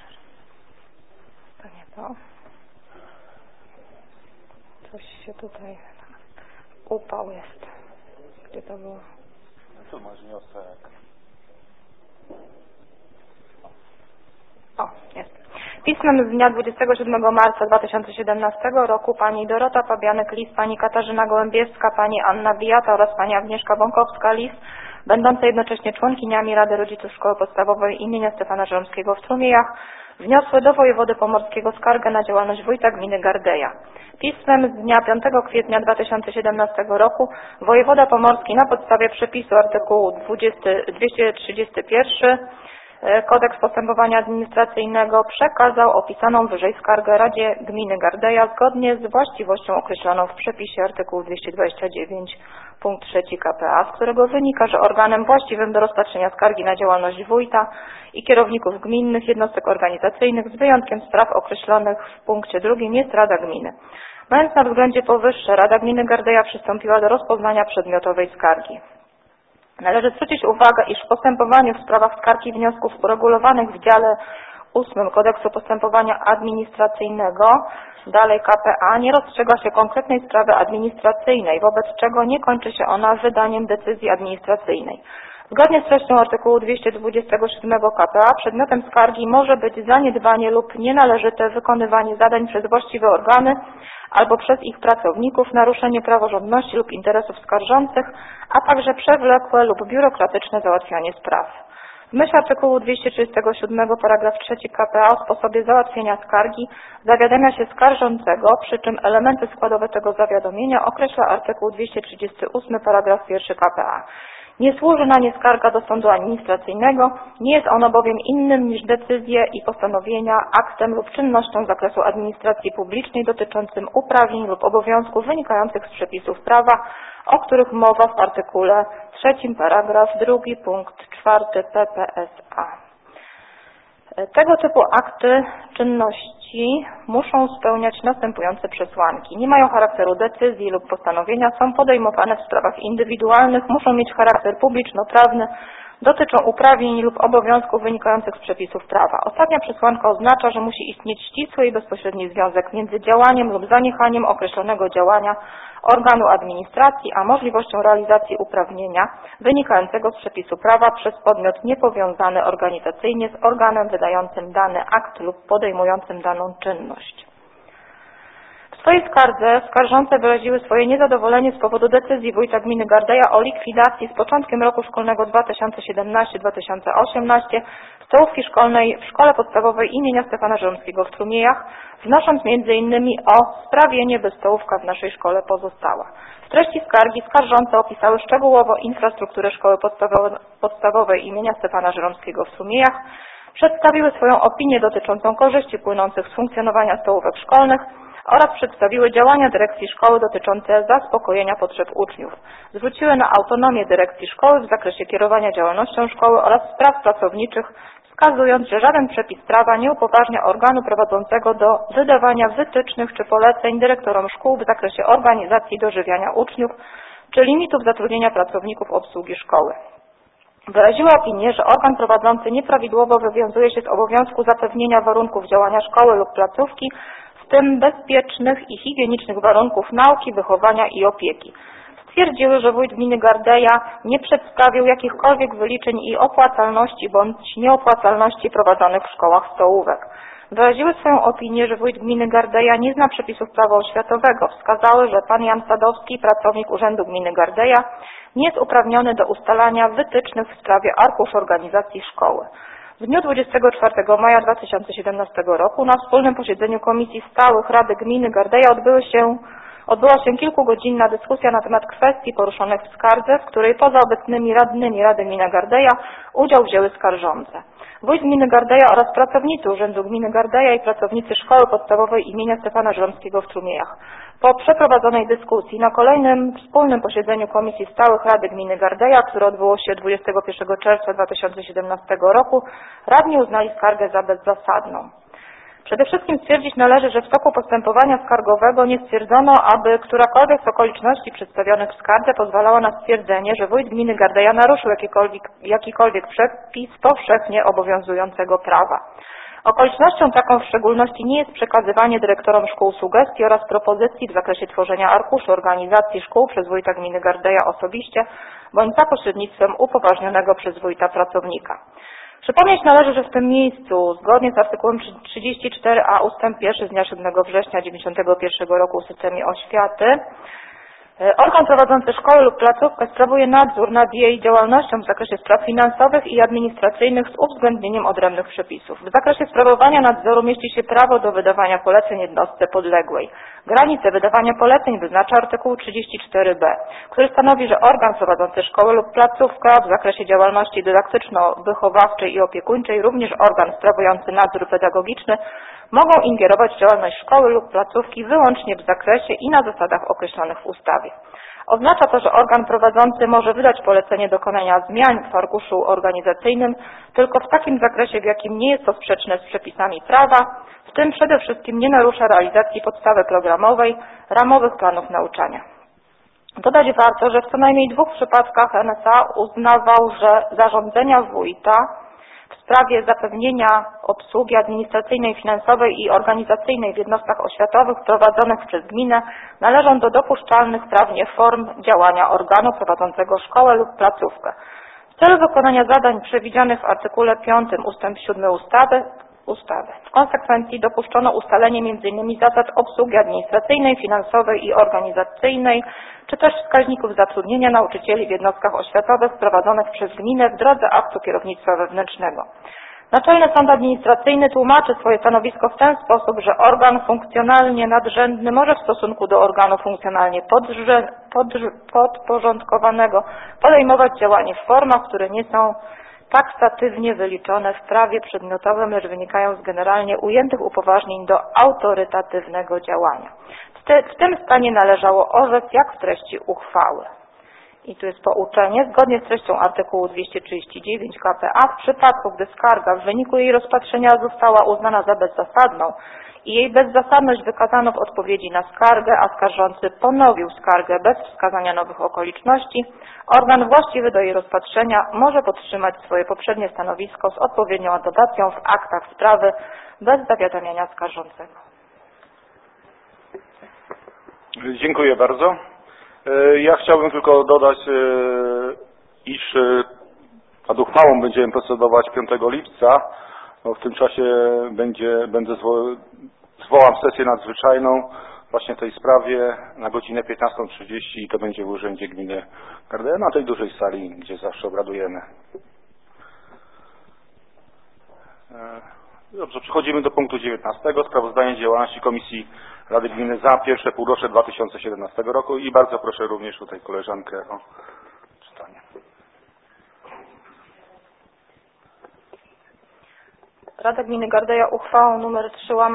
To nie to. Coś się tutaj... Upał jest. Gdzie to było? Tu masz wniosek. O, jest. Pismem z dnia 27 marca 2017 roku pani Dorota Pabianek-Lis, pani Katarzyna Gołębiewska, pani Anna Bijata oraz pani Agnieszka Bąkowska-Lis, będące jednocześnie członkiniami Rady Rodziców Szkoły Podstawowej imienia Stefana Żeromskiego w Strumiejach, wniosły do wojewody pomorskiego skargę na działalność wójta gminy Gardeja. Pismem z dnia 5 kwietnia 2017 roku wojewoda pomorski na podstawie przepisu artykułu 231 Kodeks Postępowania Administracyjnego przekazał opisaną wyżej skargę Radzie Gminy Gardeja zgodnie z właściwością określoną w przepisie artykułu 229 punkt 3 k.p.a., z którego wynika, że organem właściwym do rozpatrzenia skargi na działalność wójta i kierowników gminnych jednostek organizacyjnych z wyjątkiem spraw określonych w punkcie 2 jest Rada Gminy. Mając na względzie powyższe, Rada Gminy Gardeja przystąpiła do rozpoznania przedmiotowej skargi. Należy zwrócić uwagę, iż w postępowaniu w sprawach skarg i wniosków uregulowanych w dziale 8 Kodeksu Postępowania Administracyjnego, dalej k.p.a., nie rozstrzyga się konkretnej sprawy administracyjnej, wobec czego nie kończy się ona wydaniem decyzji administracyjnej. Zgodnie z treścią artykułu 227 k.p.a. przedmiotem skargi może być zaniedbanie lub nienależyte wykonywanie zadań przez właściwe organy albo przez ich pracowników naruszenie praworządności lub interesów skarżących, a także przewlekłe lub biurokratyczne załatwianie spraw. W myśl artykułu 237 paragraf 3 k.p.a. o sposobie załatwienia skargi zawiadamia się skarżącego, przy czym elementy składowe tego zawiadomienia określa artykuł 238 paragraf 1 k.p.a. Nie służy na nie skarga do sądu administracyjnego, nie jest ono bowiem innym niż decyzje i postanowienia, aktem lub czynnością z zakresu administracji publicznej dotyczącym uprawnień lub obowiązków wynikających z przepisów prawa, o których mowa w artykule 3 paragraf 2 punkt 4 p.p.s.a. Tego typu akty czynności muszą spełniać następujące przesłanki. Nie mają charakteru decyzji lub postanowienia, są podejmowane w sprawach indywidualnych, muszą mieć charakter publiczno-prawny, dotyczą uprawnień lub obowiązków wynikających z przepisów prawa. Ostatnia przesłanka oznacza, że musi istnieć ścisły i bezpośredni związek między działaniem lub zaniechaniem określonego działania organu administracji, a możliwością realizacji uprawnienia wynikającego z przepisu prawa przez podmiot niepowiązany organizacyjnie z organem wydającym dany akt lub podejmującym daną czynność. W swojej skardze skarżące wyraziły swoje niezadowolenie z powodu decyzji wójta gminy Gardeja o likwidacji z początkiem roku szkolnego 2017-2018 stołówki szkolnej w szkole podstawowej imienia Stefana Żeromskiego w Strumiejach, wnosząc m.in. o sprawienie, by stołówka w naszej szkole pozostała. W treści skargi skarżące opisały szczegółowo infrastrukturę szkoły podstawowej imienia Stefana Żeromskiego w Strumiejach, przedstawiły swoją opinię dotyczącą korzyści płynących z funkcjonowania stołówek szkolnych oraz przedstawiły działania dyrekcji szkoły dotyczące zaspokojenia potrzeb uczniów. Zwróciły na autonomię dyrekcji szkoły w zakresie kierowania działalnością szkoły oraz spraw pracowniczych, wskazując, że żaden przepis prawa nie upoważnia organu prowadzącego do wydawania wytycznych czy poleceń dyrektorom szkół w zakresie organizacji dożywiania uczniów czy limitów zatrudnienia pracowników obsługi szkoły. Wyraziła opinię, że organ prowadzący nieprawidłowo wywiązuje się z obowiązku zapewnienia warunków działania szkoły lub placówki, w tym bezpiecznych i higienicznych warunków nauki, wychowania i opieki. Stwierdziły, że wójt gminy Gardeja nie przedstawił jakichkolwiek wyliczeń i opłacalności bądź nieopłacalności prowadzonych w szkołach stołówek. Wyraziły swoją opinię, że wójt gminy Gardeja nie zna przepisów prawa oświatowego. Wskazały, że pan Jan Sadowski, pracownik Urzędu Gminy Gardeja, nie jest uprawniony do ustalania wytycznych w sprawie arkusz organizacji szkoły. W dniu 24 maja 2017 roku na wspólnym posiedzeniu Komisji Stałych Rady Gminy Gardeja odbyła się kilkugodzinna dyskusja na temat kwestii poruszonych w skardze, w której poza obecnymi radnymi Rady Gminy Gardeja udział wzięły skarżące. Wójt gminy Gardeja oraz pracownicy Urzędu Gminy Gardeja i pracownicy Szkoły Podstawowej imienia Stefana Żeromskiego w Strumiejach. Po przeprowadzonej dyskusji na kolejnym wspólnym posiedzeniu Komisji Stałych Rady Gminy Gardeja, które odbyło się 21 czerwca 2017 roku, radni uznali skargę za bezzasadną. Przede wszystkim stwierdzić należy, że w toku postępowania skargowego nie stwierdzono, aby którakolwiek z okoliczności przedstawionych w skardze pozwalała na stwierdzenie, że wójt gminy Gardeja naruszył jakikolwiek przepis powszechnie obowiązującego prawa. Okolicznością taką w szczególności nie jest przekazywanie dyrektorom szkół sugestii oraz propozycji w zakresie tworzenia arkuszy organizacji szkół przez wójta gminy Gardeja osobiście, bądź za pośrednictwem upoważnionego przez wójta pracownika. Przypomnieć należy, że w tym miejscu, zgodnie z artykułem 34a ust. 1 z dnia 7 września 1991 roku o systemie oświaty, organ prowadzący szkołę lub placówkę sprawuje nadzór nad jej działalnością w zakresie spraw finansowych i administracyjnych z uwzględnieniem odrębnych przepisów. W zakresie sprawowania nadzoru mieści się prawo do wydawania poleceń jednostce podległej. Granice wydawania poleceń wyznacza artykuł 34b, który stanowi, że organ prowadzący szkołę lub placówkę w zakresie działalności dydaktyczno-wychowawczej i opiekuńczej, również organ sprawujący nadzór pedagogiczny, mogą ingerować w działalność szkoły lub placówki wyłącznie w zakresie i na zasadach określonych w ustawie. Oznacza to, że organ prowadzący może wydać polecenie dokonania zmian w arkuszu organizacyjnym tylko w takim zakresie, w jakim nie jest to sprzeczne z przepisami prawa, w tym przede wszystkim nie narusza realizacji podstawy programowej, ramowych planów nauczania. Dodać warto, że w co najmniej 2 przypadkach NSA uznawał, że zarządzenia wójta w sprawie zapewnienia obsługi administracyjnej, finansowej i organizacyjnej w jednostkach oświatowych prowadzonych przez gminę należą do dopuszczalnych prawnie form działania organu prowadzącego szkołę lub placówkę. W celu wykonania zadań przewidzianych w artykule 5 ust. 7 ustawy ustawy. W konsekwencji dopuszczono ustalenie m.in. zasad obsługi administracyjnej, finansowej i organizacyjnej, czy też wskaźników zatrudnienia nauczycieli w jednostkach oświatowych prowadzonych przez gminę w drodze aktu kierownictwa wewnętrznego. Naczelny Sąd Administracyjny tłumaczy swoje stanowisko w ten sposób, że organ funkcjonalnie nadrzędny może w stosunku do organu funkcjonalnie podporządkowanego podejmować działanie w formach, które nie są taktatywnie wyliczone w prawie przedmiotowym, lecz wynikają z generalnie ujętych upoważnień do autorytatywnego działania. W tym stanie należało orzec jak w treści uchwały. I tu jest pouczenie. Zgodnie z treścią artykułu 239 k.p.a. w przypadku, gdy skarga w wyniku jej rozpatrzenia została uznana za bezzasadną i jej bezzasadność wykazano w odpowiedzi na skargę, a skarżący ponowił skargę bez wskazania nowych okoliczności, organ właściwy do jej rozpatrzenia może podtrzymać swoje poprzednie stanowisko z odpowiednią adnotacją w aktach sprawy bez zawiadamiania skarżącego. Dziękuję bardzo. Ja chciałbym tylko dodać, iż nad uchwałą będziemy procedować 5 lipca. No, w tym czasie zwołam sesję nadzwyczajną właśnie w tej sprawie na godzinę 15:30 i to będzie w Urzędzie Gminy Gardeja, na tej dużej sali, gdzie zawsze obradujemy. Dobrze, przechodzimy do punktu 19. Sprawozdanie działalności Komisji Rady Gminy za pierwsze półrocze 2017 roku i bardzo proszę również tutaj koleżankę o czytanie. Rada Gminy Gardeja uchwałą nr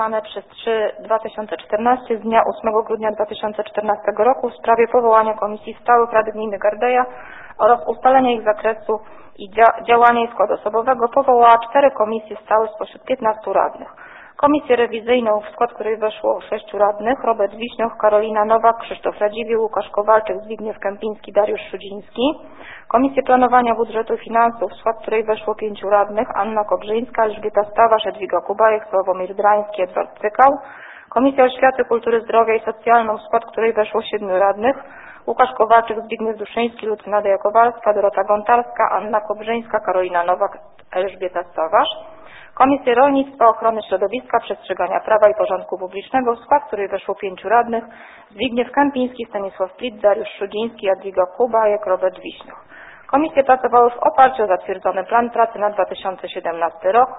3/3/2014 z dnia 8 grudnia 2014 roku w sprawie powołania Komisji Stałych Rady Gminy Gardeja oraz ustalenia ich zakresu i działania jej składu osobowego powołała 4 komisje stałe spośród 15 radnych. Komisję rewizyjną, w skład której weszło 6 radnych: Robert Wiśnioch, Karolina Nowak, Krzysztof Radziwiłł, Łukasz Kowalczyk, Zbigniew Kępiński, Dariusz Szudziński. Komisję Planowania Budżetu i Finansów, w skład której weszło 5 radnych: Anna Kobrzyńska, Elżbieta Stawarz, Jadwiga Kubajek, Sławomir Drański, Edward Cykał. Komisja Oświaty, Kultury, Zdrowia i Socjalną, w skład której weszło 7 radnych: Łukasz Kowalczyk, Zbigniew Duszyński, Lucyna Kowalska, Dorota Gontarska, Anna Kobrzyńska, Karolina Nowak, Elżbieta Stawarz. Komisję Rolnictwa, Ochrony Środowiska, Przestrzegania Prawa i Porządku Publicznego, w skład której weszło 5 radnych: Zbigniew Kępiński, Stanisław Plit, Dariusz Szudziński, Jadwiga Kubajek, Robert Wiśnioch. Komisje pracowały w oparciu o zatwierdzony plan pracy na 2017 rok.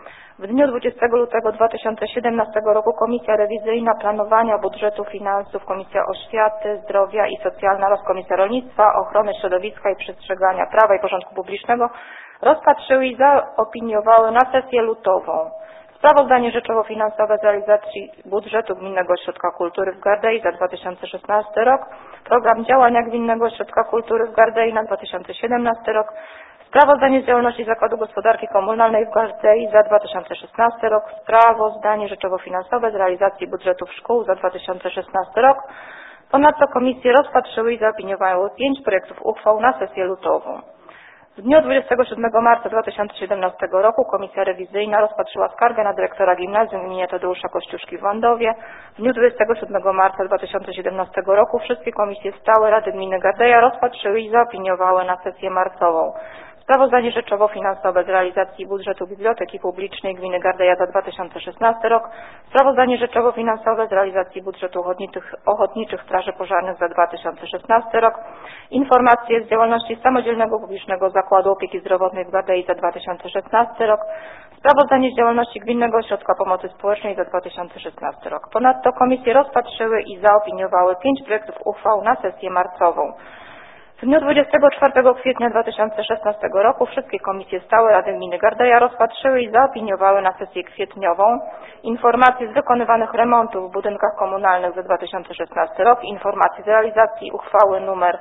W dniu 20 lutego 2017 roku Komisja Rewizyjna Planowania Budżetu Finansów, Komisja Oświaty, Zdrowia i Socjalna oraz Komisja Rolnictwa, Ochrony Środowiska i Przestrzegania Prawa i Porządku Publicznego rozpatrzyły i zaopiniowały na sesję lutową sprawozdanie rzeczowo-finansowe z realizacji budżetu Gminnego Ośrodka Kultury w Gardei za 2016 rok, program działania Gminnego Ośrodka Kultury w Gardei na 2017 rok, sprawozdanie z działalności Zakładu Gospodarki Komunalnej w Gardei za 2016 rok, sprawozdanie rzeczowo-finansowe z realizacji budżetów szkół za 2016 rok. Ponadto komisje rozpatrzyły i zaopiniowały 5 projektów uchwał na sesję lutową. W dniu 27 marca 2017 roku Komisja Rewizyjna rozpatrzyła skargę na dyrektora gimnazjum im. Tadeusza Kościuszki w Wandowie. W dniu 27 marca 2017 roku wszystkie komisje stałe Rady Gminy Gardeja rozpatrzyły i zaopiniowały na sesję marcową sprawozdanie rzeczowo-finansowe z realizacji budżetu Biblioteki Publicznej Gminy Gardeja za 2016 rok, sprawozdanie rzeczowo-finansowe z realizacji budżetu Ochotniczych Straży Pożarnych za 2016 rok, informacje z działalności Samodzielnego Publicznego Zakładu Opieki Zdrowotnej w Gardei za 2016 rok, sprawozdanie z działalności Gminnego Ośrodka Pomocy Społecznej za 2016 rok. Ponadto komisje rozpatrzyły i zaopiniowały 5 projektów uchwał na sesję marcową. W dniu 24 kwietnia 2016 roku wszystkie komisje stałe Rady Gminy Gardeja rozpatrzyły i zaopiniowały na sesję kwietniową informacje z wykonywanych remontów w budynkach komunalnych za 2016 rok, informacje z realizacji uchwały nr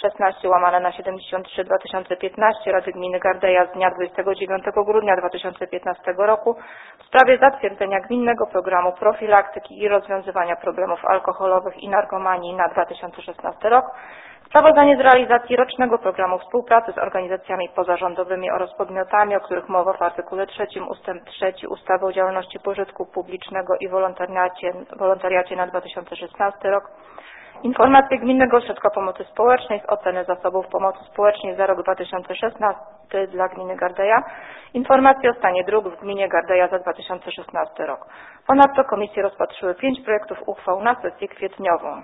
16/73/2015 Rady Gminy Gardeja z dnia 29 grudnia 2015 roku w sprawie zatwierdzenia gminnego programu profilaktyki i rozwiązywania problemów alkoholowych i narkomanii na 2016 rok, sprawozdanie z realizacji rocznego programu współpracy z organizacjami pozarządowymi oraz podmiotami, o których mowa w artykule 3 ustęp 3 ustawy o działalności pożytku publicznego i wolontariacie na 2016 rok, Informacje Gminnego Ośrodka Pomocy Społecznej z oceny zasobów pomocy społecznej za rok 2016 dla Gminy Gardeja. Informacje o stanie dróg w Gminie Gardeja za 2016 rok. Ponadto komisje rozpatrzyły 5 projektów uchwał na sesję kwietniową.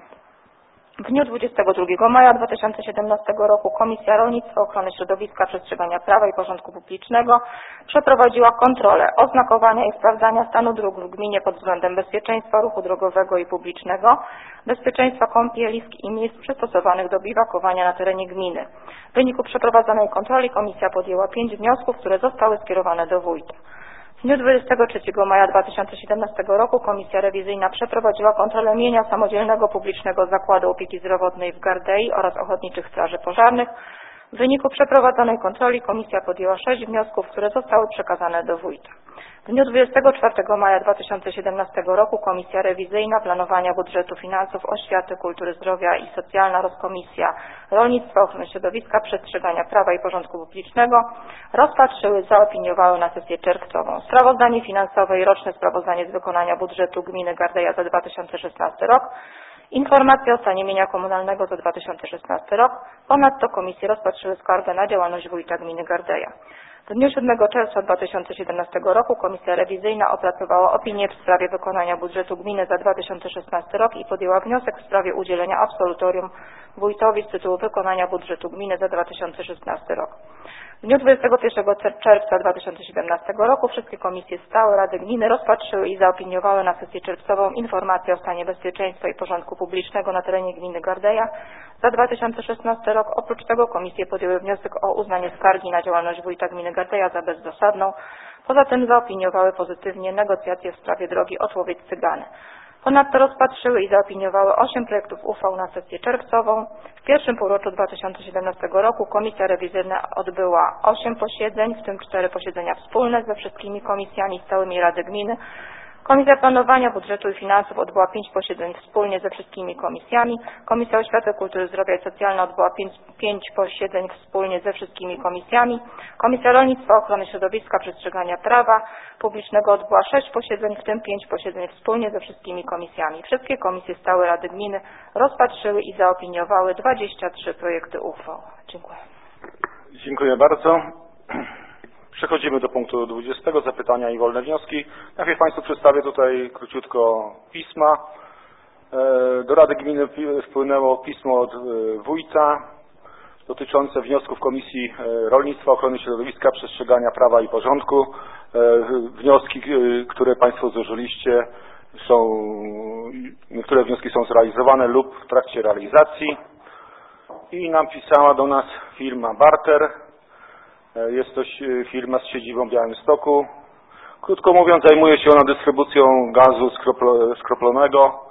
W dniu 22 maja 2017 roku Komisja Rolnictwa, Ochrony Środowiska, Przestrzegania Prawa i Porządku Publicznego przeprowadziła kontrolę oznakowania i sprawdzania stanu dróg w gminie pod względem bezpieczeństwa ruchu drogowego i publicznego, bezpieczeństwa kąpielisk i miejsc przystosowanych do biwakowania na terenie gminy. W wyniku przeprowadzonej kontroli Komisja podjęła 5 wniosków, które zostały skierowane do wójta. W dniu 23 maja 2017 roku Komisja Rewizyjna przeprowadziła kontrolę mienia samodzielnego publicznego Zakładu Opieki Zdrowotnej w Gardei oraz Ochotniczych Straży Pożarnych. W wyniku przeprowadzonej kontroli Komisja podjęła 6 wniosków, które zostały przekazane do wójta. W dniu 24 maja 2017 roku Komisja Rewizyjna Planowania Budżetu Finansów, Oświaty, Kultury, Zdrowia i Socjalna oraz Komisja Rolnictwa, Ochrony Środowiska, Przestrzegania Prawa i Porządku Publicznego rozpatrzyły, zaopiniowały na sesję czerwcową sprawozdanie finansowe i roczne sprawozdanie z wykonania budżetu Gminy Gardeja za 2016 rok, informacje o stanie mienia komunalnego za 2016 rok. Ponadto komisje rozpatrzyły skargę na działalność wójta Gminy Gardeja. W dniu 7 czerwca 2017 roku Komisja Rewizyjna opracowała opinię w sprawie wykonania budżetu gminy za 2016 rok i podjęła wniosek w sprawie udzielenia absolutorium wójtowi z tytułu wykonania budżetu gminy za 2016 rok. W dniu 21 czerwca 2017 roku wszystkie komisje stałe Rady Gminy rozpatrzyły i zaopiniowały na sesję czerwcową informację o stanie bezpieczeństwa i porządku publicznego na terenie gminy Gardeja za 2016 rok. Oprócz tego komisje podjęły wniosek o uznanie skargi na działalność wójta gminy Gardeja za bezzasadną. Poza tym zaopiniowały pozytywnie negocjacje w sprawie drogi Otłowiec-Cygany. Ponadto rozpatrzyły i zaopiniowały 8 projektów uchwał na sesję czerwcową. W pierwszym półroczu 2017 roku Komisja Rewizyjna odbyła 8 posiedzeń, w tym 4 posiedzenia wspólne ze wszystkimi komisjami stałymi Rady Gminy. Komisja Planowania Budżetu i Finansów odbyła 5 posiedzeń wspólnie ze wszystkimi komisjami. Komisja Oświaty, Kultury, Zdrowia i Socjalna odbyła 5 posiedzeń wspólnie ze wszystkimi komisjami. Komisja Rolnictwa, Ochrony Środowiska, Przestrzegania Prawa Publicznego odbyła 6 posiedzeń, w tym 5 posiedzeń wspólnie ze wszystkimi komisjami. Wszystkie komisje stałe Rady Gminy rozpatrzyły i zaopiniowały 23 projekty uchwał. Dziękuję. Dziękuję bardzo. Przechodzimy do punktu 20. Zapytania i wolne wnioski. Najpierw Państwu przedstawię tutaj króciutko pisma. Do Rady Gminy wpłynęło pismo od wójta dotyczące wniosków Komisji Rolnictwa, Ochrony Środowiska, Przestrzegania Prawa i Porządku. Wnioski, które Państwo złożyliście, niektóre wnioski są zrealizowane lub w trakcie realizacji. I napisała do nas firma Barter. Jest to firma z siedzibą w Białymstoku. Krótko mówiąc, zajmuje się ona dystrybucją gazu skroplonego.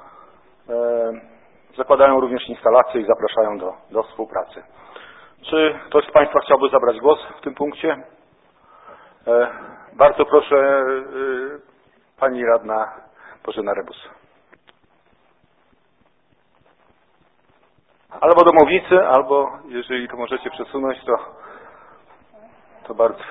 Zakładają również instalacje i zapraszają do współpracy. Czy ktoś z Państwa chciałby zabrać głos w tym punkcie? Bardzo proszę Pani Radna Bożena Rebus. Albo do mównicy, albo jeżeli to możecie przesunąć, to bardzo.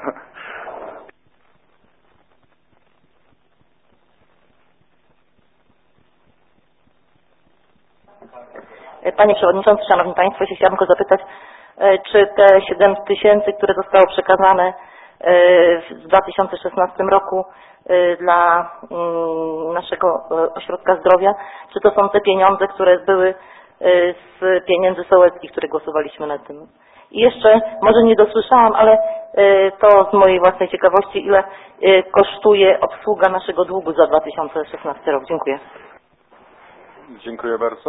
Panie Przewodniczący, Szanowni Państwo, chciałabym go zapytać, czy te 7 tysięcy, które zostało przekazane w 2016 roku dla naszego ośrodka zdrowia, czy to są te pieniądze, które były z pieniędzy sołeckich, które głosowaliśmy nad tym? I jeszcze, może nie dosłyszałam, ale to z mojej własnej ciekawości, ile kosztuje obsługa naszego długu za 2016 rok. Dziękuję. Dziękuję bardzo.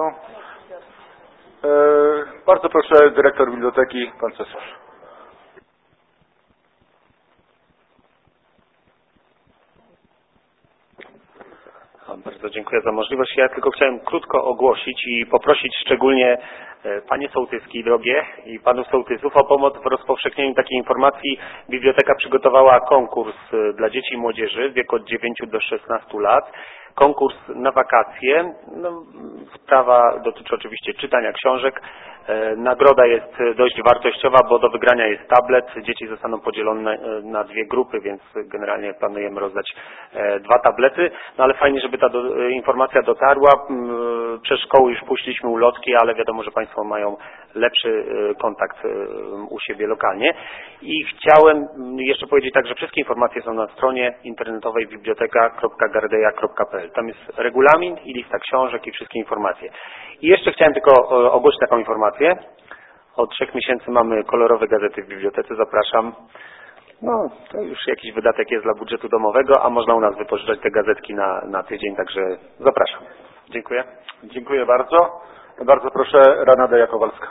Bardzo proszę, dyrektor biblioteki, pan Cesarz. Bardzo dziękuję za możliwość. Ja tylko chciałem krótko ogłosić i poprosić szczególnie Panie sołtyski drogie i panów sołtysów o pomoc w rozpowszechnieniu takiej informacji. Biblioteka przygotowała konkurs dla dzieci i młodzieży w wieku od 9 do 16 lat. Konkurs na wakacje. Sprawa dotyczy oczywiście czytania książek. Nagroda jest dość wartościowa, bo do wygrania jest tablet. Dzieci zostaną podzielone na dwie grupy, więc generalnie planujemy rozdać 2 tablety. No ale fajnie, żeby ta informacja dotarła. Przez szkoły już puściliśmy ulotki, ale wiadomo, że Państwo mają lepszy kontakt u siebie lokalnie. I chciałem jeszcze powiedzieć tak, że wszystkie informacje są na stronie internetowej biblioteka.gardeja.pl. Tam jest regulamin i lista książek i wszystkie informacje. I jeszcze chciałem tylko ogłosić taką informację. Od 3 miesięcy mamy kolorowe gazety w bibliotece. Zapraszam. No, to już jakiś wydatek jest dla budżetu domowego, a można u nas wypożyczać te gazetki na tydzień, także zapraszam. Dziękuję. Dziękuję bardzo. Bardzo proszę, Renata Kowalska.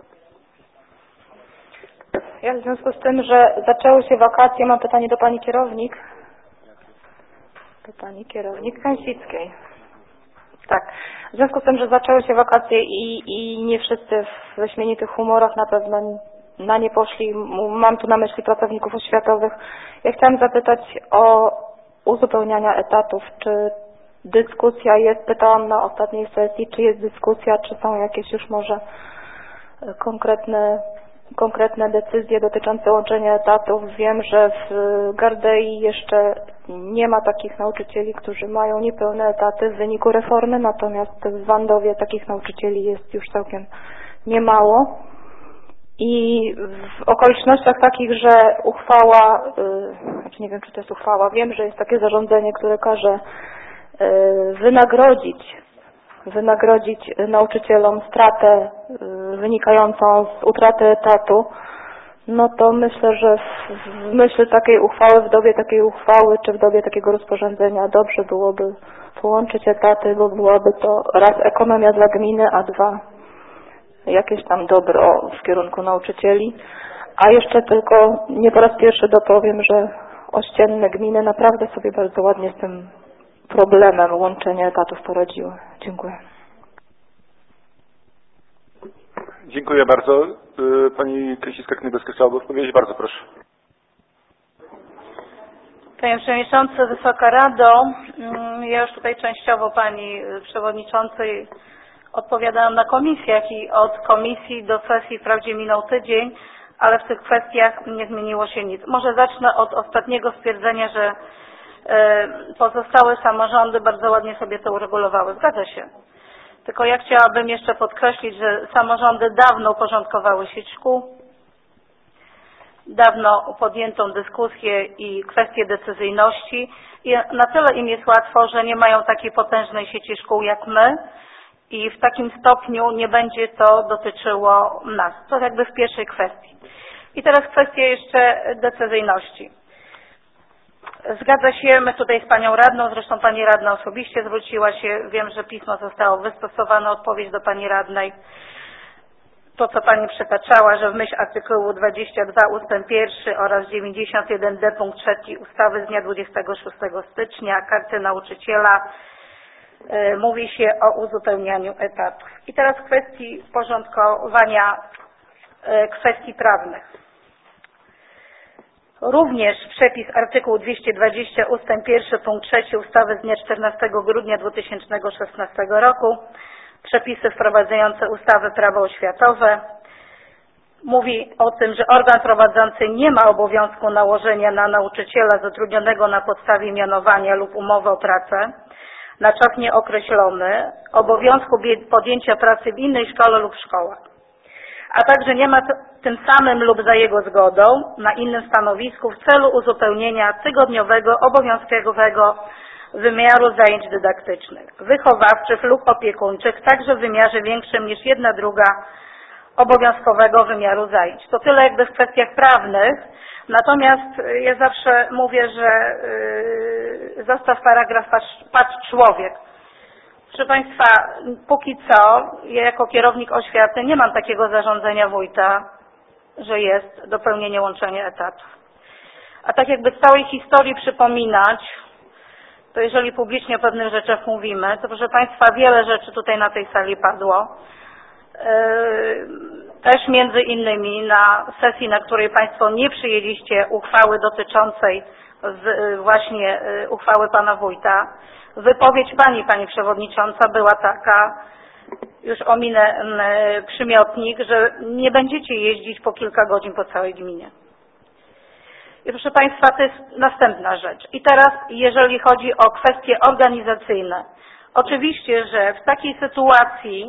Ja w związku z tym, że zaczęły się wakacje, mam pytanie do pani kierownik. Do pani kierownik Kęsickiej. Tak. W związku z tym, że zaczęły się wakacje i nie wszyscy w wyśmienitych humorach na pewno na nie poszli, mam tu na myśli pracowników oświatowych. Ja chciałam zapytać o uzupełniania etatów. Czy dyskusja jest, pytałam na ostatniej sesji, czy jest dyskusja, czy są jakieś już może konkretne decyzje dotyczące łączenia etatów. Wiem, że w Gardei jeszcze nie ma takich nauczycieli, którzy mają niepełne etaty w wyniku reformy, natomiast w Wandowie takich nauczycieli jest już całkiem niemało. I w okolicznościach takich, że uchwała, znaczy nie wiem, czy to jest uchwała, wiem, że jest takie zarządzenie, które każe wynagrodzić nauczycielom stratę wynikającą z utraty etatu, no to myślę, że w myśl takiej uchwały, w dobie takiej uchwały, czy w dobie takiego rozporządzenia dobrze byłoby połączyć etaty, bo byłaby to raz ekonomia dla gminy, a 2 jakieś tam dobro w kierunku nauczycieli. A jeszcze tylko nie po raz pierwszy dopowiem, że ościenne gminy naprawdę sobie bardzo ładnie z tym problemem łączenia etatów poradziły. Dziękuję. Dziękuję bardzo. Pani Kęsińska-Knybelska chciałaby odpowiedzieć. Bardzo proszę. Panie Przewodniczący, Wysoka Rado, ja już tutaj częściowo Pani Przewodniczącej odpowiadałam na komisjach i od komisji do sesji wprawdzie minął tydzień, ale w tych kwestiach nie zmieniło się nic. Może zacznę od ostatniego stwierdzenia, że pozostałe samorządy bardzo ładnie sobie to uregulowały. Zgadza się. Tylko ja chciałabym jeszcze podkreślić, że samorządy dawno uporządkowały sieć szkół, dawno podjętą dyskusję i kwestię decyzyjności i na tyle im jest łatwo, że nie mają takiej potężnej sieci szkół jak my i w takim stopniu nie będzie to dotyczyło nas. To jakby w pierwszej kwestii. I teraz kwestia jeszcze decyzyjności. Zgadza się, my tutaj z Panią Radną, zresztą Pani Radna osobiście zwróciła się, wiem, że pismo zostało wystosowane, odpowiedź do Pani Radnej. To, co Pani przytaczała, że w myśl artykułu 22 ustęp 1 oraz 91d punkt 3 ustawy z dnia 26 stycznia karty nauczyciela mówi się o uzupełnianiu etatów. I teraz w kwestii porządkowania kwestii prawnych. Również przepis artykuł 220 ustęp 1 punkt 3 ustawy z dnia 14 grudnia 2016 roku, przepisy wprowadzające ustawy prawo oświatowe, mówi o tym, że organ prowadzący nie ma obowiązku nałożenia na nauczyciela zatrudnionego na podstawie mianowania lub umowy o pracę na czas nieokreślony obowiązku podjęcia pracy w innej szkole lub szkołach, a także nie ma tym samym lub za jego zgodą na innym stanowisku w celu uzupełnienia tygodniowego, obowiązkowego wymiaru zajęć dydaktycznych, wychowawczych lub opiekuńczych, także w wymiarze większym niż 1/2 obowiązkowego wymiaru zajęć. To tyle jakby w kwestiach prawnych, natomiast ja zawsze mówię, że zostaw paragraf, patrz człowiek. Proszę Państwa, póki co, ja jako kierownik oświaty nie mam takiego zarządzenia wójta, że jest dopełnienie łączenia etatów. A tak jakby z całej historii przypominać, to jeżeli publicznie o pewnych rzeczach mówimy, to proszę Państwa, wiele rzeczy tutaj na tej sali padło. też między innymi na sesji, na której Państwo nie przyjęliście uchwały dotyczącej właśnie uchwały Pana Wójta, wypowiedź Pani Przewodnicząca była taka, już ominę przymiotnik, że nie będziecie jeździć po kilka godzin po całej gminie. I proszę Państwa, to jest następna rzecz. I teraz, jeżeli chodzi o kwestie organizacyjne, oczywiście, że w takiej sytuacji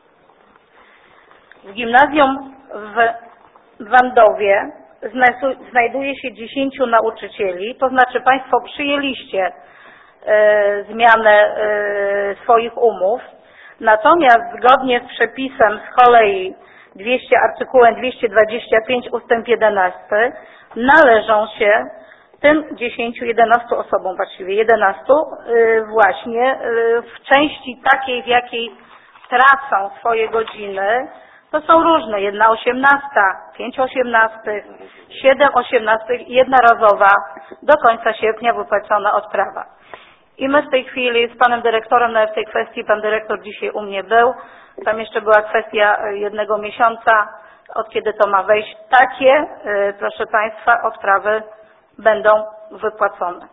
w gimnazjum w Wandowie znajduje się 10 nauczycieli, to znaczy Państwo przyjęliście zmianę swoich umów, natomiast zgodnie z przepisem z kolei artykułem 225 ustęp 11 należą się tym 11 osobom, właściwie 11 właśnie w części takiej, w jakiej tracą swoje godziny. To są różne, 1/18, 5/18, 7/18 i jednorazowa do końca sierpnia wypłacona odprawa. I my w tej chwili z panem dyrektorem, nawet w tej kwestii, pan dyrektor dzisiaj u mnie był, tam jeszcze była kwestia 1 miesiąca, od kiedy to ma wejść. Takie, proszę Państwa, odprawy będą wypłacone.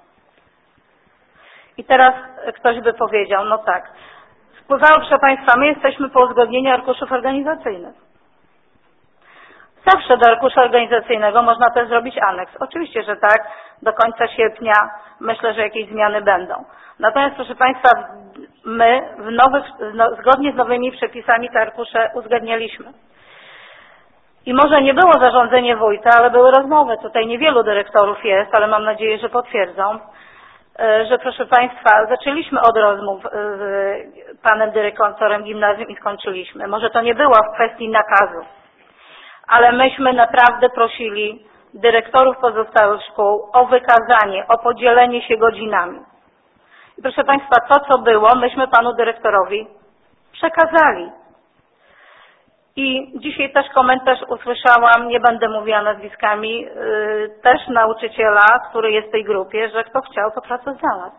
I teraz ktoś by powiedział, no tak, wpływało, proszę Państwa, my jesteśmy po uzgodnieniu arkuszów organizacyjnych. Zawsze do arkusza organizacyjnego można też zrobić aneks. Oczywiście, że tak, do końca sierpnia myślę, że jakieś zmiany będą. Natomiast, proszę Państwa, my zgodnie z nowymi przepisami te arkusze uzgadnialiśmy. I może nie było zarządzenie wójta, ale były rozmowy. Tutaj niewielu dyrektorów jest, ale mam nadzieję, że potwierdzą, że proszę Państwa, zaczęliśmy od rozmów z panem dyrektorem gimnazjum i skończyliśmy. Może to nie było w kwestii nakazu, ale myśmy naprawdę prosili dyrektorów pozostałych szkół o wykazanie, o podzielenie się godzinami. I proszę Państwa, to co było, myśmy panu dyrektorowi przekazali. I dzisiaj też komentarz usłyszałam, nie będę mówiła nazwiskami, też nauczyciela, który jest w tej grupie, że kto chciał, to pracę znalazł.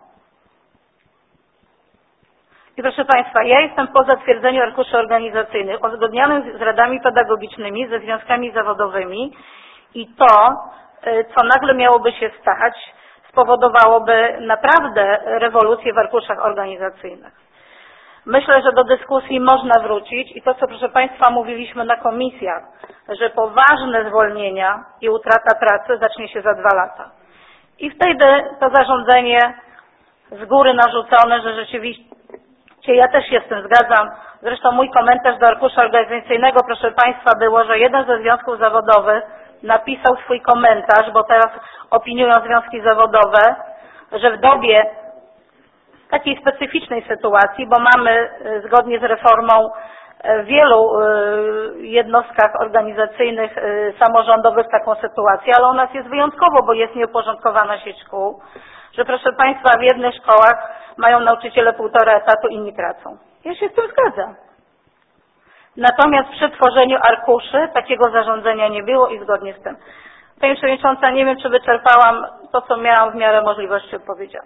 I proszę Państwa, ja jestem po zatwierdzeniu arkuszy organizacyjnych uzgodnionych z radami pedagogicznymi, ze związkami zawodowymi i to, co nagle miałoby się stać, spowodowałoby naprawdę rewolucję w arkuszach organizacyjnych. Myślę, że do dyskusji można wrócić i to, co proszę Państwa mówiliśmy na komisjach, że poważne zwolnienia i utrata pracy zacznie się za 2 lata. I wtedy to zarządzenie z góry narzucone, że rzeczywiście, ja też się z tym zgadzam, zresztą mój komentarz do arkusza organizacyjnego, proszę Państwa, było, że jeden ze związków zawodowych napisał swój komentarz, bo teraz opiniują związki zawodowe, że w dobie takiej specyficznej sytuacji, bo mamy zgodnie z reformą w wielu jednostkach organizacyjnych, samorządowych taką sytuację, ale u nas jest wyjątkowo, bo jest nieuporządkowana sieć szkół, że proszę Państwa, w jednych szkołach mają nauczyciele 1,5 etatu, inni tracą. Ja się z tym zgadzam. Natomiast przy tworzeniu arkuszy takiego zarządzenia nie było i zgodnie z tym. Pani Przewodnicząca, nie wiem, czy wyczerpałam to, co miałam w miarę możliwości odpowiedzieć.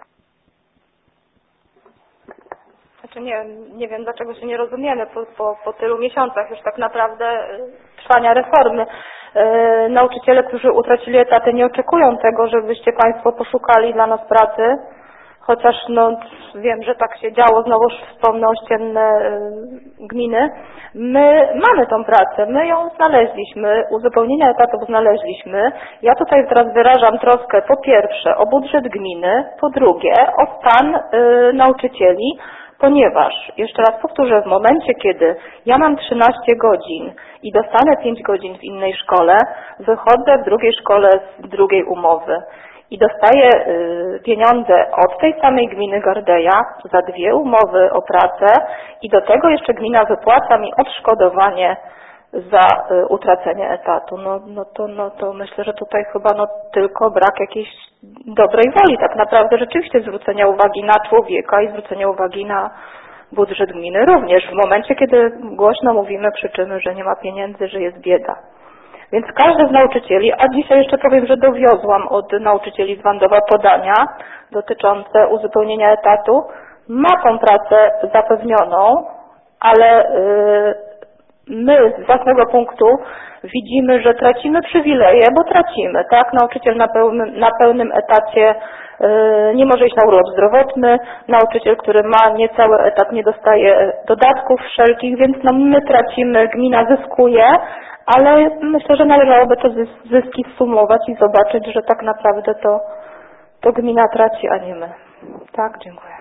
Znaczy nie wiem, dlaczego się nie rozumiemy po tylu miesiącach już tak naprawdę trwania reformy. Nauczyciele, którzy utracili etaty, nie oczekują tego, żebyście Państwo poszukali dla nas pracy, chociaż wiem, że tak się działo, znowu wspomnę ościenne gminy. My mamy tą pracę, my ją znaleźliśmy, uzupełnienia etatów znaleźliśmy. Ja tutaj teraz wyrażam troskę po pierwsze o budżet gminy, po drugie o stan nauczycieli, ponieważ, jeszcze raz powtórzę, w momencie, kiedy ja mam 13 godzin i dostanę 5 godzin w innej szkole, wychodzę w drugiej szkole z drugiej umowy i dostaję pieniądze od tej samej gminy Gardeja za 2 umowy o pracę i do tego jeszcze gmina wypłaca mi odszkodowanie za utracenie etatu. To myślę, że tutaj chyba tylko brak jakiejś dobrej woli tak naprawdę rzeczywiście zwrócenia uwagi na człowieka i zwrócenia uwagi na budżet gminy również w momencie, kiedy głośno mówimy, krzyczymy, że nie ma pieniędzy, że jest bieda. Więc każdy z nauczycieli, a dzisiaj jeszcze powiem, że dowiozłam od nauczycieli z Wandowa podania dotyczące uzupełnienia etatu, ma tą pracę zapewnioną, ale my z własnego punktu widzimy, że tracimy przywileje, bo tracimy, tak? Nauczyciel na pełnym etacie nie może iść na urlop zdrowotny, nauczyciel, który ma niecały etat, nie dostaje dodatków wszelkich, więc no my tracimy, gmina zyskuje, ale myślę, że należałoby te zyski sumować i zobaczyć, że tak naprawdę to gmina traci, a nie my. Tak, dziękuję.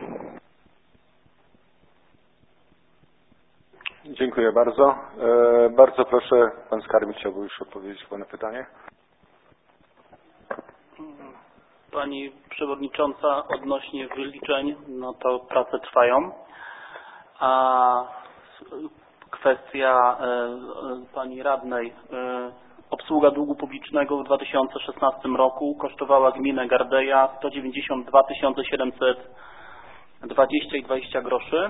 Dziękuję bardzo. Bardzo proszę, pan skarbnik chciałby już odpowiedzieć na pytanie. Pani Przewodnicząca, odnośnie wyliczeń, no to prace trwają, a kwestia Pani Radnej, obsługa długu publicznego w 2016 roku kosztowała gminę Gardeja 192 720 i 20 groszy,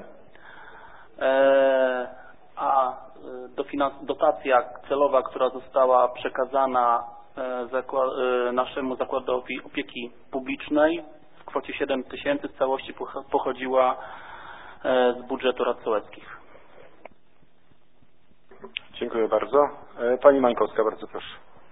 a dotacja celowa, która została przekazana naszemu Zakładowi Opieki Publicznej w kwocie 7 000 w całości pochodziła z budżetu rad sołeckich. Dziękuję bardzo. Pani Mańkowska, bardzo proszę.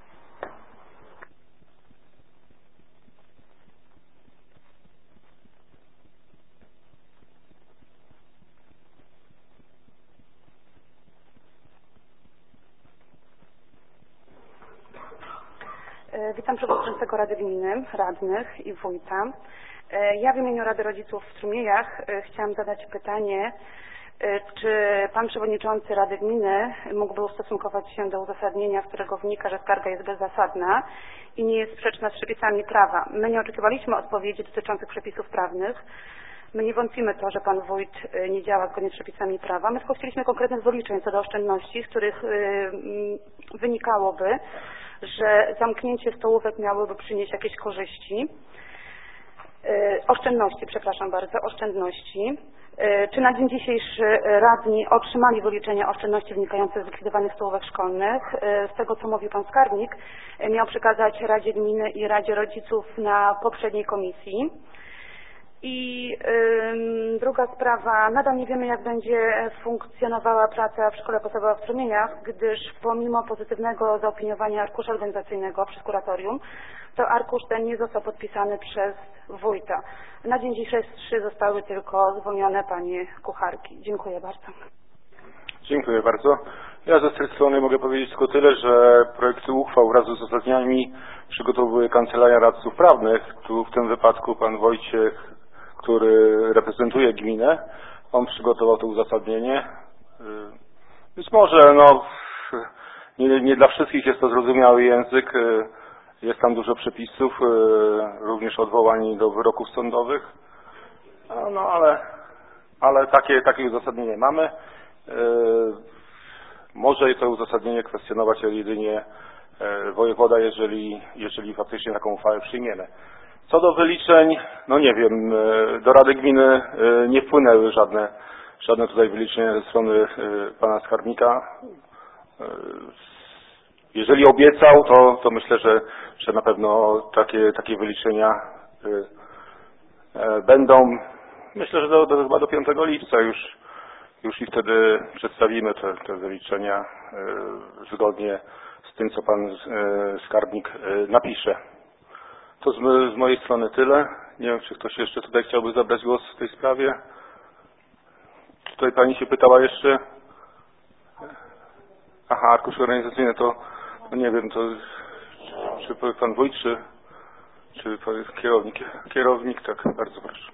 Witam przewodniczącego Rady Gminy, radnych i wójta. Ja w imieniu Rady Rodziców w Strumiejach chciałam zadać pytanie, czy pan przewodniczący Rady Gminy mógłby ustosunkować się do uzasadnienia, z którego wynika, że skarga jest bezzasadna i nie jest sprzeczna z przepisami prawa. My nie oczekiwaliśmy odpowiedzi dotyczących przepisów prawnych. My nie wątpimy to, że pan wójt nie działa zgodnie z przepisami prawa. My tylko chcieliśmy konkretnych wyliczeń co do oszczędności, z których wynikałoby, że zamknięcie stołówek miałoby przynieść jakieś korzyści. Oszczędności. Czy na dzień dzisiejszy radni otrzymali wyliczenia oszczędności wynikające z zlikwidowanych stołówek szkolnych? Z tego, co mówił pan skarbnik, miał przekazać Radzie Gminy i Radzie Rodziców na poprzedniej komisji. I druga sprawa, nadal nie wiemy, jak będzie funkcjonowała praca w szkole podstawowej w Strumieniach, gdyż pomimo pozytywnego zaopiniowania arkusza organizacyjnego przez kuratorium, to arkusz ten nie został podpisany przez wójta. Na dzień dzisiejszy zostały tylko zwolnione panie kucharki. Dziękuję bardzo. Dziękuję bardzo. Ja ze swojej strony mogę powiedzieć tylko tyle, że projekty uchwał wraz z uzasadnieniami przygotowuje Kancelaria Radców Prawnych. Tu w tym wypadku pan Wojciech, który reprezentuje gminę, on przygotował to uzasadnienie. Być może nie dla wszystkich jest to zrozumiały język, jest tam dużo przepisów, również odwołań do wyroków sądowych, ale takie uzasadnienie mamy. Może to uzasadnienie kwestionować jedynie wojewoda, jeżeli faktycznie taką uchwałę przyjmiemy. Co do wyliczeń, no nie wiem, do Rady Gminy nie wpłynęły żadne tutaj wyliczenia ze strony pana skarbnika. Jeżeli obiecał, to myślę, że na pewno takie wyliczenia będą. Myślę, że chyba do 5 lipca już i wtedy przedstawimy te wyliczenia zgodnie z tym, co pan skarbnik napisze. To z mojej strony tyle. Nie wiem, czy ktoś jeszcze tutaj chciałby zabrać głos w tej sprawie. Tutaj pani się pytała jeszcze. Aha, arkusz organizacyjny to nie wiem, to czy pan wójt, czy kierownik. Kierownik, tak, bardzo proszę.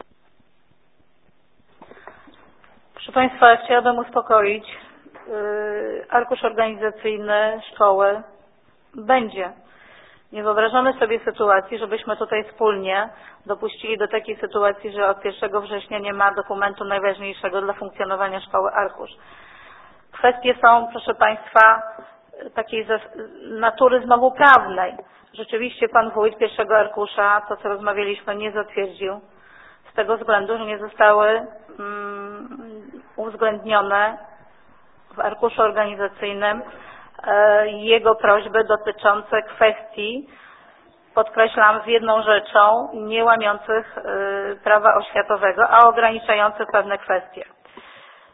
Proszę Państwa, chciałabym uspokoić. Arkusz organizacyjny szkoły będzie. Nie wyobrażamy sobie sytuacji, żebyśmy tutaj wspólnie dopuścili do takiej sytuacji, że od 1 września nie ma dokumentu najważniejszego dla funkcjonowania szkoły arkusz. Kwestie są, proszę Państwa, takiej natury znowu prawnej. Rzeczywiście pan wójt pierwszego arkusza, to co rozmawialiśmy, nie zatwierdził z tego względu, że nie zostały uwzględnione w arkuszu organizacyjnym jego prośby dotyczące kwestii, podkreślam, z jedną rzeczą, nie łamiących prawa oświatowego, a ograniczających pewne kwestie.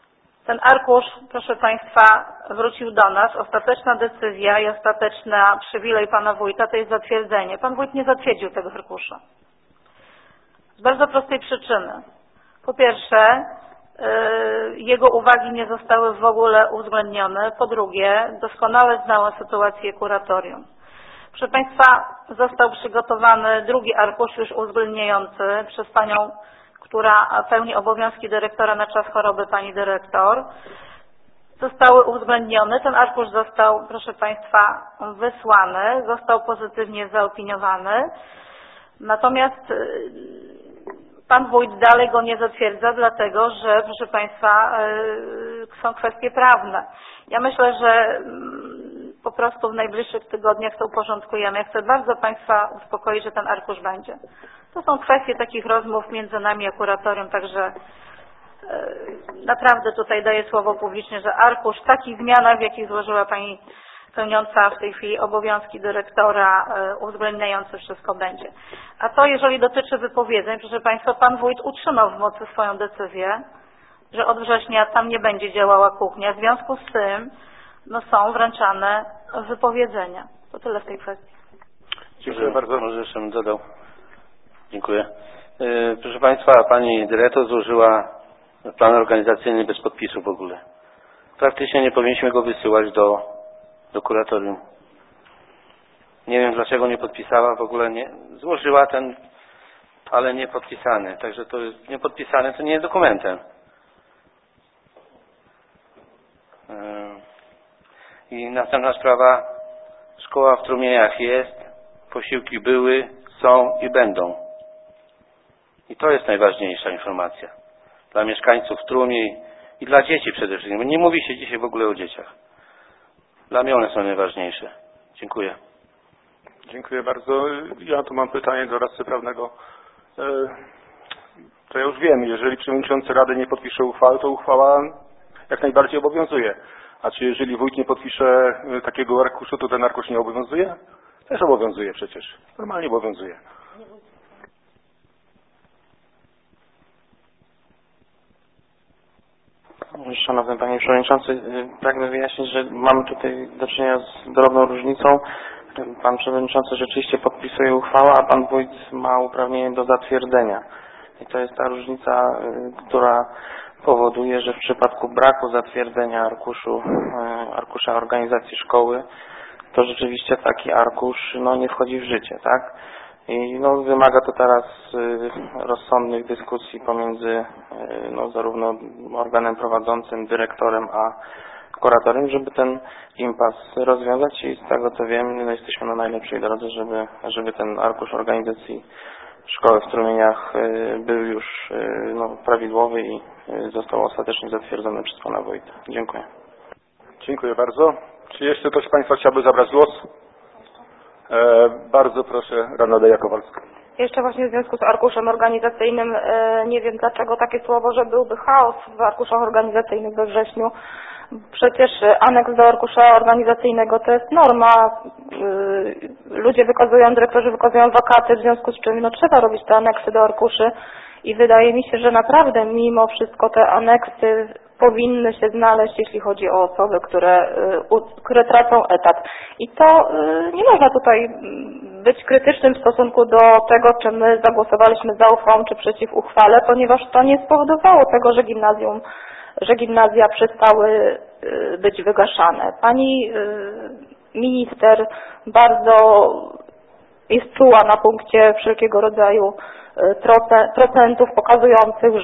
Ten arkusz, proszę Państwa, wrócił do nas. Ostateczna decyzja i ostateczna przywilej Pana Wójta to jest zatwierdzenie. Pan Wójt nie zatwierdził tego arkusza. Z bardzo prostej przyczyny. Po pierwsze, jego uwagi nie zostały w ogóle uwzględnione. Po drugie, doskonale znała sytuację kuratorium. Proszę Państwa, został przygotowany drugi arkusz już uwzględniający przez Panią, która pełni obowiązki dyrektora na czas choroby, Pani Dyrektor. Zostały uwzględnione. Ten arkusz został, proszę Państwa, wysłany, został pozytywnie zaopiniowany. Natomiast Pan Wójt dalej go nie zatwierdza, dlatego że, proszę Państwa, są kwestie prawne. Ja myślę, że po prostu w najbliższych tygodniach to uporządkujemy. Ja chcę bardzo Państwa uspokoić, że ten arkusz będzie. To są kwestie takich rozmów między nami a kuratorium, także naprawdę tutaj daję słowo publicznie, że arkusz w takich zmianach, w jakich złożyła Pani pełniąca w tej chwili obowiązki dyrektora, uwzględniający wszystko będzie. A to, jeżeli dotyczy wypowiedzeń, proszę Państwa, Pan Wójt utrzymał w mocy swoją decyzję, że od września tam nie będzie działała kuchnia. W związku z tym są wręczane wypowiedzenia. To tyle w tej kwestii. Dziękuję bardzo. Może jeszcze bym dodał. Dziękuję. Proszę Państwa, Pani Dyrektor złożyła plan organizacyjny bez podpisu w ogóle. Praktycznie nie powinniśmy go wysyłać do kuratorium. Nie wiem, dlaczego nie podpisała, w ogóle nie. Złożyła ten, ale nie podpisany. Także to jest niepodpisane, to nie jest dokumentem. I następna sprawa. Szkoła w Strumieniach jest, posiłki były, są i będą. I to jest najważniejsza informacja. Dla mieszkańców Strumień i dla dzieci przede wszystkim. Nie mówi się dzisiaj w ogóle o dzieciach. Dla mnie one są najważniejsze. Dziękuję. Dziękuję bardzo. Ja tu mam pytanie do radcy prawnego. To ja już wiem, jeżeli przewodniczący Rady nie podpisze uchwały, to uchwała jak najbardziej obowiązuje. A czy jeżeli wójt nie podpisze takiego arkuszu, to ten arkusz nie obowiązuje? Też obowiązuje przecież. Normalnie obowiązuje. Szanowny Panie Przewodniczący, pragnę wyjaśnić, że mamy tutaj do czynienia z drobną różnicą. Pan Przewodniczący rzeczywiście podpisuje uchwałę, a Pan Wójt ma uprawnienie do zatwierdzenia. I to jest ta różnica, która powoduje, że w przypadku braku zatwierdzenia arkusza organizacji szkoły, to rzeczywiście taki arkusz nie wchodzi w życie, tak? I wymaga to teraz rozsądnych dyskusji pomiędzy zarówno organem prowadzącym, dyrektorem, a kuratorem, żeby ten impas rozwiązać i z tego co wiem, jesteśmy na najlepszej drodze, żeby ten arkusz organizacji szkoły w Strumieniach był już prawidłowy i został ostatecznie zatwierdzony przez Pana Wójta. Dziękuję. Dziękuję bardzo. Czy jeszcze ktoś z Państwa chciałby zabrać głos? Bardzo proszę, Radna Daja Kowalska. Jeszcze właśnie w związku z arkuszem organizacyjnym, nie wiem dlaczego takie słowo, że byłby chaos w arkuszach organizacyjnych we wrześniu. Przecież aneks do arkusza organizacyjnego to jest norma. Ludzie wykazują, dyrektorzy wykazują wakaty, w związku z czym trzeba robić te aneksy do arkuszy i wydaje mi się, że naprawdę mimo wszystko te aneksy powinny się znaleźć, jeśli chodzi o osoby, które tracą etat. I to nie można tutaj być krytycznym w stosunku do tego, czy my zagłosowaliśmy za uchwałą, czy przeciw uchwale, ponieważ to nie spowodowało tego, że gimnazja przestały być wygaszane. Pani minister bardzo jest czuła na punkcie wszelkiego rodzaju procentów pokazujących,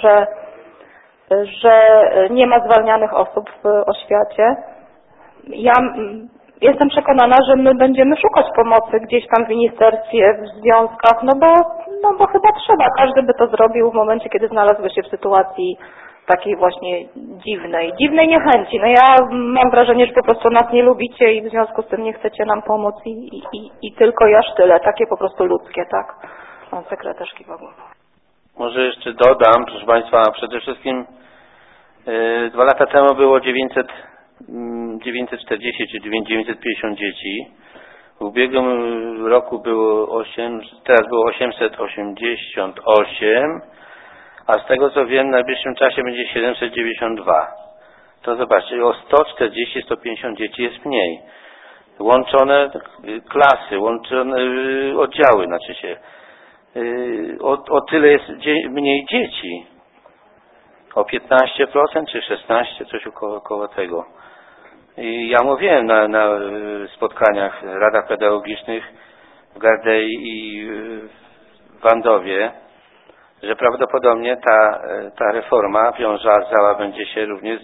że nie ma zwalnianych osób w oświacie. Ja jestem przekonana, że my będziemy szukać pomocy gdzieś tam w ministerstwie, w związkach, bo chyba trzeba. Każdy by to zrobił w momencie, kiedy znalazłby się w sytuacji takiej właśnie dziwnej niechęci. Ja mam wrażenie, że po prostu nas nie lubicie i w związku z tym nie chcecie nam pomóc i tylko i aż tyle. Takie po prostu ludzkie, tak? Pan sekretarz kiwał. Może jeszcze dodam, proszę Państwa, przede wszystkim 2 lata temu było 940 czy 950 dzieci. W ubiegłym roku było teraz było 888, a z tego co wiem w najbliższym czasie będzie 792. to zobaczcie, o 140-150 dzieci jest mniej. Łączone klasy, łączone oddziały, znaczy się. O tyle jest mniej dzieci. O 15% czy 16%, coś około tego. I ja mówiłem na spotkaniach radach pedagogicznych w Gardei i w Wandowie, że prawdopodobnie ta reforma wiązała będzie się również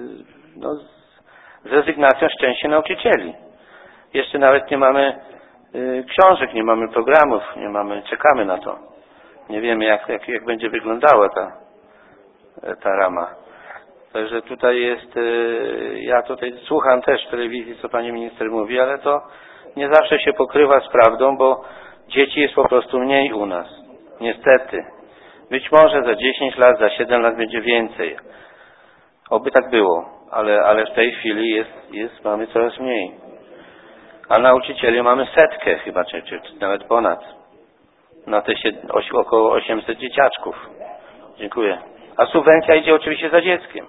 z rezygnacją z części nauczycieli. Jeszcze nawet nie mamy książek, nie mamy programów, czekamy na to. Nie wiemy jak będzie wyglądała ta rama. Także tutaj jest, ja tutaj słucham też w telewizji, co pani minister mówi, ale to nie zawsze się pokrywa z prawdą, bo dzieci jest po prostu mniej u nas. Niestety. Być może za 10 lat, za 7 lat będzie więcej. Oby tak było, ale w tej chwili mamy coraz mniej. A nauczycieli mamy 100 chyba, czy nawet ponad. Na te około 800 dzieciaczków. Dziękuję. A subwencja idzie oczywiście za dzieckiem.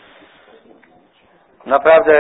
Naprawdę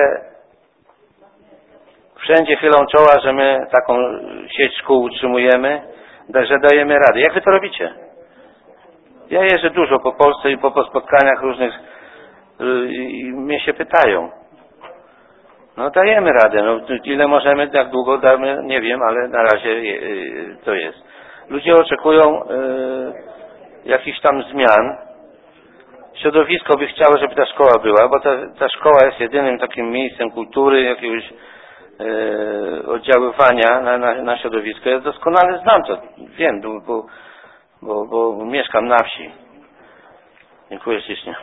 wszędzie chylą czoła, że my taką sieć szkół utrzymujemy, że dajemy radę. Jak wy to robicie? Ja jeżdżę dużo po Polsce i po spotkaniach różnych i mnie się pytają. No dajemy radę. No, ile możemy, jak długo damy, nie wiem, ale na razie to jest. Ludzie oczekują jakichś tam zmian. Środowisko by chciało, żeby ta szkoła była, bo ta szkoła jest jedynym takim miejscem kultury, jakiegoś oddziaływania na środowisko. Ja doskonale znam to, wiem, bo mieszkam na wsi. Dziękuję ślicznie.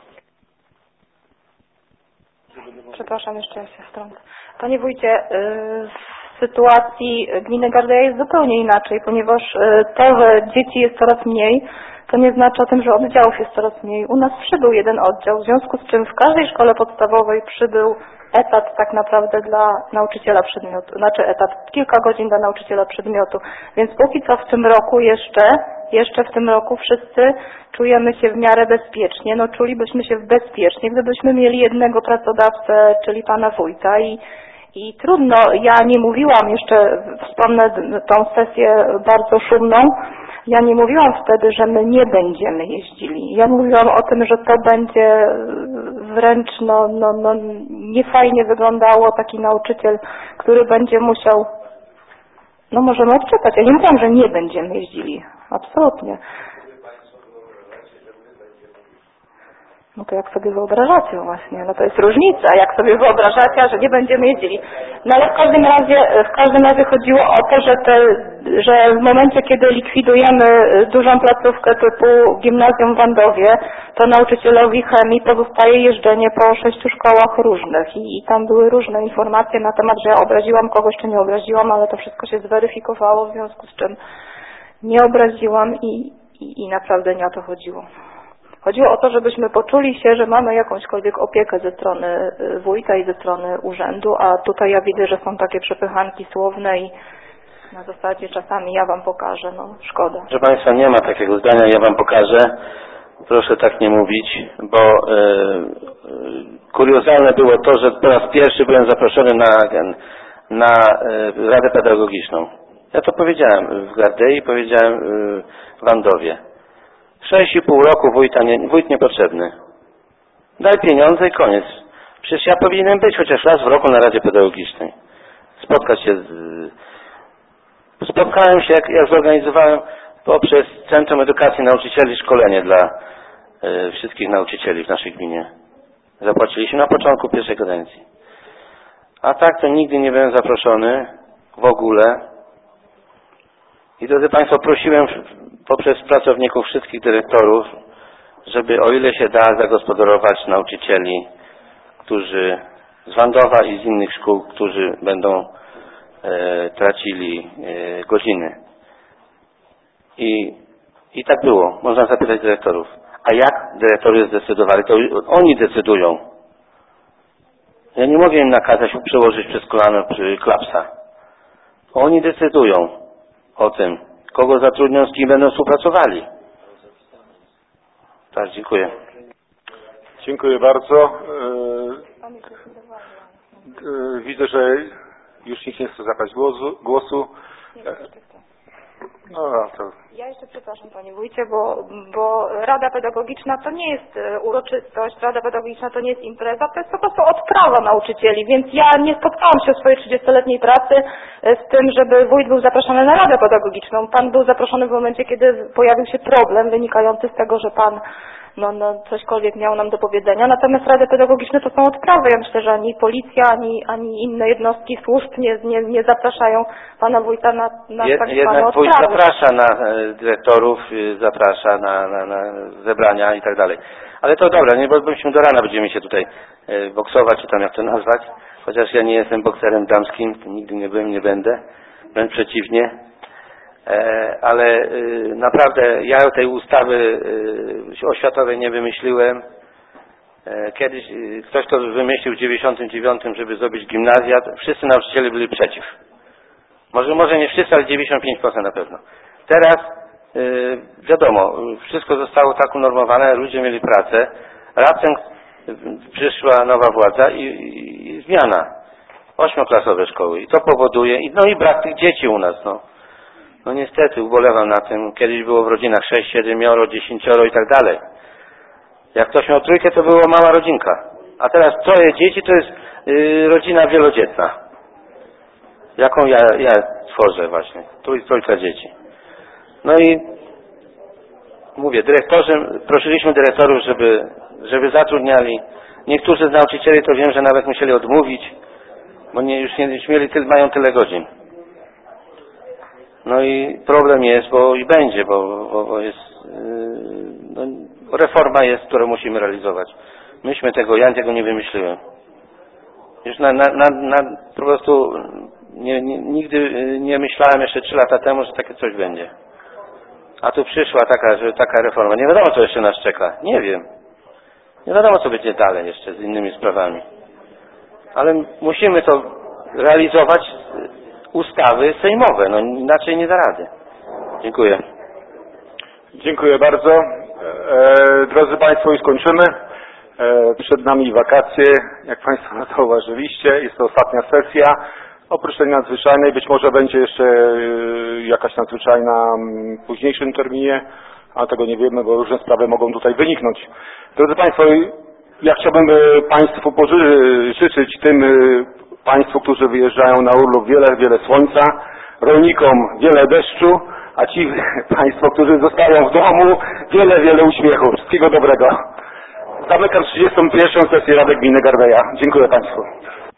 Przepraszam, jeszcze ja się wtrącę. Panie wójcie, w sytuacji gminy Gardeja jest zupełnie inaczej, ponieważ to, że dzieci jest coraz mniej, to nie znaczy o tym, że oddziałów jest coraz mniej. U nas przybył jeden oddział, w związku z czym w każdej szkole podstawowej przybył etat tak naprawdę dla nauczyciela przedmiotu, znaczy etat kilka godzin dla nauczyciela przedmiotu. Więc póki co w tym roku jeszcze w tym roku wszyscy czujemy się w miarę bezpiecznie. No czulibyśmy się bezpiecznie, gdybyśmy mieli jednego pracodawcę, czyli pana wójta i trudno, ja nie mówiłam jeszcze, wspomnę tą sesję bardzo szumną, ja nie mówiłam wtedy, że my nie będziemy jeździli. Ja mówiłam o tym, że to będzie wręcz niefajnie wyglądało taki nauczyciel, który będzie musiał, możemy odczekać. Ja nie mówiłam, że nie będziemy jeździli. Absolutnie. No to jak sobie wyobrażacie właśnie, no to jest różnica, jak sobie wyobrażacie, że nie będziemy jeździli. No ale w każdym razie chodziło o to, że w momencie, kiedy likwidujemy dużą placówkę typu gimnazjum w Wandowie, to nauczycielowi chemii pozostaje jeżdżenie po 6 szkołach różnych i tam były różne informacje na temat, że ja obraziłam kogoś, czy nie obraziłam, ale to wszystko się zweryfikowało, w związku z czym nie obraziłam i naprawdę nie o to chodziło. Chodziło o to, żebyśmy poczuli się, że mamy jakąśkolwiek opiekę ze strony wójta i ze strony urzędu, a tutaj ja widzę, że są takie przepychanki słowne i na zasadzie czasami ja wam pokażę, szkoda. Proszę Państwa, nie ma takiego zdania, ja wam pokażę. Proszę tak nie mówić, bo kuriozalne było to, że po raz pierwszy byłem zaproszony na Radę Pedagogiczną. Ja to powiedziałem w Gardei, powiedziałem w Wandowie. 6,5 roku wójt niepotrzebny. Daj pieniądze i koniec. Przecież ja powinienem być chociaż raz w roku na Radzie Pedagogicznej. Spotkałem się, jak zorganizowałem poprzez Centrum Edukacji Nauczycieli szkolenie dla wszystkich nauczycieli w naszej gminie. Zapłaciliśmy na początku pierwszej kadencji. A tak to nigdy nie byłem zaproszony w ogóle. I drodzy Państwo, prosiłem poprzez pracowników wszystkich dyrektorów, żeby o ile się da zagospodarować nauczycieli, którzy z Wandowa i z innych szkół, którzy będą tracili godziny. I tak było. Można zapytać dyrektorów. A jak dyrektorzy zdecydowali? To oni decydują. Ja nie mogę im nakazać przełożyć przez kolano czy klapsa. Oni decydują o tym, kogo zatrudnią, z kim będą współpracowali. Tak, dziękuję. Dziękuję bardzo. Widzę, że już nikt nie chce zabrać głosu. No, to... Ja jeszcze przepraszam Panie Wójcie, bo Rada Pedagogiczna to nie jest uroczystość, Rada Pedagogiczna to nie jest impreza, to jest po prostu odprawa nauczycieli, więc ja nie spotkałam się w swojej 30-letniej pracy z tym, żeby wójt był zaproszony na Radę Pedagogiczną. Pan był zaproszony w momencie, kiedy pojawił się problem wynikający z tego, że Pan cośkolwiek miał nam do powiedzenia. Natomiast Rady Pedagogiczne to są odprawy. Ja myślę, że ani policja, ani inne jednostki służb nie zapraszają Pana Wójta na tak zwane Jednak odprawy. wójt zaprasza na dyrektorów, zaprasza na zebrania i tak dalej. Ale to dobra, nie byśmy do rana będziemy się tutaj boksować, czy tam jak to nazwać. Chociaż ja nie jestem bokserem damskim, nigdy nie byłem, nie będę. Wręcz przeciwnie. Ale naprawdę ja tej ustawy oświatowej nie wymyśliłem. Kiedyś ktoś to wymyślił w 99, żeby zrobić gimnazjat. Wszyscy nauczyciele byli przeciw. Może nie wszyscy, ale 95% na pewno. Teraz wiadomo, wszystko zostało tak unormowane, ludzie mieli pracę. Raptem przyszła nowa władza i zmiana. 8-klasowe szkoły. I to powoduje, i brak tych dzieci u nas, No niestety, ubolewam na tym. Kiedyś było w rodzinach 6, 7, 10 i tak dalej. Jak ktoś miał trójkę, to była mała rodzinka. A teraz 3 dzieci to jest rodzina wielodzietna. Jaką ja tworzę właśnie. Trójka dzieci. No i mówię, prosiliśmy dyrektorów, żeby zatrudniali. Niektórzy z nauczycieli to wiem, że nawet musieli odmówić, bo już mają tyle godzin. No i problem jest, i będzie, bo jest, reforma jest, którą musimy realizować. Ja tego nie wymyśliłem. Już po prostu nigdy nie myślałem jeszcze 3 lata temu, że takie coś będzie. A tu przyszła taka reforma. Nie wiadomo, co jeszcze nas czeka. Nie wiem. Nie wiadomo, co będzie dalej jeszcze z innymi sprawami. Ale musimy to realizować ustawy sejmowe. Inaczej nie da rady. Dziękuję. Dziękuję bardzo. Drodzy Państwo, już kończymy. Przed nami wakacje. Jak Państwo zauważyliście, jest to ostatnia sesja. Oprócz tej nadzwyczajnej, być może będzie jeszcze jakaś nadzwyczajna w późniejszym terminie, a tego nie wiemy, bo różne sprawy mogą tutaj wyniknąć. Drodzy Państwo, ja chciałbym Państwu życzyć tym Państwu, którzy wyjeżdżają na urlop, wiele słońca, rolnikom wiele deszczu, a ci Państwo, którzy zostają w domu, wiele uśmiechu. Wszystkiego dobrego. Zamykam 31. sesję Rady Gminy Gardeja. Dziękuję Państwu.